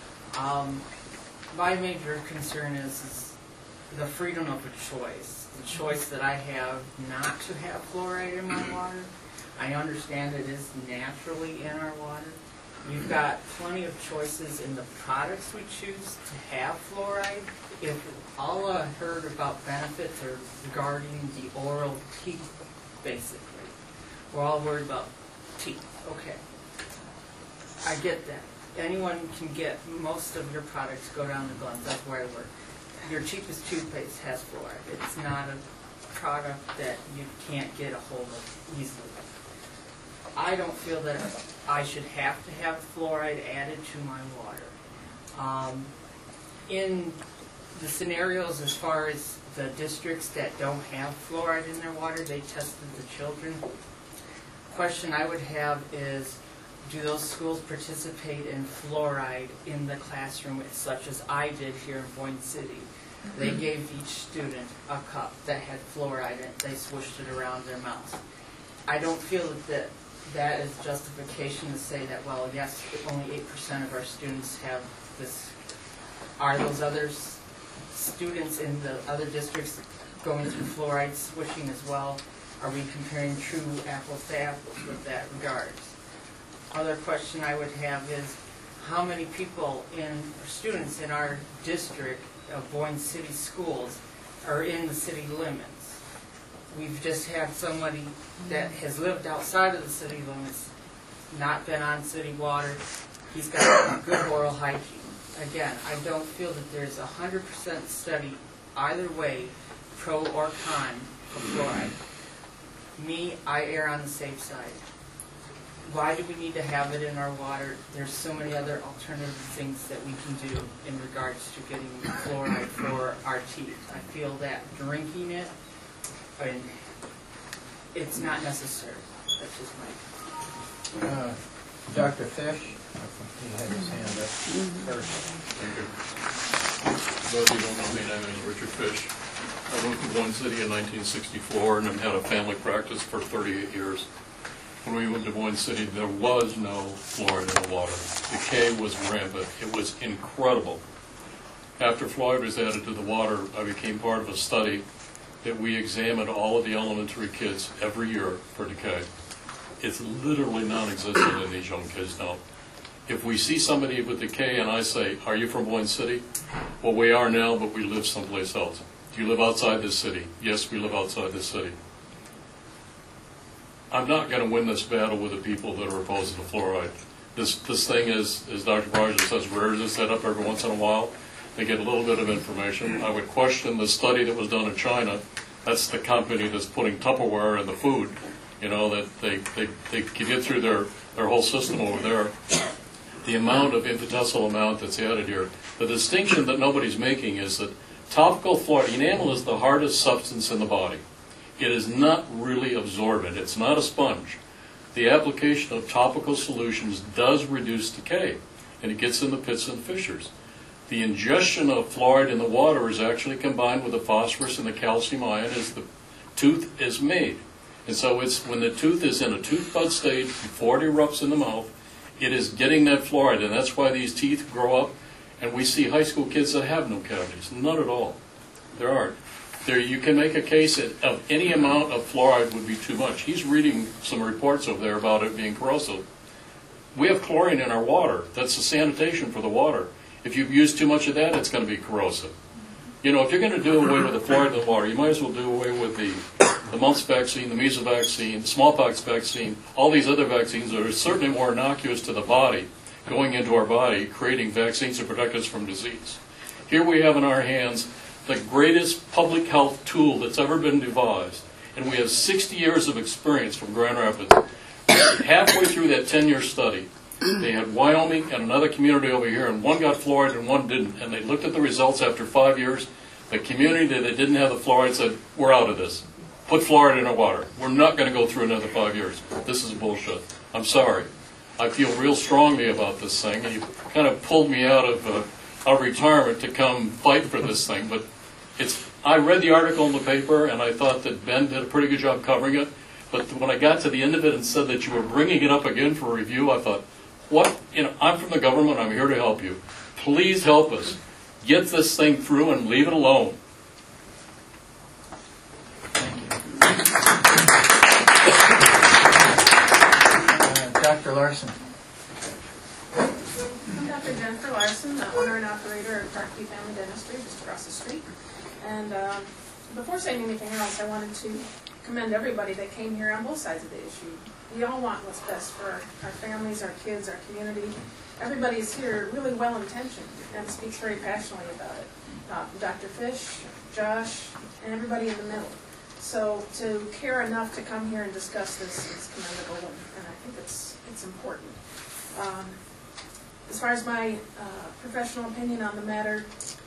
My major concern is the freedom of a choice. The choice that I have not to have fluoride in my water. I understand it is naturally in our water. We've got plenty of choices in the products we choose to have fluoride. If all I heard about benefits are regarding the oral teeth, basically. We're all worried about teeth. Okay. I get that. Anyone can get, most of your products go down the gums. That's where I work. Your cheapest toothpaste has fluoride. It's not a product that you can't get a hold of easily. I don't feel that I should have to have fluoride added to my water. In the scenarios as far as the districts that don't have fluoride in their water, they tested the children. Question I would have is, do those schools participate in fluoride in the classroom such as I did here in Boyne City? They gave each student a cup that had fluoride in it. They swished it around their mouth. I don't feel that is justification to say that, well, yes, only 8% of our students have this. Are those other students in the other districts going through fluoride swishing as well? Are we comparing true apples to apples with that regards? Other question I would have is, how many people students in our district of Boyne City schools are in the city limits? We've just had somebody that has lived outside of the city limits, not been on city water. He's got good oral hygiene. Again, I don't feel that there's 100% study either way, pro or con, of fluoride. Me, I err on the safe side. Why do we need to have it in our water? There's so many other alternative things that we can do in regards to getting fluoride for our teeth. I feel that drinking it, and it's not necessary. That's just my... Dr. Fish, he had his hand up first. Thank you. For those who don't know me, my name is Richard Fish. I moved to Boyne City in 1964 and have had a family practice for 38 years. When we moved to Boyne City, there was no fluoride in the water. Decay was rampant. It was incredible. After fluoride was added to the water, I became part of a study that we examined all of the elementary kids every year for decay. It's literally non-existent in these young kids now. If we see somebody with decay and I say, are you from Boyne City? Well, we are now, but we live someplace else. Do you live outside this city? Yes, we live outside this city. I'm not going to win this battle with the people that are opposed to fluoride. This thing is, as Dr. Barger says, rare to set up every once in a while. They get a little bit of information. I would question the study that was done in China. That's the company that's putting Tupperware in the food, you know, that they can get through their whole system over there. The amount of infinitesimal amount that's added here. The distinction that nobody's making is that topical fluoride, enamel is the hardest substance in the body. It is not really absorbent. It's not a sponge. The application of topical solutions does reduce decay, and it gets in the pits and fissures. The ingestion of fluoride in the water is actually combined with the phosphorus and the calcium ion as the tooth is made. And so it's when the tooth is in a tooth bud stage before it erupts in the mouth, it is getting that fluoride, and that's why these teeth grow up, and we see high school kids that have no cavities. None at all. There aren't. There, you can make a case that of any amount of fluoride would be too much. He's reading some reports over there about it being corrosive. We have chlorine in our water. That's the sanitation for the water. If you use too much of that, it's going to be corrosive. You know, if you're going to do away with the fluoride in the water, you might as well do away with the mumps vaccine, the measles vaccine, the smallpox vaccine, all these other vaccines that are certainly more innocuous to the body, going into our body, creating vaccines to protect us from disease. Here we have in our hands the greatest public health tool that's ever been devised, and we have 60 years of experience from Grand Rapids. Halfway through that 10-year study, they had Wyoming and another community over here, and one got fluoride and one didn't, and they looked at the results after 5 years. The community that didn't have the fluoride said, we're out of this. Put fluoride in our water. We're not going to go through another 5 years. This is bullshit. I'm sorry. I feel real strongly about this thing, and you kind of pulled me out of retirement to come fight for this thing, but I read the article in the paper, and I thought that Ben did a pretty good job covering it. But when I got to the end of it and said that you were bringing it up again for review, I thought, what? You know, I'm from the government. I'm here to help you. Please help us. Get this thing through and leave it alone. Dr. Larson. I'm Dr. Jennifer Larson, the owner and operator of Parkview Family Dentistry, just across the street. And before saying anything else, I wanted to commend everybody that came here on both sides of the issue. We all want what's best for our families, our kids, our community. Everybody is here really well-intentioned and speaks very passionately about it. Dr. Fish, Josh, and everybody in the middle. So to care enough to come here and discuss this is commendable, and I think it's important. As far as my professional opinion on the matter,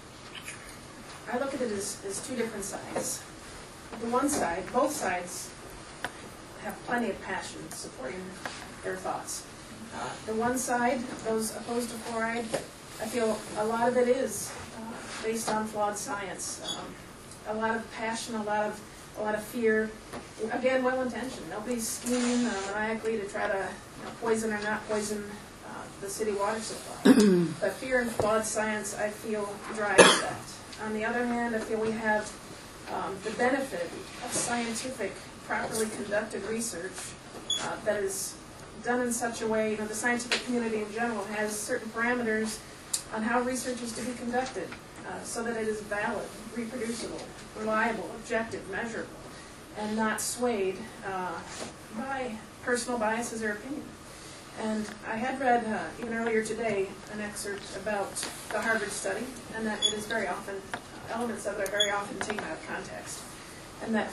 I look at it as two different sides. The one side, both sides have plenty of passion supporting their thoughts. The one side, those opposed to fluoride, I feel a lot of it is based on flawed science. A lot of passion, a lot of fear. Again, well-intentioned. Nobody's scheming maniacally to try to poison or not poison the city water supply. But fear and flawed science, I feel, drives that. On the other hand, I feel we have the benefit of scientific, properly conducted research that is done in such a way, the scientific community in general has certain parameters on how research is to be conducted so that it is valid, reproducible, reliable, objective, measurable, and not swayed by personal biases or opinion. And I had read, even earlier today, an excerpt about the Harvard study, and that it is very often, elements of it are very often taken out of context. And that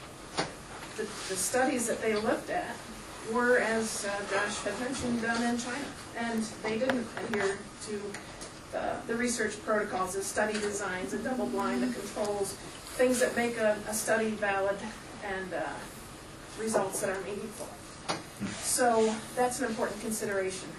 the studies that they looked at were, as Josh had mentioned, done in China. And they didn't adhere to the research protocols, the study designs, the double-blind, the controls, things that make a study valid and results that are meaningful. So that's an important consideration.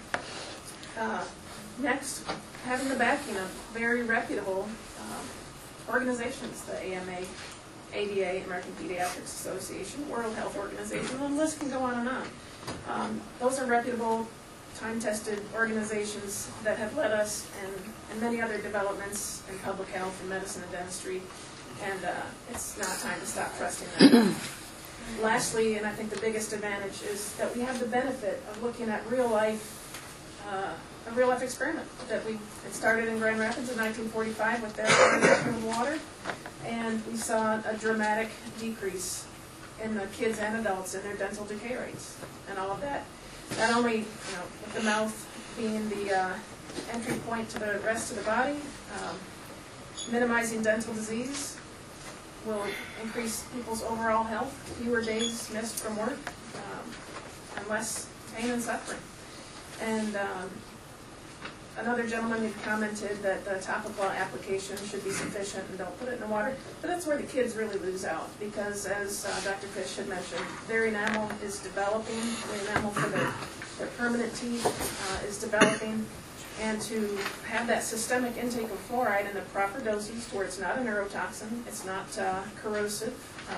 Next, having the backing of very reputable organizations, the AMA, ADA, American Pediatrics Association, World Health Organization, and the list can go on and on. Those are reputable, time-tested organizations that have led us in many other developments in public health and medicine and dentistry, and it's now time to stop trusting them. Lastly, and I think the biggest advantage, is that we have the benefit of looking at real-life a real life experiment that it started in Grand Rapids in 1945 with their fluoridation of water, and we saw a dramatic decrease in the kids and adults in their dental decay rates and all of that. Not only, with the mouth being the entry point to the rest of the body, minimizing dental disease will increase people's overall health, fewer days missed from work, and less pain and suffering. And another gentleman had commented that the topical application should be sufficient and don't put it in the water. But that's where the kids really lose out, because as Dr. Fish had mentioned, their enamel is developing, the enamel for their permanent teeth is developing, and to have that systemic intake of fluoride in the proper dosage to where it's not a neurotoxin, it's not corrosive,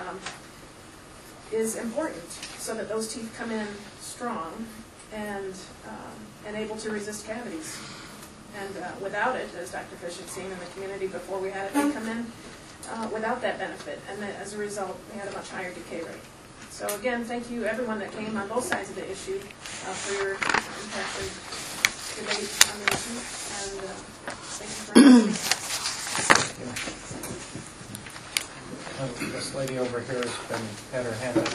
is important so that those teeth come in strong and able to resist cavities. And without it, as Dr. Fish had seen in the community before we had it come in, without that benefit, and then as a result, we had a much higher decay rate. So again, thank you everyone that came on both sides of the issue for your impassioned debate on the issue, and thank you for listening. This lady over here has had her hand up.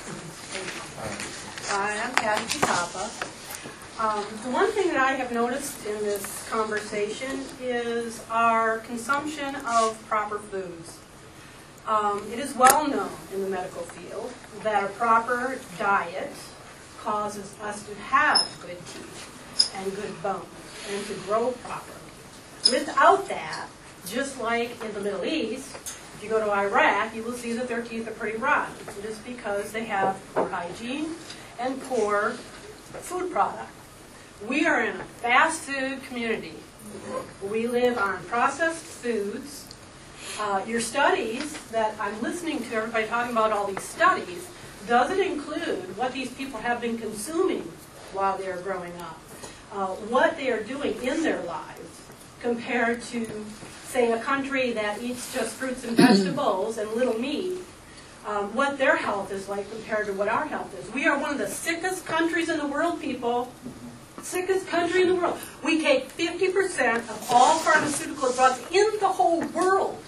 Hi, I'm Patty Papa. The one thing that I have noticed in this conversation is our consumption of proper foods. It is well known in the medical field that a proper diet causes us to have good teeth and good bones and to grow properly. Without that, just like in the Middle East, if you go to Iraq, you will see that their teeth are pretty rotten. It is because they have poor hygiene and poor food product. We are in a fast food community. We live on processed foods. Your studies that I'm listening to, everybody talking about all these studies, doesn't include what these people have been consuming while they are growing up, what they are doing in their lives compared to, say, a country that eats just fruits and vegetables and little meat, what their health is like compared to what our health is. We are one of the sickest countries in the world, people. Sickest country in the world. We take 50% of all pharmaceutical drugs in the whole world.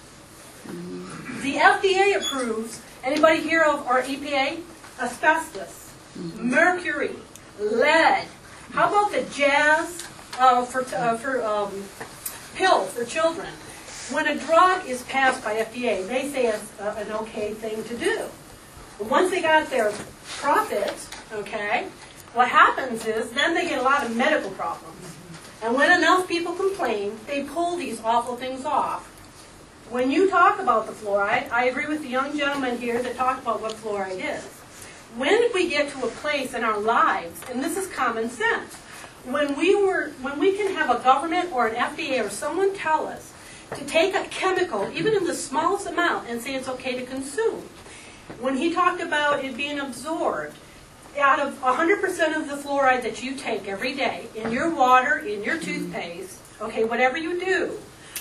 The FDA approves, anybody hear of, or EPA? Asbestos, mercury, lead. How about the jazz for pills for children? When a drug is passed by FDA, they say it's an okay thing to do. But once they got their profit, okay, what happens is then they get a lot of medical problems. And when enough people complain, they pull these awful things off. When you talk about the fluoride, I agree with the young gentleman here that talked about what fluoride is. When did we get to a place in our lives, and this is common sense, when we can have a government or an FDA or someone tell us to take a chemical, even in the smallest amount, and say it's okay to consume. When he talked about it being absorbed, out of 100% of the fluoride that you take every day, in your water, in your toothpaste, okay, whatever you do,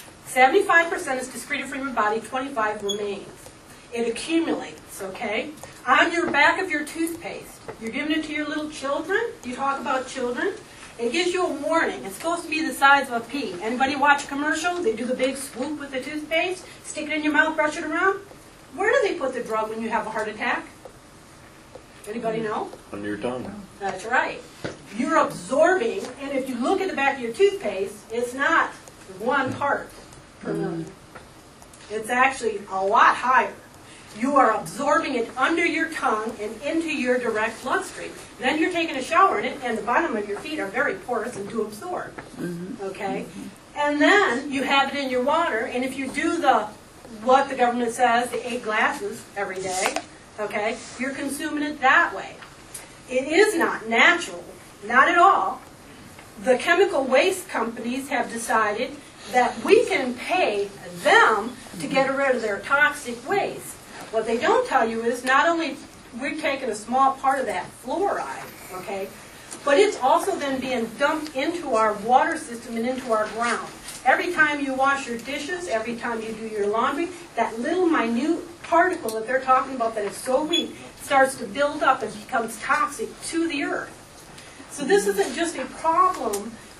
75% is excreted from your body, 25% remains. It accumulates, okay? On your back of your toothpaste, you're giving it to your little children. You talk about children. It gives you a warning. It's supposed to be the size of a pea. Anybody watch a commercial? They do the big swoop with the toothpaste, stick it in your mouth, brush it around. Where do they put the drug when you have a heart attack? Anybody know? Under your tongue. That's right. You're absorbing, and if you look at the back of your toothpaste, it's not 1 part per million. It's actually a lot higher. You are absorbing it under your tongue and into your direct bloodstream. Then you're taking a shower in it, and the bottom of your feet are very porous and do absorb. Okay? And then you have it in your water, and if you do what the government says, the 8 glasses every day, okay, you're consuming it that way. It is not natural, not at all. The chemical waste companies have decided that we can pay them to get rid of their toxic waste. What they don't tell you is not only we're taking a small part of that fluoride, okay, but it's also then being dumped into our water system and into our ground. Every time you wash your dishes, every time you do your laundry, that little minute particle that they're talking about that is so weak starts to build up and becomes toxic to the earth. So this isn't just a problem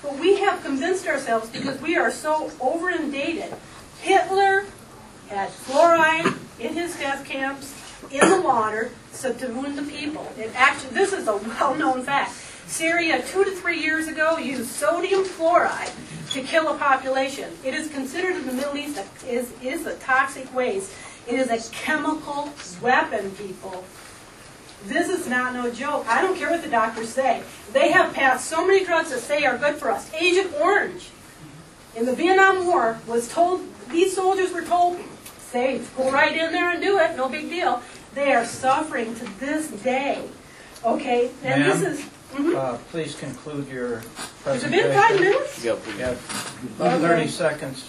But we have convinced ourselves, because we are so over-inundated, Hitler had fluoride in his death camps, in the water, so to wound the people. And actually, this is a well-known fact. Syria, 2 to 3 years ago, used sodium fluoride to kill a population. It is considered in the Middle East is a toxic waste. It is a chemical weapon, people. This is not no joke. I don't care what the doctors say. They have passed so many drugs that say are good for us. Agent Orange, in the Vietnam War, was told, these soldiers were told, say, go right in there and do it, no big deal. They are suffering to this day. Okay? And this is... Please conclude your Has it presentation. been 5 minutes? Yep. You have about 30 seconds.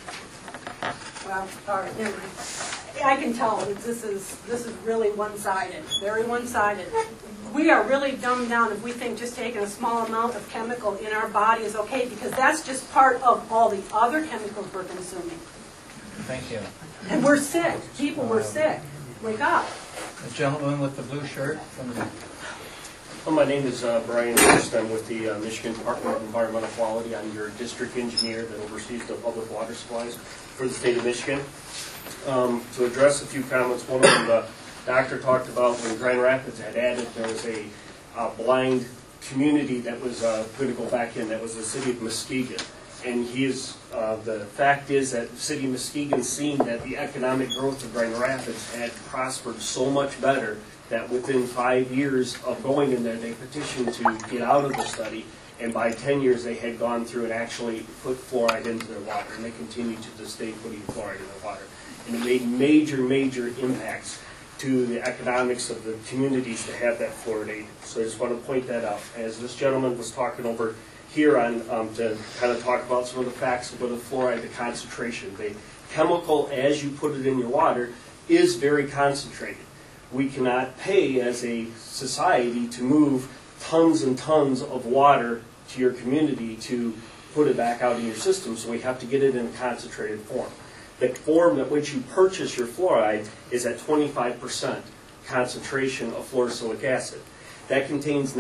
Well, all right, never mind. I can tell that this is really one-sided, very one-sided. We are really dumbed down if we think just taking a small amount of chemical in our body is okay, because that's just part of all the other chemicals we're consuming. Thank you. And we're sick. People, we're sick. Wake up. The gentleman with the blue shirt from the... Well, my name is Brian Hurst. I'm with the Michigan Department of Environmental Quality. I'm your district engineer that oversees the public water supplies for the state of Michigan. To address a few comments, one of them the doctor talked about when Grand Rapids had added, there was a blind community that was going to go back in. That was the city of Muskegon. And the fact is that the city of Muskegon seen that the economic growth of Grand Rapids had prospered so much better that within 5 years of going in there, they petitioned to get out of the study, and by 10 years they had gone through and actually put fluoride into their water, and they continue to this day putting fluoride in their water. And it made major, major impacts to the economics of the communities to have that fluoridate. So I just want to point that out. As this gentleman was talking over here on to kind of talk about some of the facts about the fluoride, the concentration. The chemical, as you put it in your water, is very concentrated. We cannot pay as a society to move tons and tons of water to your community to put it back out in your system, so we have to get it in a concentrated form. The form at which you purchase your fluoride is at 25% concentration of fluorosilicic acid. That contains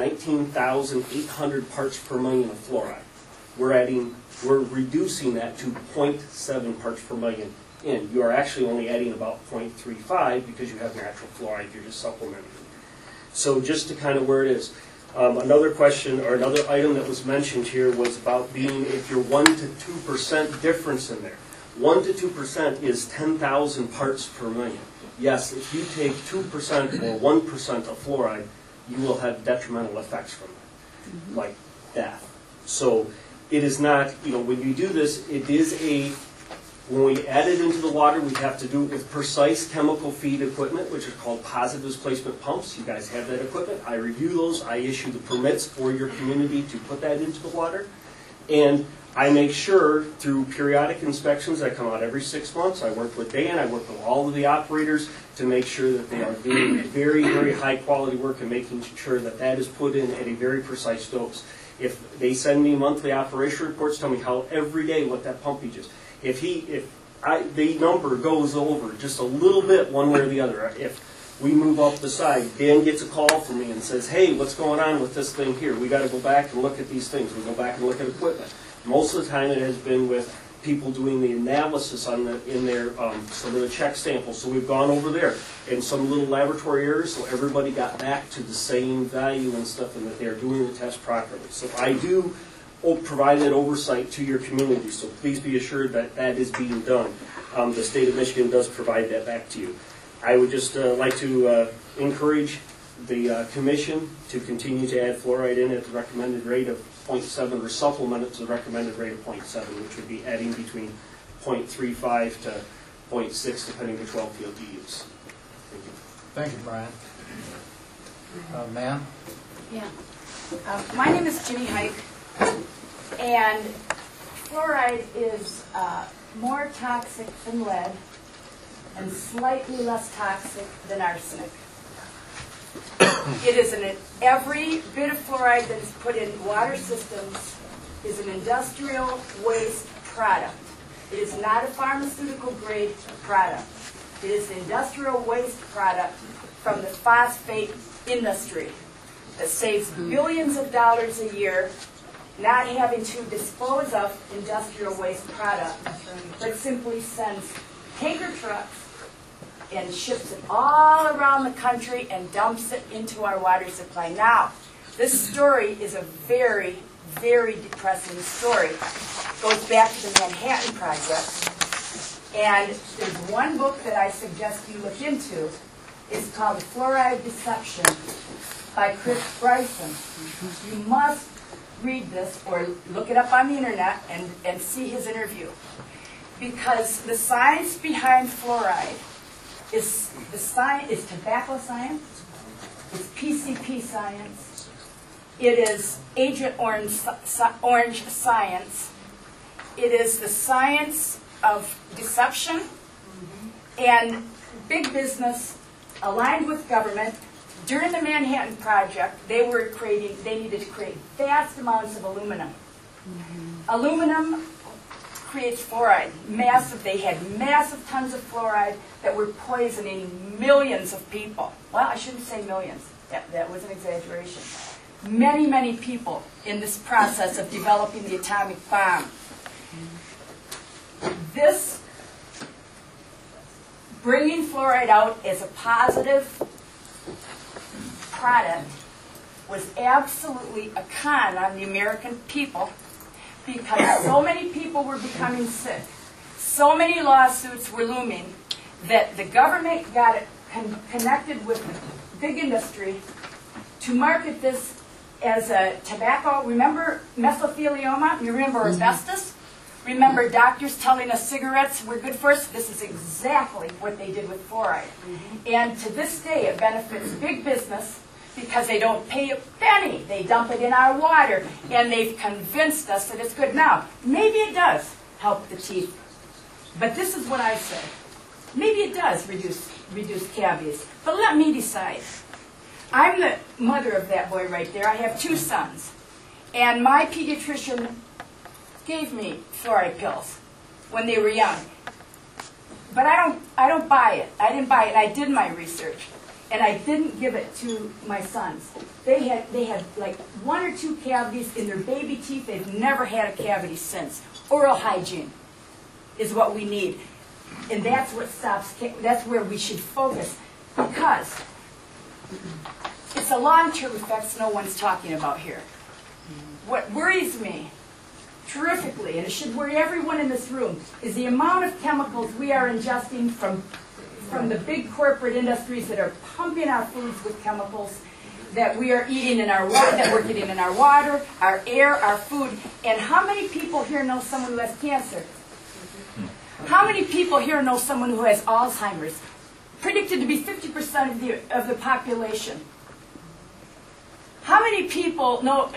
19,800 parts per million of fluoride. We're reducing that to 0.7 parts per million in. You are actually only adding about 0.35 because you have natural fluoride. You're just supplementing it. So just to kind of where it is. Another question or another item that was mentioned here was about being if you're 1 to 2% difference in there. 1 to 2% is 10,000 parts per million. Yes, if you take 2% or 1% of fluoride, you will have detrimental effects from that, like death. So it is not, when you do this, it is when we add it into the water, we have to do it with precise chemical feed equipment, which is called positive displacement pumps. You guys have that equipment. I review those. I issue the permits for your community to put that into the water. And I make sure through periodic inspections that come out every 6 months. I work with Dan. I work with all of the operators to make sure that they are doing very, very high quality work and making sure that that is put in at a very precise dose. If they send me monthly operation reports, tell me how every day what that pumpage is. If the number goes over just a little bit one way or the other, if we move up the side, Dan gets a call from me and says, hey, what's going on with this thing here? We got to go back and look at these things. We go back and look at equipment. Most of the time it has been with people doing the analysis in their some of the check samples. So we've gone over there and some little laboratory errors, so everybody got back to the same value and stuff, and that they're doing the test properly. So I do provide that oversight to your community, so please be assured that that is being done. The state of Michigan does provide that back to you. I would just like to encourage the commission to continue to add fluoride in at the recommended rate of 0.7 or supplement it to the recommended rate of 0.7, which would be adding between 0.35 to 0.6 depending which well field you use. Thank you. Thank you, Brian. Ma'am? Yeah. My name is Ginny Hike, and fluoride is more toxic than lead and slightly less toxic than arsenic. It is every bit of fluoride that is put in water systems is an industrial waste product. It is not a pharmaceutical grade product. It is an industrial waste product from the phosphate industry that saves billions of dollars a year not having to dispose of industrial waste product, but simply sends tanker trucks and ships it all around the country and dumps it into our water supply. Now, this story is a very, very depressing story. It goes back to the Manhattan Project. And there's one book that I suggest you look into. It's called Fluoride Deception by Chris Bryson. You must read this or look it up on the internet and see his interview. Because the science behind fluoride is tobacco science, it's PCP science, it is Agent Orange science, it is the science of deception, and big business aligned with government. During the Manhattan Project, they needed to create vast amounts of aluminum. Aluminum creates fluoride, massive. They had massive tons of fluoride that were poisoning millions of people. Well, I shouldn't say millions. That was an exaggeration. Many, many people in this process of developing the atomic bomb. This bringing fluoride out as a positive product was absolutely a con on the American people, because so many people were becoming sick, so many lawsuits were looming, that the government got it connected with the big industry to market this as a tobacco. Remember mesothelioma? You remember asbestos? Remember doctors telling us cigarettes were good for us? This is exactly what they did with fluoride. And to this day, it benefits big business because they don't pay a penny. They dump it in our water, and they've convinced us that it's good. Now, maybe it does help the teeth, but this is what I say. Maybe it does reduce cavities, but let me decide. I'm the mother of that boy right there. I have 2 sons, and my pediatrician gave me fluoride pills when they were young. But I don't buy it. I didn't buy it. I did my research, and I didn't give it to my sons. They had like 1 or 2 cavities in their baby teeth. They've never had a cavity since. Oral hygiene is what we need, and that's what stops. That's where we should focus, because it's the long-term effects no one's talking about here. What worries me terrifically, and it should worry everyone in this room, is the amount of chemicals we are ingesting from the big corporate industries that are pumping our foods with chemicals, that we are eating in our water, that we're getting in our water, our air, our food. And how many people here know someone who has cancer? How many people here know someone who has Alzheimer's? Predicted to be 50% of the population. How many people know,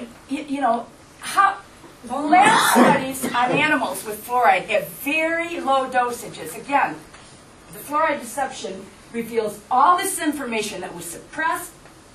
lab studies on animals with fluoride at very low dosages. Again, the fluoride deception reveals all this information that was suppressed.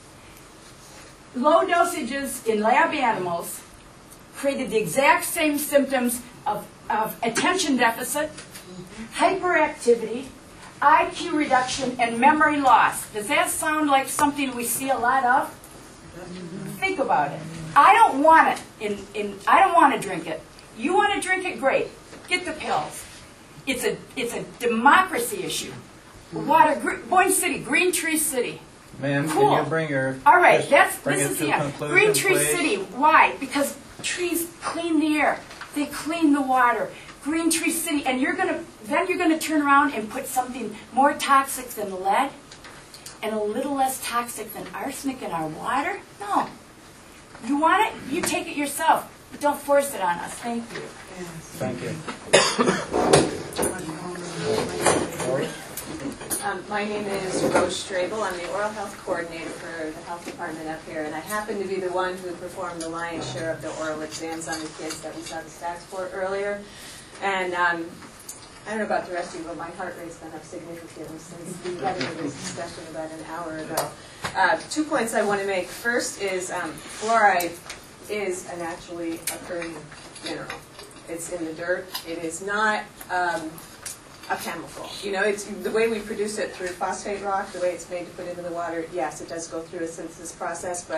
Low dosages in lab animals created the exact same symptoms of attention deficit, hyperactivity, IQ reduction, and memory loss. Does that sound like something we see a lot of? Think about it. I don't want it. I don't want to drink it. You want to drink it? Great. Get the pills. It's a democracy issue. Boyne City, Green Tree City. Ma'am, Cool. can you bring your... All right, bring this it is to the a end. conclusion, Green Tree please? City. Why? Because trees clean the air. They clean the water. Green Tree City, and you're gonna turn around and put something more toxic than lead and a little less toxic than arsenic in our water? No. You want it? You take it yourself, but don't force it on us. Thank you. Thank you. My name is Rose Strabel. I'm the oral health coordinator for the health department up here, and I happen to be the one who performed the lion's share of the oral exams on the kids that we saw the stats for earlier. And I don't know about the rest of you, but my heart rate's been up significantly since we had this discussion about an hour ago. 2 points I want to make. First is fluoride is a naturally occurring mineral. It's in the dirt. It is not a chemical. You know, it's the way we produce it through phosphate rock, the way it's made to put into the water. Yes, it does go through a synthesis process, but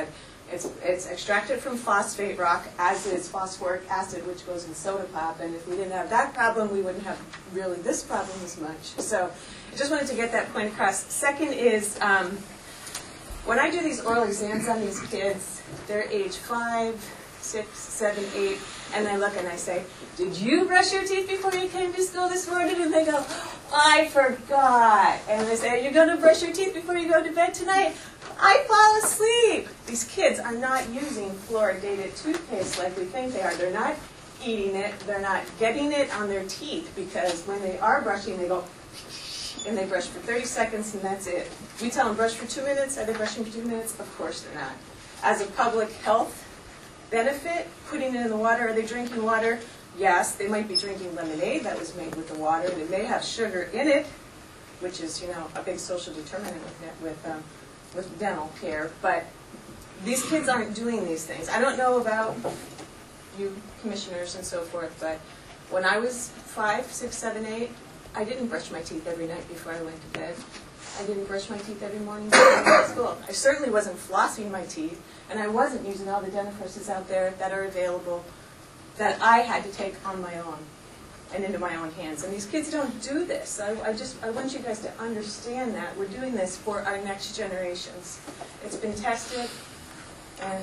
It's extracted from phosphate rock, as is phosphoric acid, which goes in soda pop. And if we didn't have that problem, we wouldn't have really this problem as much. So I just wanted to get that point across. Second is, when I do these oral exams on these kids, they're age 5, 6, 7, 8, and I look and I say, did you brush your teeth before you came to school this morning? And they go, I forgot. And I say, are you going to brush your teeth before you go to bed tonight? I fall asleep. These kids are not using fluoridated toothpaste like we think they are. They're not eating it. They're not getting it on their teeth, because when they are brushing, they go, and they brush for 30 seconds, and that's it. We tell them brush for 2 minutes. Are they brushing for 2 minutes? Of course they're not. As a public health benefit, putting it in the water, are they drinking water? Yes, they might be drinking lemonade that was made with the water. They may have sugar in it, which is, a big social determinant with dental care. But these kids aren't doing these things. I don't know about you commissioners and so forth, but when I was 5, 6, 7, 8, I didn't brush my teeth every night before I went to bed. I didn't brush my teeth every morning before I went to school. I certainly wasn't flossing my teeth, and I wasn't using all the dentifrices out there that are available that I had to take on my own and into my own hands. And these kids don't do this. I want you guys to understand that. We're doing this for our next generations. It's been tested, and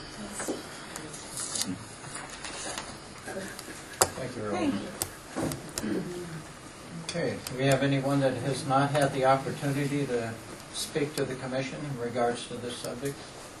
Thank you, Roland. Okay, do we have anyone that has not had the opportunity to speak to the commission in regards to this subject?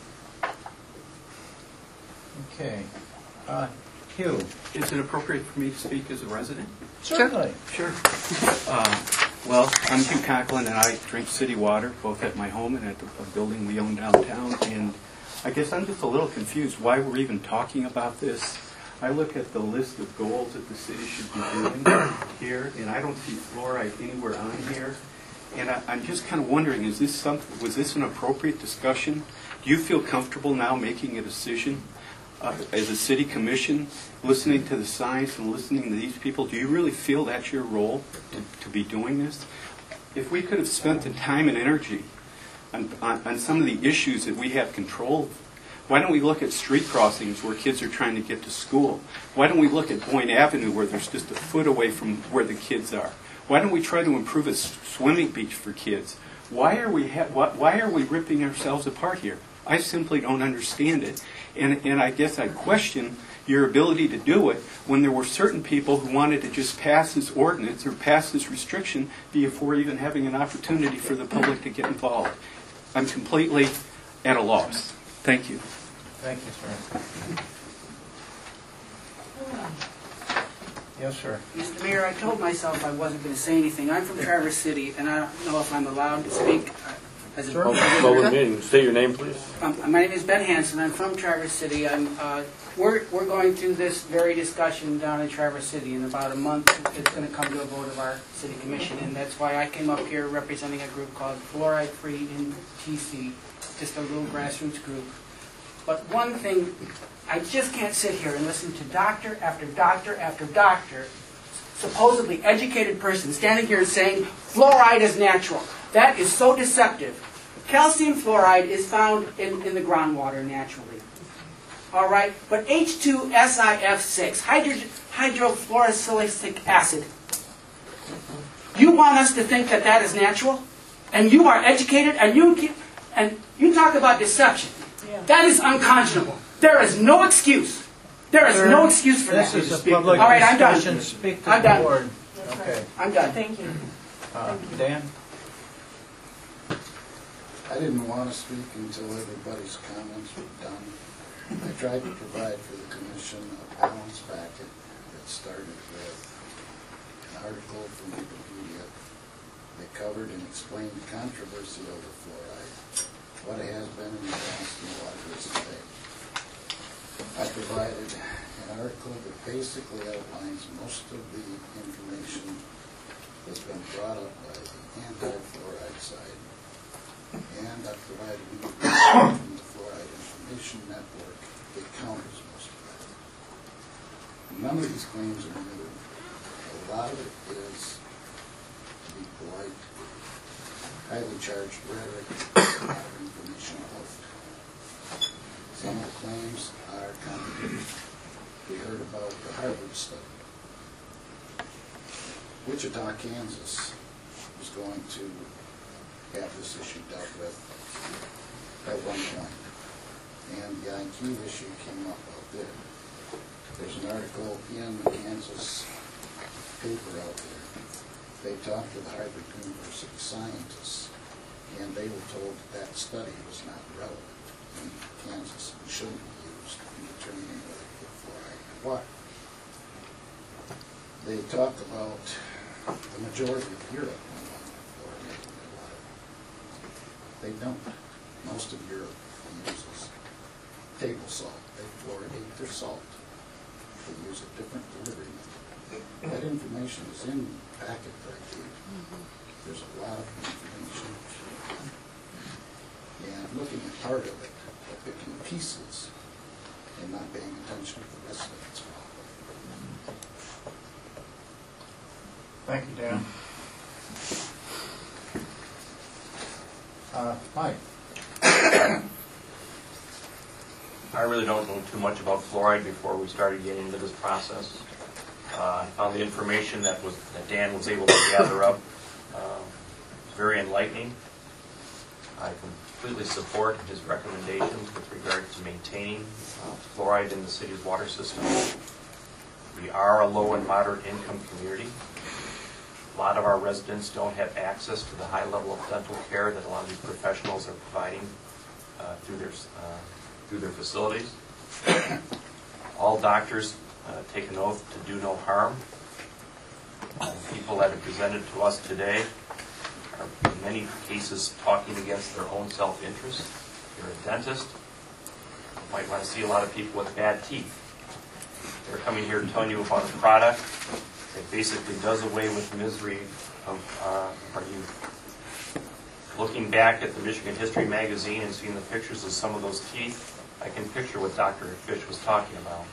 Okay. Hugh. Is it appropriate for me to speak as a resident? Certainly. Sure. Well, I'm Hugh Conklin, and I drink city water, both at my home and at the building we own downtown. And I guess I'm just a little confused why we're even talking about this. I look at the list of goals that the city should be doing here, and I don't see fluoride anywhere on here. And I'm just kind of wondering, was this an appropriate discussion? Do you feel comfortable now making a decision as a city commission, listening to the science and listening to these people? Do you really feel that's your role to be doing this? If we could have spent the time and energy on some of the issues that we have control of, why don't we look at street crossings where kids are trying to get to school? Why don't we look at Boyne Avenue where there's just a foot away from where the kids are? Why don't we try to improve a swimming beach for kids? Why are we ripping ourselves apart here? I simply don't understand it. And I guess I question your ability to do it when there were certain people who wanted to just pass this ordinance or pass this restriction before even having an opportunity for the public to get involved. I'm completely at a loss. Thank you. Thank you, sir. Yes, sir. Mr. Mayor, I told myself I wasn't going to say anything. I'm from Traverse City, and I don't know if I'm allowed to speak as a Public meeting. State your name, please. My name is Ben Hansen. I'm from Traverse City. We're going through this very discussion down in Traverse City. In about a month, it's going to come to a vote of our city commission, and that's why I came up here representing a group called Fluoride Free in TC, just a little grassroots group. But one thing, I just can't sit here and listen to doctor after doctor after doctor, supposedly educated person, standing here saying fluoride is natural. That is so deceptive. Calcium fluoride is found in the groundwater naturally. All right, but H2SiF6, hydrofluorosilicic acid, you want us to think that that is natural? And you are educated, and you talk about deception. That is unconscionable. There is no excuse. There is no excuse for that. This is a public All right, I'm done. discussion. Speak to I'm the done. board. Okay. I'm done. Thank you. Dan? I didn't want to speak until everybody's comments were done. I tried to provide for the commission a balanced packet that started with an article from Wikipedia that covered and explained the controversy of the fluoride, what it has been in the past, and what it is today. I provided an article that basically outlines most of the information that's been brought up by the anti-fluoride side, and I provided information from the Fluoride Information Network that counters most of that. None of these claims are new. A lot of it is, to be polite, highly charged rhetoric, a lot of information out. Some of the claims are contradictory. We heard about the Harvard study. Wichita, Kansas was going to have this issue dealt with at one point, and the IQ issue came up out there. There's an article in the Kansas paper out there. They talked to the Harvard University scientists, and they were told that study was not relevant in Kansas and shouldn't be used in determining whether to put fluoride in water. They talked about the majority of Europe fluoridating their water. They don't. Most of Europe uses table salt. They fluoridate their salt. They use a different delivery method. That information is in the packet that I gave. There's a lot of information. And looking at part of it, but picking pieces and not paying attention to the rest of it's wrong. Thank you, Dan. Mike. I really don't know too much about fluoride before we started getting into this process. I found the information that Dan was able to gather up very enlightening. I completely support his recommendations with regard to maintaining fluoride in the city's water system. We are a low and moderate income community. A lot of our residents don't have access to the high level of dental care that a lot of these professionals are providing through their facilities. All doctors take an oath to do no harm. People that have presented to us today are in many cases talking against their own self-interest. If you're a dentist, you might want to see a lot of people with bad teeth. They're coming here telling you about a product that basically does away with misery of our youth. Looking back at the Michigan History magazine and seeing the pictures of some of those teeth, I can picture what Dr. Fish was talking about.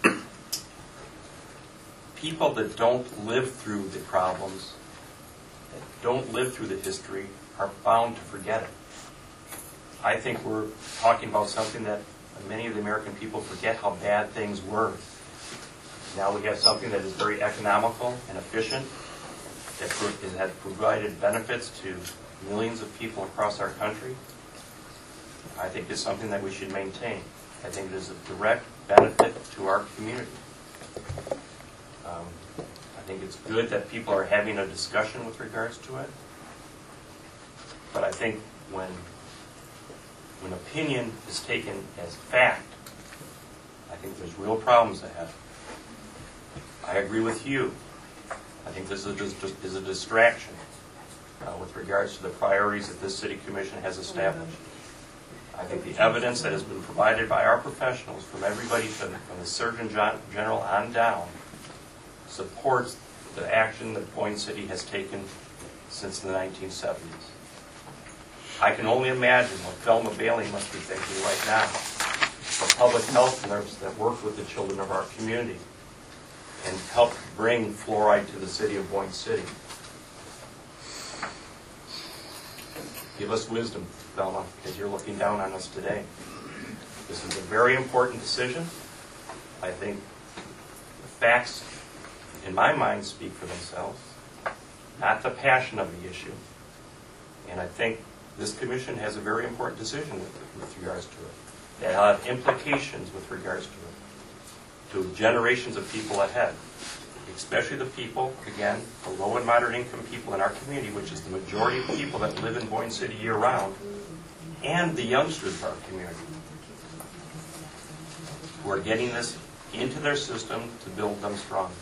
People that don't live through the problems, that don't live through the history, are bound to forget it. I think we're talking about something that many of the American people forget how bad things were. Now we have something that is very economical and efficient, that has provided benefits to millions of people across our country. I think it's something that we should maintain. I think it is a direct benefit to our community. I think it's good that people are having a discussion with regards to it. But I think when opinion is taken as fact, I think there's real problems ahead. I agree with you. I think this is a distraction with regards to the priorities that this city commission has established. I think the evidence that has been provided by our professionals, from everybody from the Surgeon General on down, supports the action that Boyne City has taken since the 1970s. I can only imagine what Thelma Bailey must be thinking right now. The public health nurse that worked with the children of our community and helped bring fluoride to the city of Boyne City. Give us wisdom, Thelma, because you're looking down on us today. This is a very important decision. I think the facts, in my mind, speak for themselves, not the passion of the issue. And I think this commission has a very important decision with regards to it that will have implications with regards to it, to generations of people ahead, especially the people, again, the low and moderate income people in our community, which is the majority of people that live in Boyne City year-round, and the youngsters of our community, who are getting this into their system to build them stronger.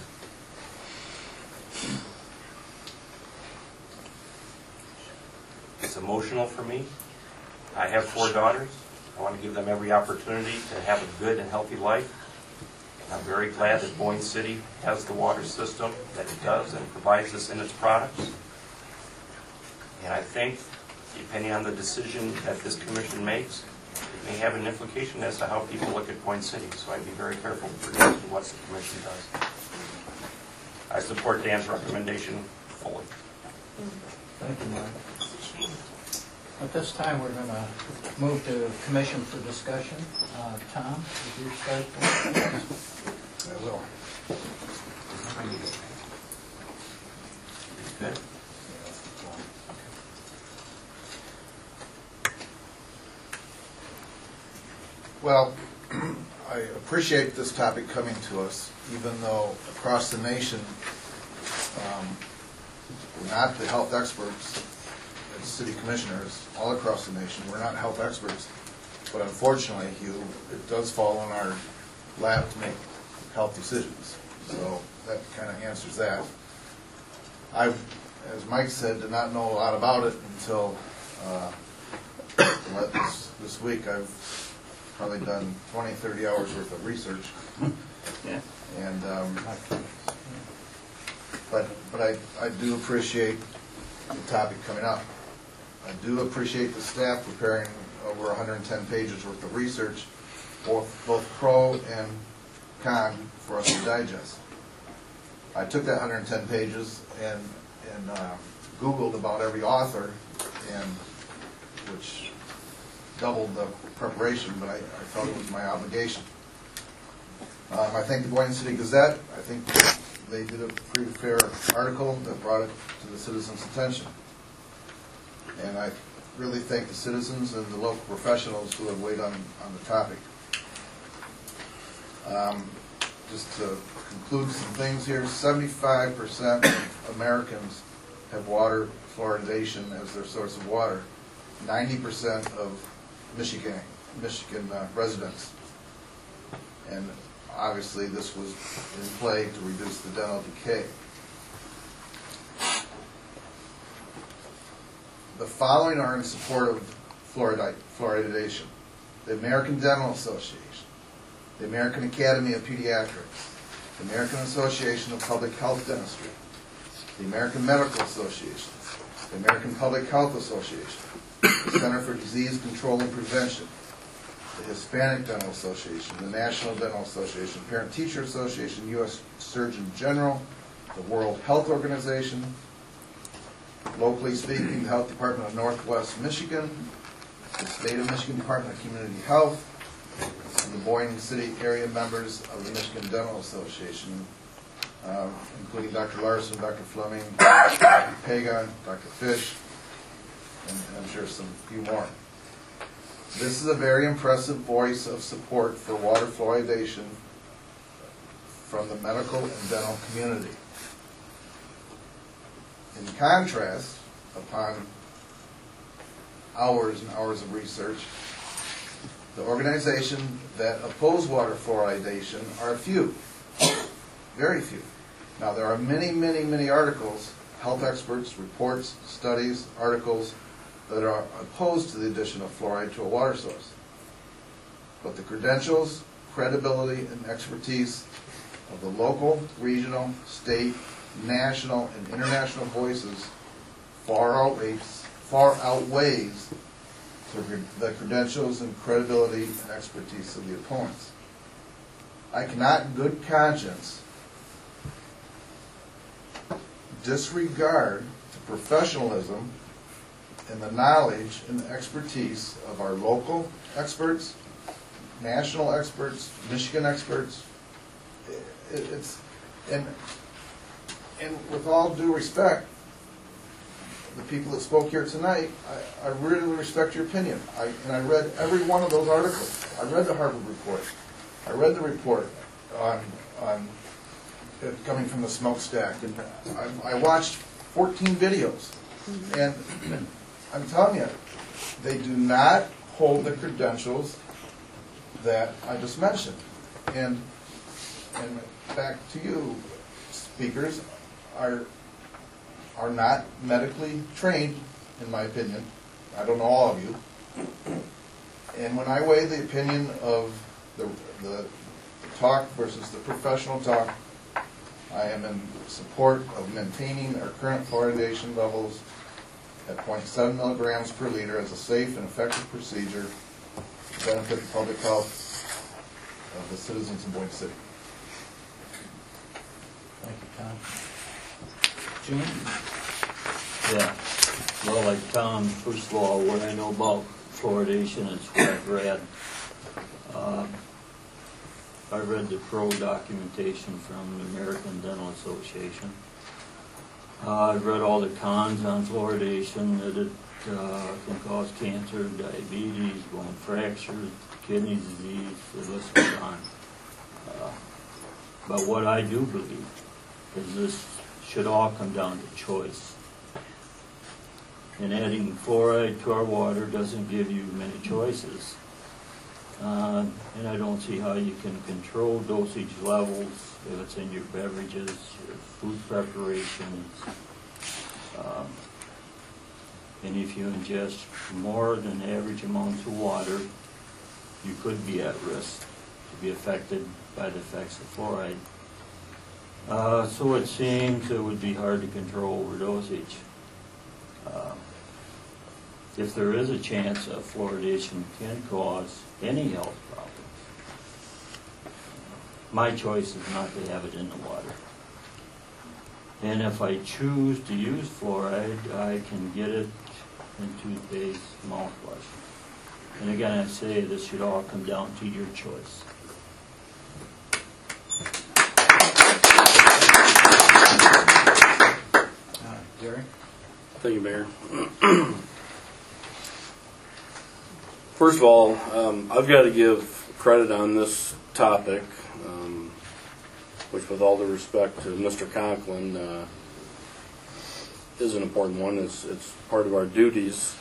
It's emotional for me. I have 4 daughters. I want to give them every opportunity to have a good and healthy life. I'm very glad that Boyne City has the water system that it does and provides this in its products. And I think, depending on the decision that this commission makes, it may have an implication as to how people look at Boyne City. So I'd be very careful with regards to what the commission does. I support Dan's recommendation fully. Thank you, Mike. At this time, we're going to move to commission for discussion. Tom, would you start? I will. Good. Well, I appreciate this topic coming to us, even though across the nation, we're not the health experts as city commissioners all across the nation. We're not health experts. But unfortunately, Hugh, it does fall on our lap to make health decisions. So that kind of answers that. I, as Mike said, did not know a lot about it until this week. I've probably done 20, 30 hours worth of research. Yeah. And but I do appreciate the topic coming up. I do appreciate the staff preparing over 110 pages worth of research, both pro and con, for us to digest. I took that 110 pages and Googled about every author, and which doubled the preparation, but I felt it was my obligation. I thank the Boyne City Gazette. I think they did a pretty fair article that brought it to the citizens' attention. And I really thank the citizens and the local professionals who have weighed on the topic. Just to conclude some things here, 75% of Americans have water fluoridation as their source of water. 90% of Michigan residents. And obviously this was in play to reduce the dental decay. The following are in support of fluoridation: the American Dental Association, the American Academy of Pediatrics, the American Association of Public Health Dentistry, the American Medical Association, the American Public Health Association, the Center for Disease Control and Prevention, the Hispanic Dental Association, the National Dental Association, Parent Teacher Association, U.S. Surgeon General, the World Health Organization, locally speaking, the Health Department of Northwest Michigan, the State of Michigan Department of Community Health, and the Boyne City area members of the Michigan Dental Association, including Dr. Larson, Dr. Fleming, Dr. Pagan, Dr. Fish, and I'm sure some few more. This is a very impressive voice of support for water fluoridation from the medical and dental community. In contrast, upon hours and hours of research, the organizations that oppose water fluoridation are few, very few. Now, there are many, many, many articles, health experts, reports, studies, articles that are opposed to the addition of fluoride to a water source. But the credentials, credibility, and expertise of the local, regional, state, national, and international voices far outweighs the credentials and credibility and expertise of the opponents. I cannot in good conscience disregard the professionalism and the knowledge and the expertise of our local experts, national experts, Michigan experts. And with all due respect, the people that spoke here tonight, I really respect your opinion. And I read every one of those articles. I read the Harvard report. I read the report on it coming from the smokestack. And I watched 14 videos. And I'm telling you, they do not hold the credentials that I just mentioned. And back to you, speakers, are not medically trained, in my opinion. I don't know all of you. And when I weigh the opinion of the talk versus the professional talk, I am in support of maintaining our current fluoridation levels at 0.7 milligrams per liter as a safe and effective procedure to benefit the public health of the citizens of Boyne City. Thank you, Tom. Gene? Yeah. Well, like Tom, first of all, what I know about fluoridation is what I've read. I read the pro documentation from the American Dental Association. I've read all the cons on fluoridation, that it can cause cancer, diabetes, bone fractures, kidney disease, the list goes on. But what I do believe is this should all come down to choice. And adding fluoride to our water doesn't give you many choices. And I don't see how you can control dosage levels if it's in your beverages, your food preparations. And if you ingest more than average amounts of water, you could be at risk to be affected by the effects of fluoride. So it seems it would be hard to control overdosage. If there is a chance that fluoridation can cause any health problems, my choice is not to have it in the water. And if I choose to use fluoride, I can get it in toothpaste, mouthwash. And again, I say this should all come down to your choice. Gary? Thank you, Mayor. First of all, I've got to give credit on this topic, which with all due respect to Mr. Conklin, is an important one. It's part of our duties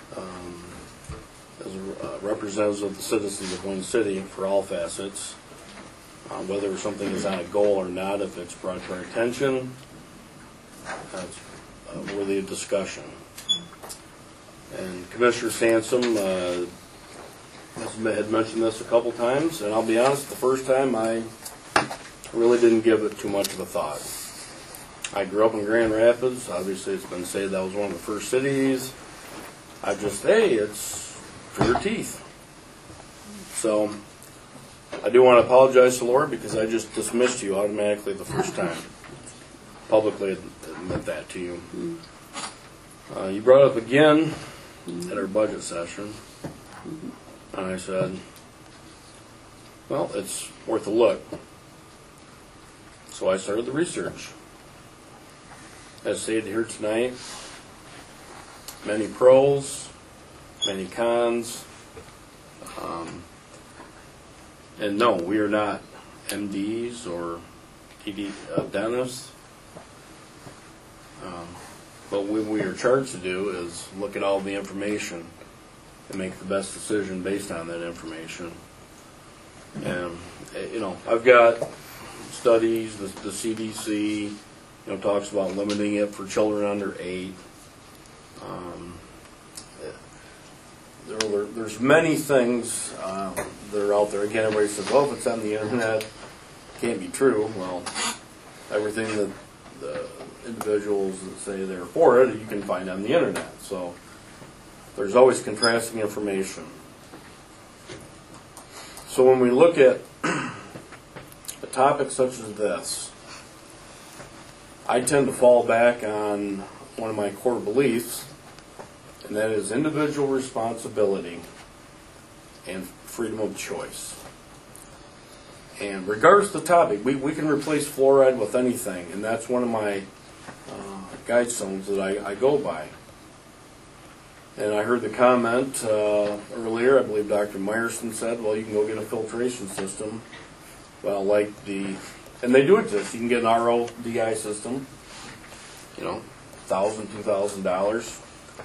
as representatives of the citizens of Wayne City for all facets, whether something is on a goal or not. If it's brought to our attention, that's worthy of discussion. And Commissioner Sansom had mentioned this a couple times, and I'll be honest, the first time I really didn't give it too much of a thought. I grew up in Grand Rapids. Obviously, it's been said that was one of the first cities. I just, hey, it's for your teeth. So I do want to apologize to Laura because I just dismissed you automatically the first time. Publicly admit that to you. You brought it up again at our budget session. And I said, well, it's worth a look. So I started the research. As stated here tonight, many pros, many cons. And no, we are not MDs or dentists. But what we are charged to do is look at all the information and make the best decision based on that information. And, I've got studies, the CDC, talks about limiting it for children under 8. There's many things that are out there. Again, everybody says, well, if it's on the internet, it can't be true. Well, everything that the individuals that say they're for it, you can find on the internet. So there's always contrasting information. So when we look at a topic such as this, I tend to fall back on one of my core beliefs, and that is individual responsibility and freedom of choice. And regardless of the topic, we can replace fluoride with anything, and that's one of my guidestones that I go by. And I heard the comment earlier, I believe Dr. Meyerson said, well, you can go get a filtration system. Well, and they do exist. You can get an RODI system, $1,000, $2,000.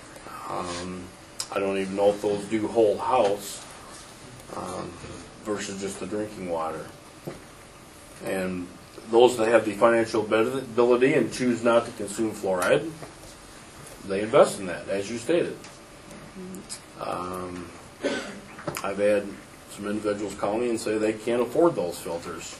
I don't even know if those do whole house versus just the drinking water. And those that have the financial ability and choose not to consume fluoride, they invest in that, as you stated. I've had some individuals call me and say they can't afford those filters.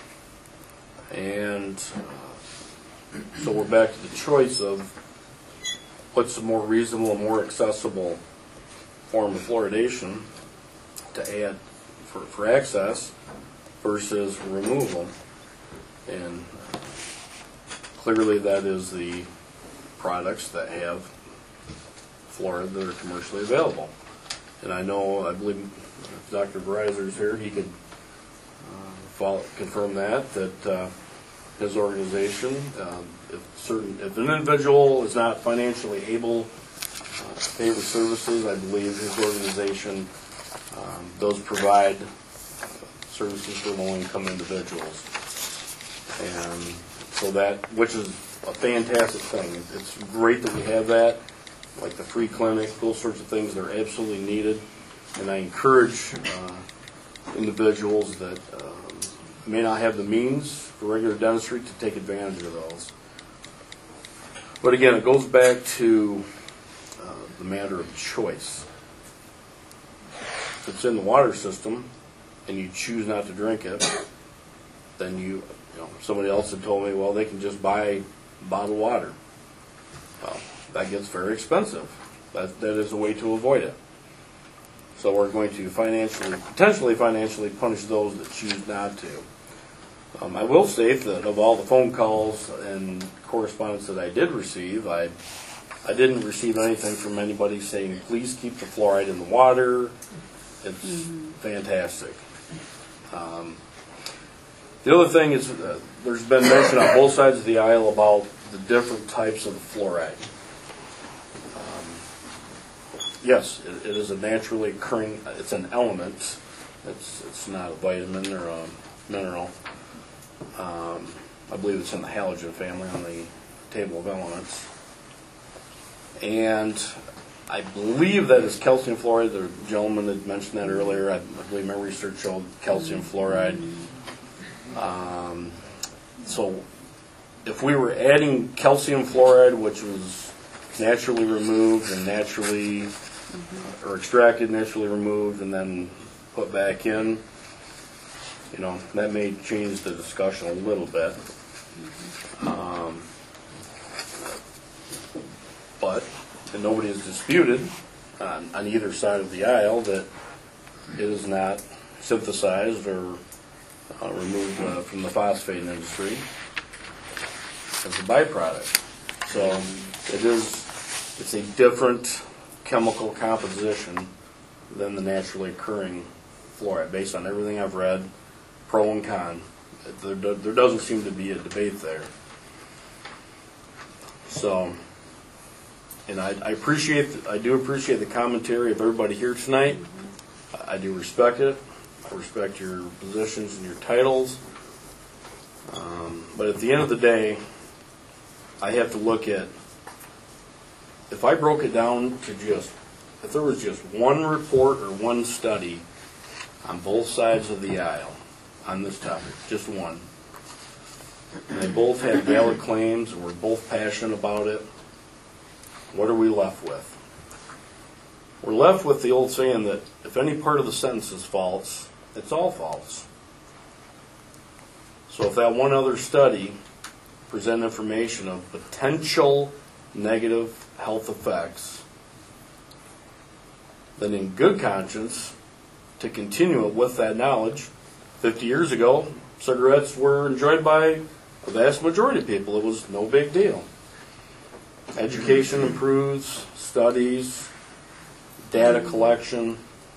And so we're back to the choice of what's a more reasonable and more accessible form of fluoridation to add for access versus removal. And clearly that is the products that have fluoride that are commercially available. And I believe if Dr. Breiser's here, he could confirm that his organization, if an individual is not financially able to pay for services, I believe his organization does provide services for low-income individuals. And so which is a fantastic thing. It's great that we have that, like the free clinic, those sorts of things that are absolutely needed. And I encourage individuals that may not have the means for regular dentistry to take advantage of those. But again, it goes back to the matter of choice. If it's in the water system and you choose not to drink it, then somebody else had told me, well, they can just buy bottled water. Well, that gets very expensive. That is a way to avoid it. So we're going to potentially financially punish those that choose not to. I will state that of all the phone calls and correspondence that I did receive, I didn't receive anything from anybody saying, please keep the fluoride in the water. It's fantastic. The other thing is there's been mention on both sides of the aisle about the different types of fluoride. Yes, it is a naturally occurring, it's an element. It's not a vitamin or a mineral. I believe it's in the halogen family on the table of elements. And I believe that is calcium fluoride. The gentleman had mentioned that earlier. I believe my research showed calcium fluoride. So if we were adding calcium fluoride, which was naturally removed and or extracted, naturally removed, and then put back in, that may change the discussion a little bit. And nobody has disputed on either side of the aisle that it is not synthesized or removed from the phosphate industry as a byproduct. So it's a different chemical composition than the naturally occurring fluoride, based on everything I've read, pro and con. There doesn't seem to be a debate there. So, and I do appreciate the commentary of everybody here tonight. I do respect it. I respect your positions and your titles. But at the end of the day, I have to look at, if I broke it down to if there was just one report or one study on both sides of the aisle on this topic, just one, and they both had valid claims and we're both passionate about it, what are we left with? We're left with the old saying that if any part of the sentence is false, it's all false. So if that one other study presented information of potential negative health effects, then in good conscience, to continue it with that knowledge, 50 years ago, cigarettes were enjoyed by a vast majority of people. It was no big deal. Education improves, studies, data collection,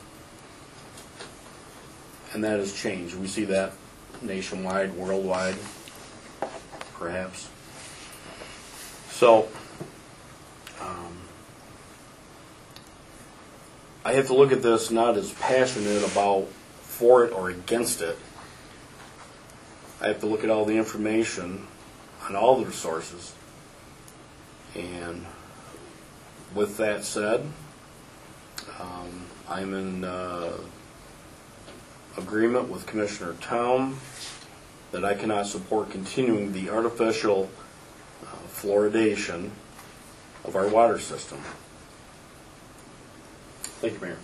and that has changed. We see that nationwide, worldwide, perhaps. So, I have to look at this not as passionate about for it or against it. I have to look at all the information on all the sources. And with that said, I'm in agreement with Commissioner Towne that I cannot support continuing the artificial fluoridation of our water system. Thank you, Mayor.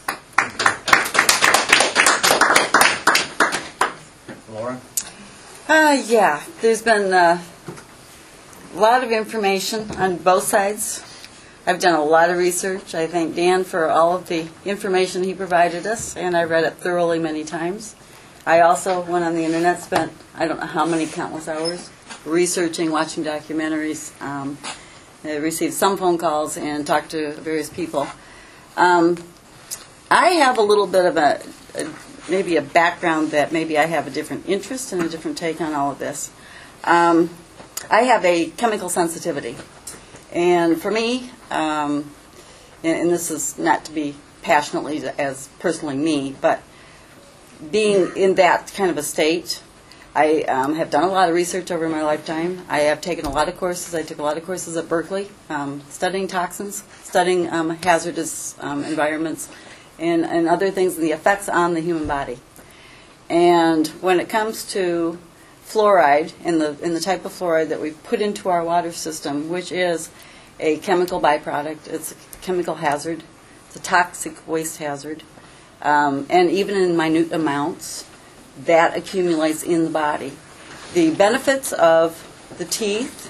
Laura? Yeah, there's been a lot of information on both sides. I've done a lot of research. I thank Dan for all of the information he provided us, and I read it thoroughly many times. I also went on the internet, spent I don't know how many countless hours researching, watching documentaries. received some phone calls and talked to various people. I have a little bit of maybe a background that maybe I have a different interest and a different take on all of this. I have a chemical sensitivity. And for me, and this is not to be passionately as personally me, but being in that kind of a state, I have done a lot of research over my lifetime. I have taken a lot of courses. I took a lot of courses at Berkeley, studying toxins, studying hazardous environments, and other things, and the effects on the human body. And when it comes to fluoride, and the type of fluoride that we put into our water system, which is a chemical byproduct, it's a chemical hazard, it's a toxic waste hazard, and even in minute amounts, that accumulates in the body. The benefits of the teeth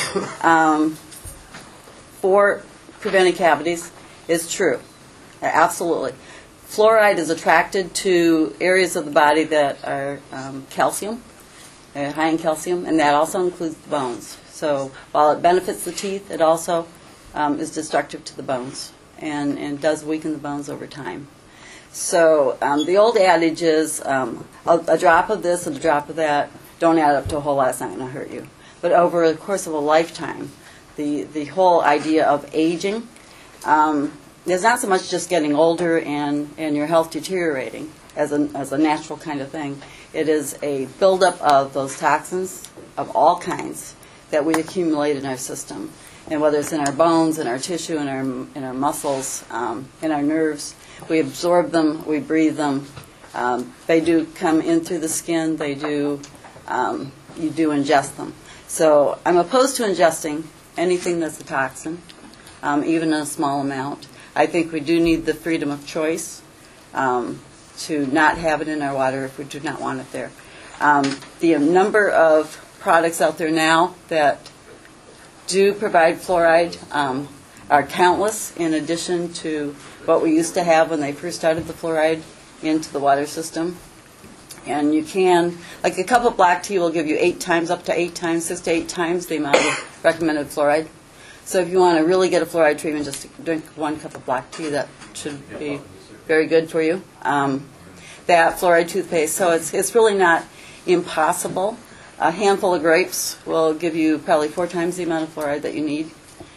for preventing cavities is true, absolutely. Fluoride is attracted to areas of the body that are calcium, high in calcium, and that also includes the bones. So while it benefits the teeth, it also is destructive to the bones and does weaken the bones over time. So the old adage is a drop of this and a drop of that don't add up to a whole lot. It's not going to hurt you. But over the course of a lifetime, the whole idea of aging, is not so much just getting older and your health deteriorating as a natural kind of thing. It is a buildup of those toxins of all kinds that we accumulate in our system. And whether it's in our bones, in our tissue, in our muscles, in our nerves, we absorb them, we breathe them. They do come in through the skin. They do, you do ingest them. So I'm opposed to ingesting anything that's a toxin, even in a small amount. I think we do need the freedom of choice to not have it in our water if we do not want it there. The number of products out there now that do provide fluoride are countless, in addition to what we used to have when they first started the fluoride into the water system. And you can, like a cup of black tea will give you 8 times, up to 8 times, 6 to 8 times the amount of recommended fluoride. So if you want to really get a fluoride treatment, just drink 1 cup of black tea. That should be very good for you. That fluoride toothpaste, so it's really not impossible. A handful of grapes will give you probably 4 times the amount of fluoride that you need.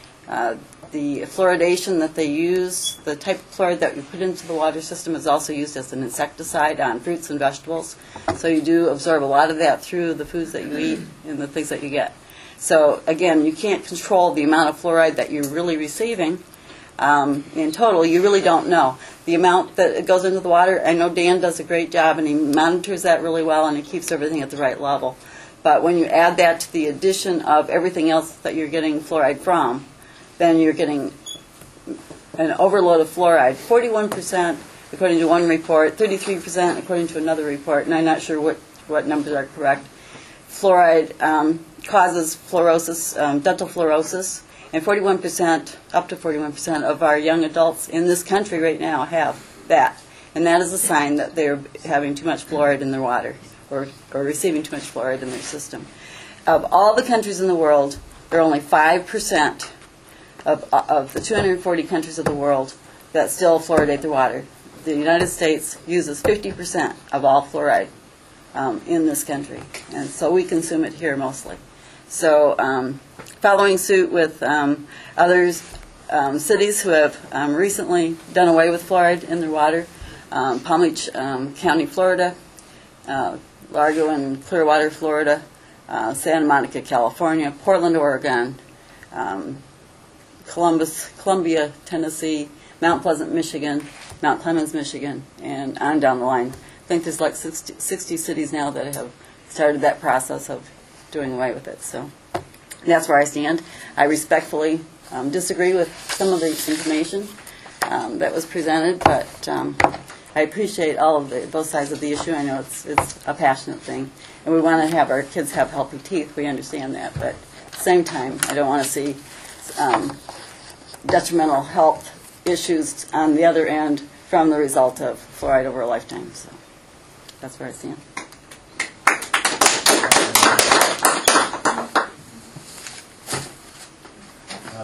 The fluoridation that they use, the type of fluoride that we put into the water system, is also used as an insecticide on fruits and vegetables. So you do absorb a lot of that through the foods that you eat and the things that you get. So again, you can't control the amount of fluoride that you're really receiving. In total, you really don't know. The amount that goes into the water, I know Dan does a great job and he monitors that really well and he keeps everything at the right level. But when you add that to the addition of everything else that you're getting fluoride from, then you're getting an overload of fluoride. 41% according to one report, 33% according to another report, and I'm not sure what numbers are correct. Fluoride causes fluorosis, dental fluorosis, and 41%, up to 41% of our young adults in this country right now have that. And that is a sign that they're having too much fluoride in their water, or receiving too much fluoride in their system. Of all the countries in the world, there are only 5% of the 240 countries of the world that still fluoridate their water. The United States uses 50% of all fluoride in this country, and so we consume it here mostly. So following suit with other cities who have recently done away with fluoride in their water, Palm Beach County, Florida, Largo and Clearwater, Florida, Santa Monica, California, Portland, Oregon, Columbia, Tennessee, Mount Pleasant, Michigan, Mount Clemens, Michigan, and on down the line. I think there's like 60 cities now that have started that process of doing away with it. So that's where I stand. I respectfully disagree with some of the information that was presented, but I appreciate all of both sides of the issue. I know it's a passionate thing, and we want to have our kids have healthy teeth. We understand that, but at the same time, I don't want to see detrimental health issues on the other end from the result of fluoride over a lifetime. So that's where I stand.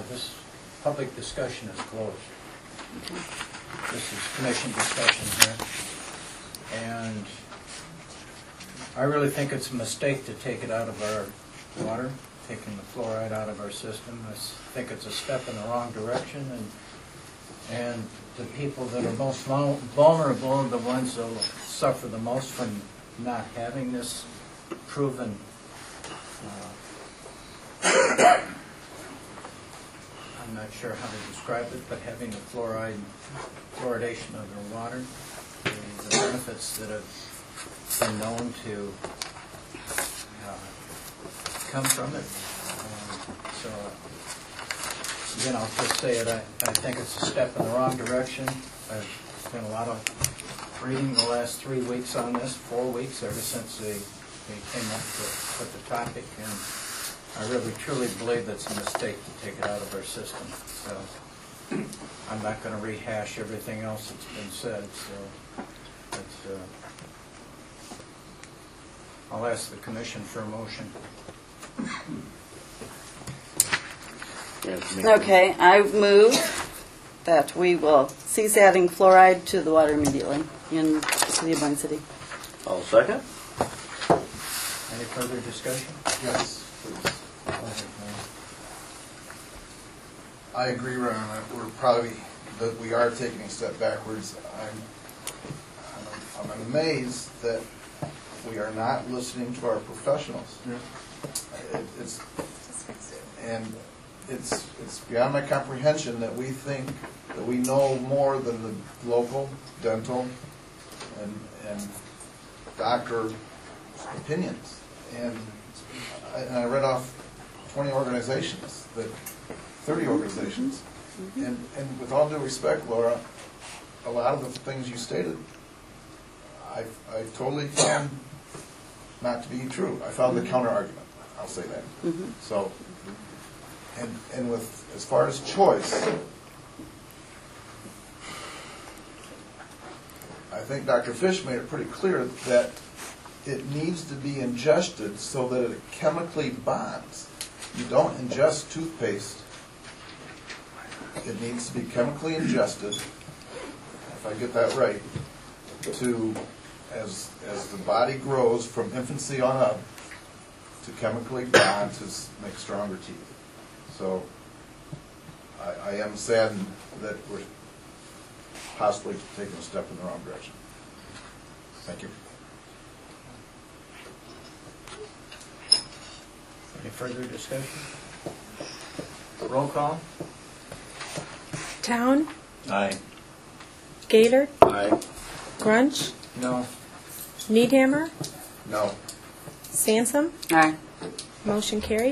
this public discussion is closed. This is commission discussion here. And I really think it's a mistake to take it out of our water, taking the fluoride out of our system. I think it's a step in the wrong direction, and the people that are most vulnerable are the ones that will suffer the most from not having this proven I'm not sure how to describe it, but having the fluoridation of their water, the benefits that have been known to come from it. So, again, I'll just say it, I think it's a step in the wrong direction. I've done a lot of reading the last 3 weeks on this, 4 weeks, ever since they came up with the topic, and I really truly believe it's a mistake to take it out of our system. So I'm not going to rehash everything else that's been said. So I'll ask the commission for a motion. Okay, I move that we will cease adding fluoride to the water immediately in the city of Boyne City. I'll second. Any further discussion? Yes, please. I agree, Ron. We are taking a step backwards. I'm amazed that we are not listening to our professionals. It's beyond my comprehension that we think that we know more than the local dental and doctor opinions. And I read off 20 organizations, 30 organizations. And with all due respect, Laura, a lot of the things you stated, I totally found not to be true. I found the counter argument. I'll say that. So, and with as far as choice, I think Dr. Fish made it pretty clear that it needs to be ingested so that it chemically bonds. You don't ingest toothpaste. It needs to be chemically ingested, if I get that right, to as the body grows from infancy on up, to chemically bond to make stronger teeth. So I am saddened that we're possibly taking a step in the wrong direction. Thank you. Any further discussion? Roll call. Town, Aye. Gaylord, Aye. Grunch, No. Needhammer, No. Sansom. Aye. Motion carried.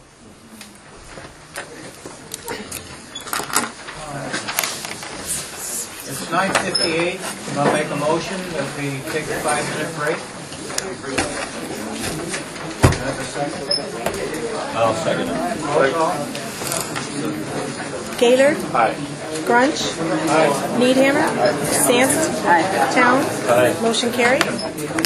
It's 9:58. I'll make a motion that we take a 5-minute break. Can I have a second? I'll second it. Roll call. Gaylord, Aye. Grunch, Needhammer, Sansom. Town. Motion carried.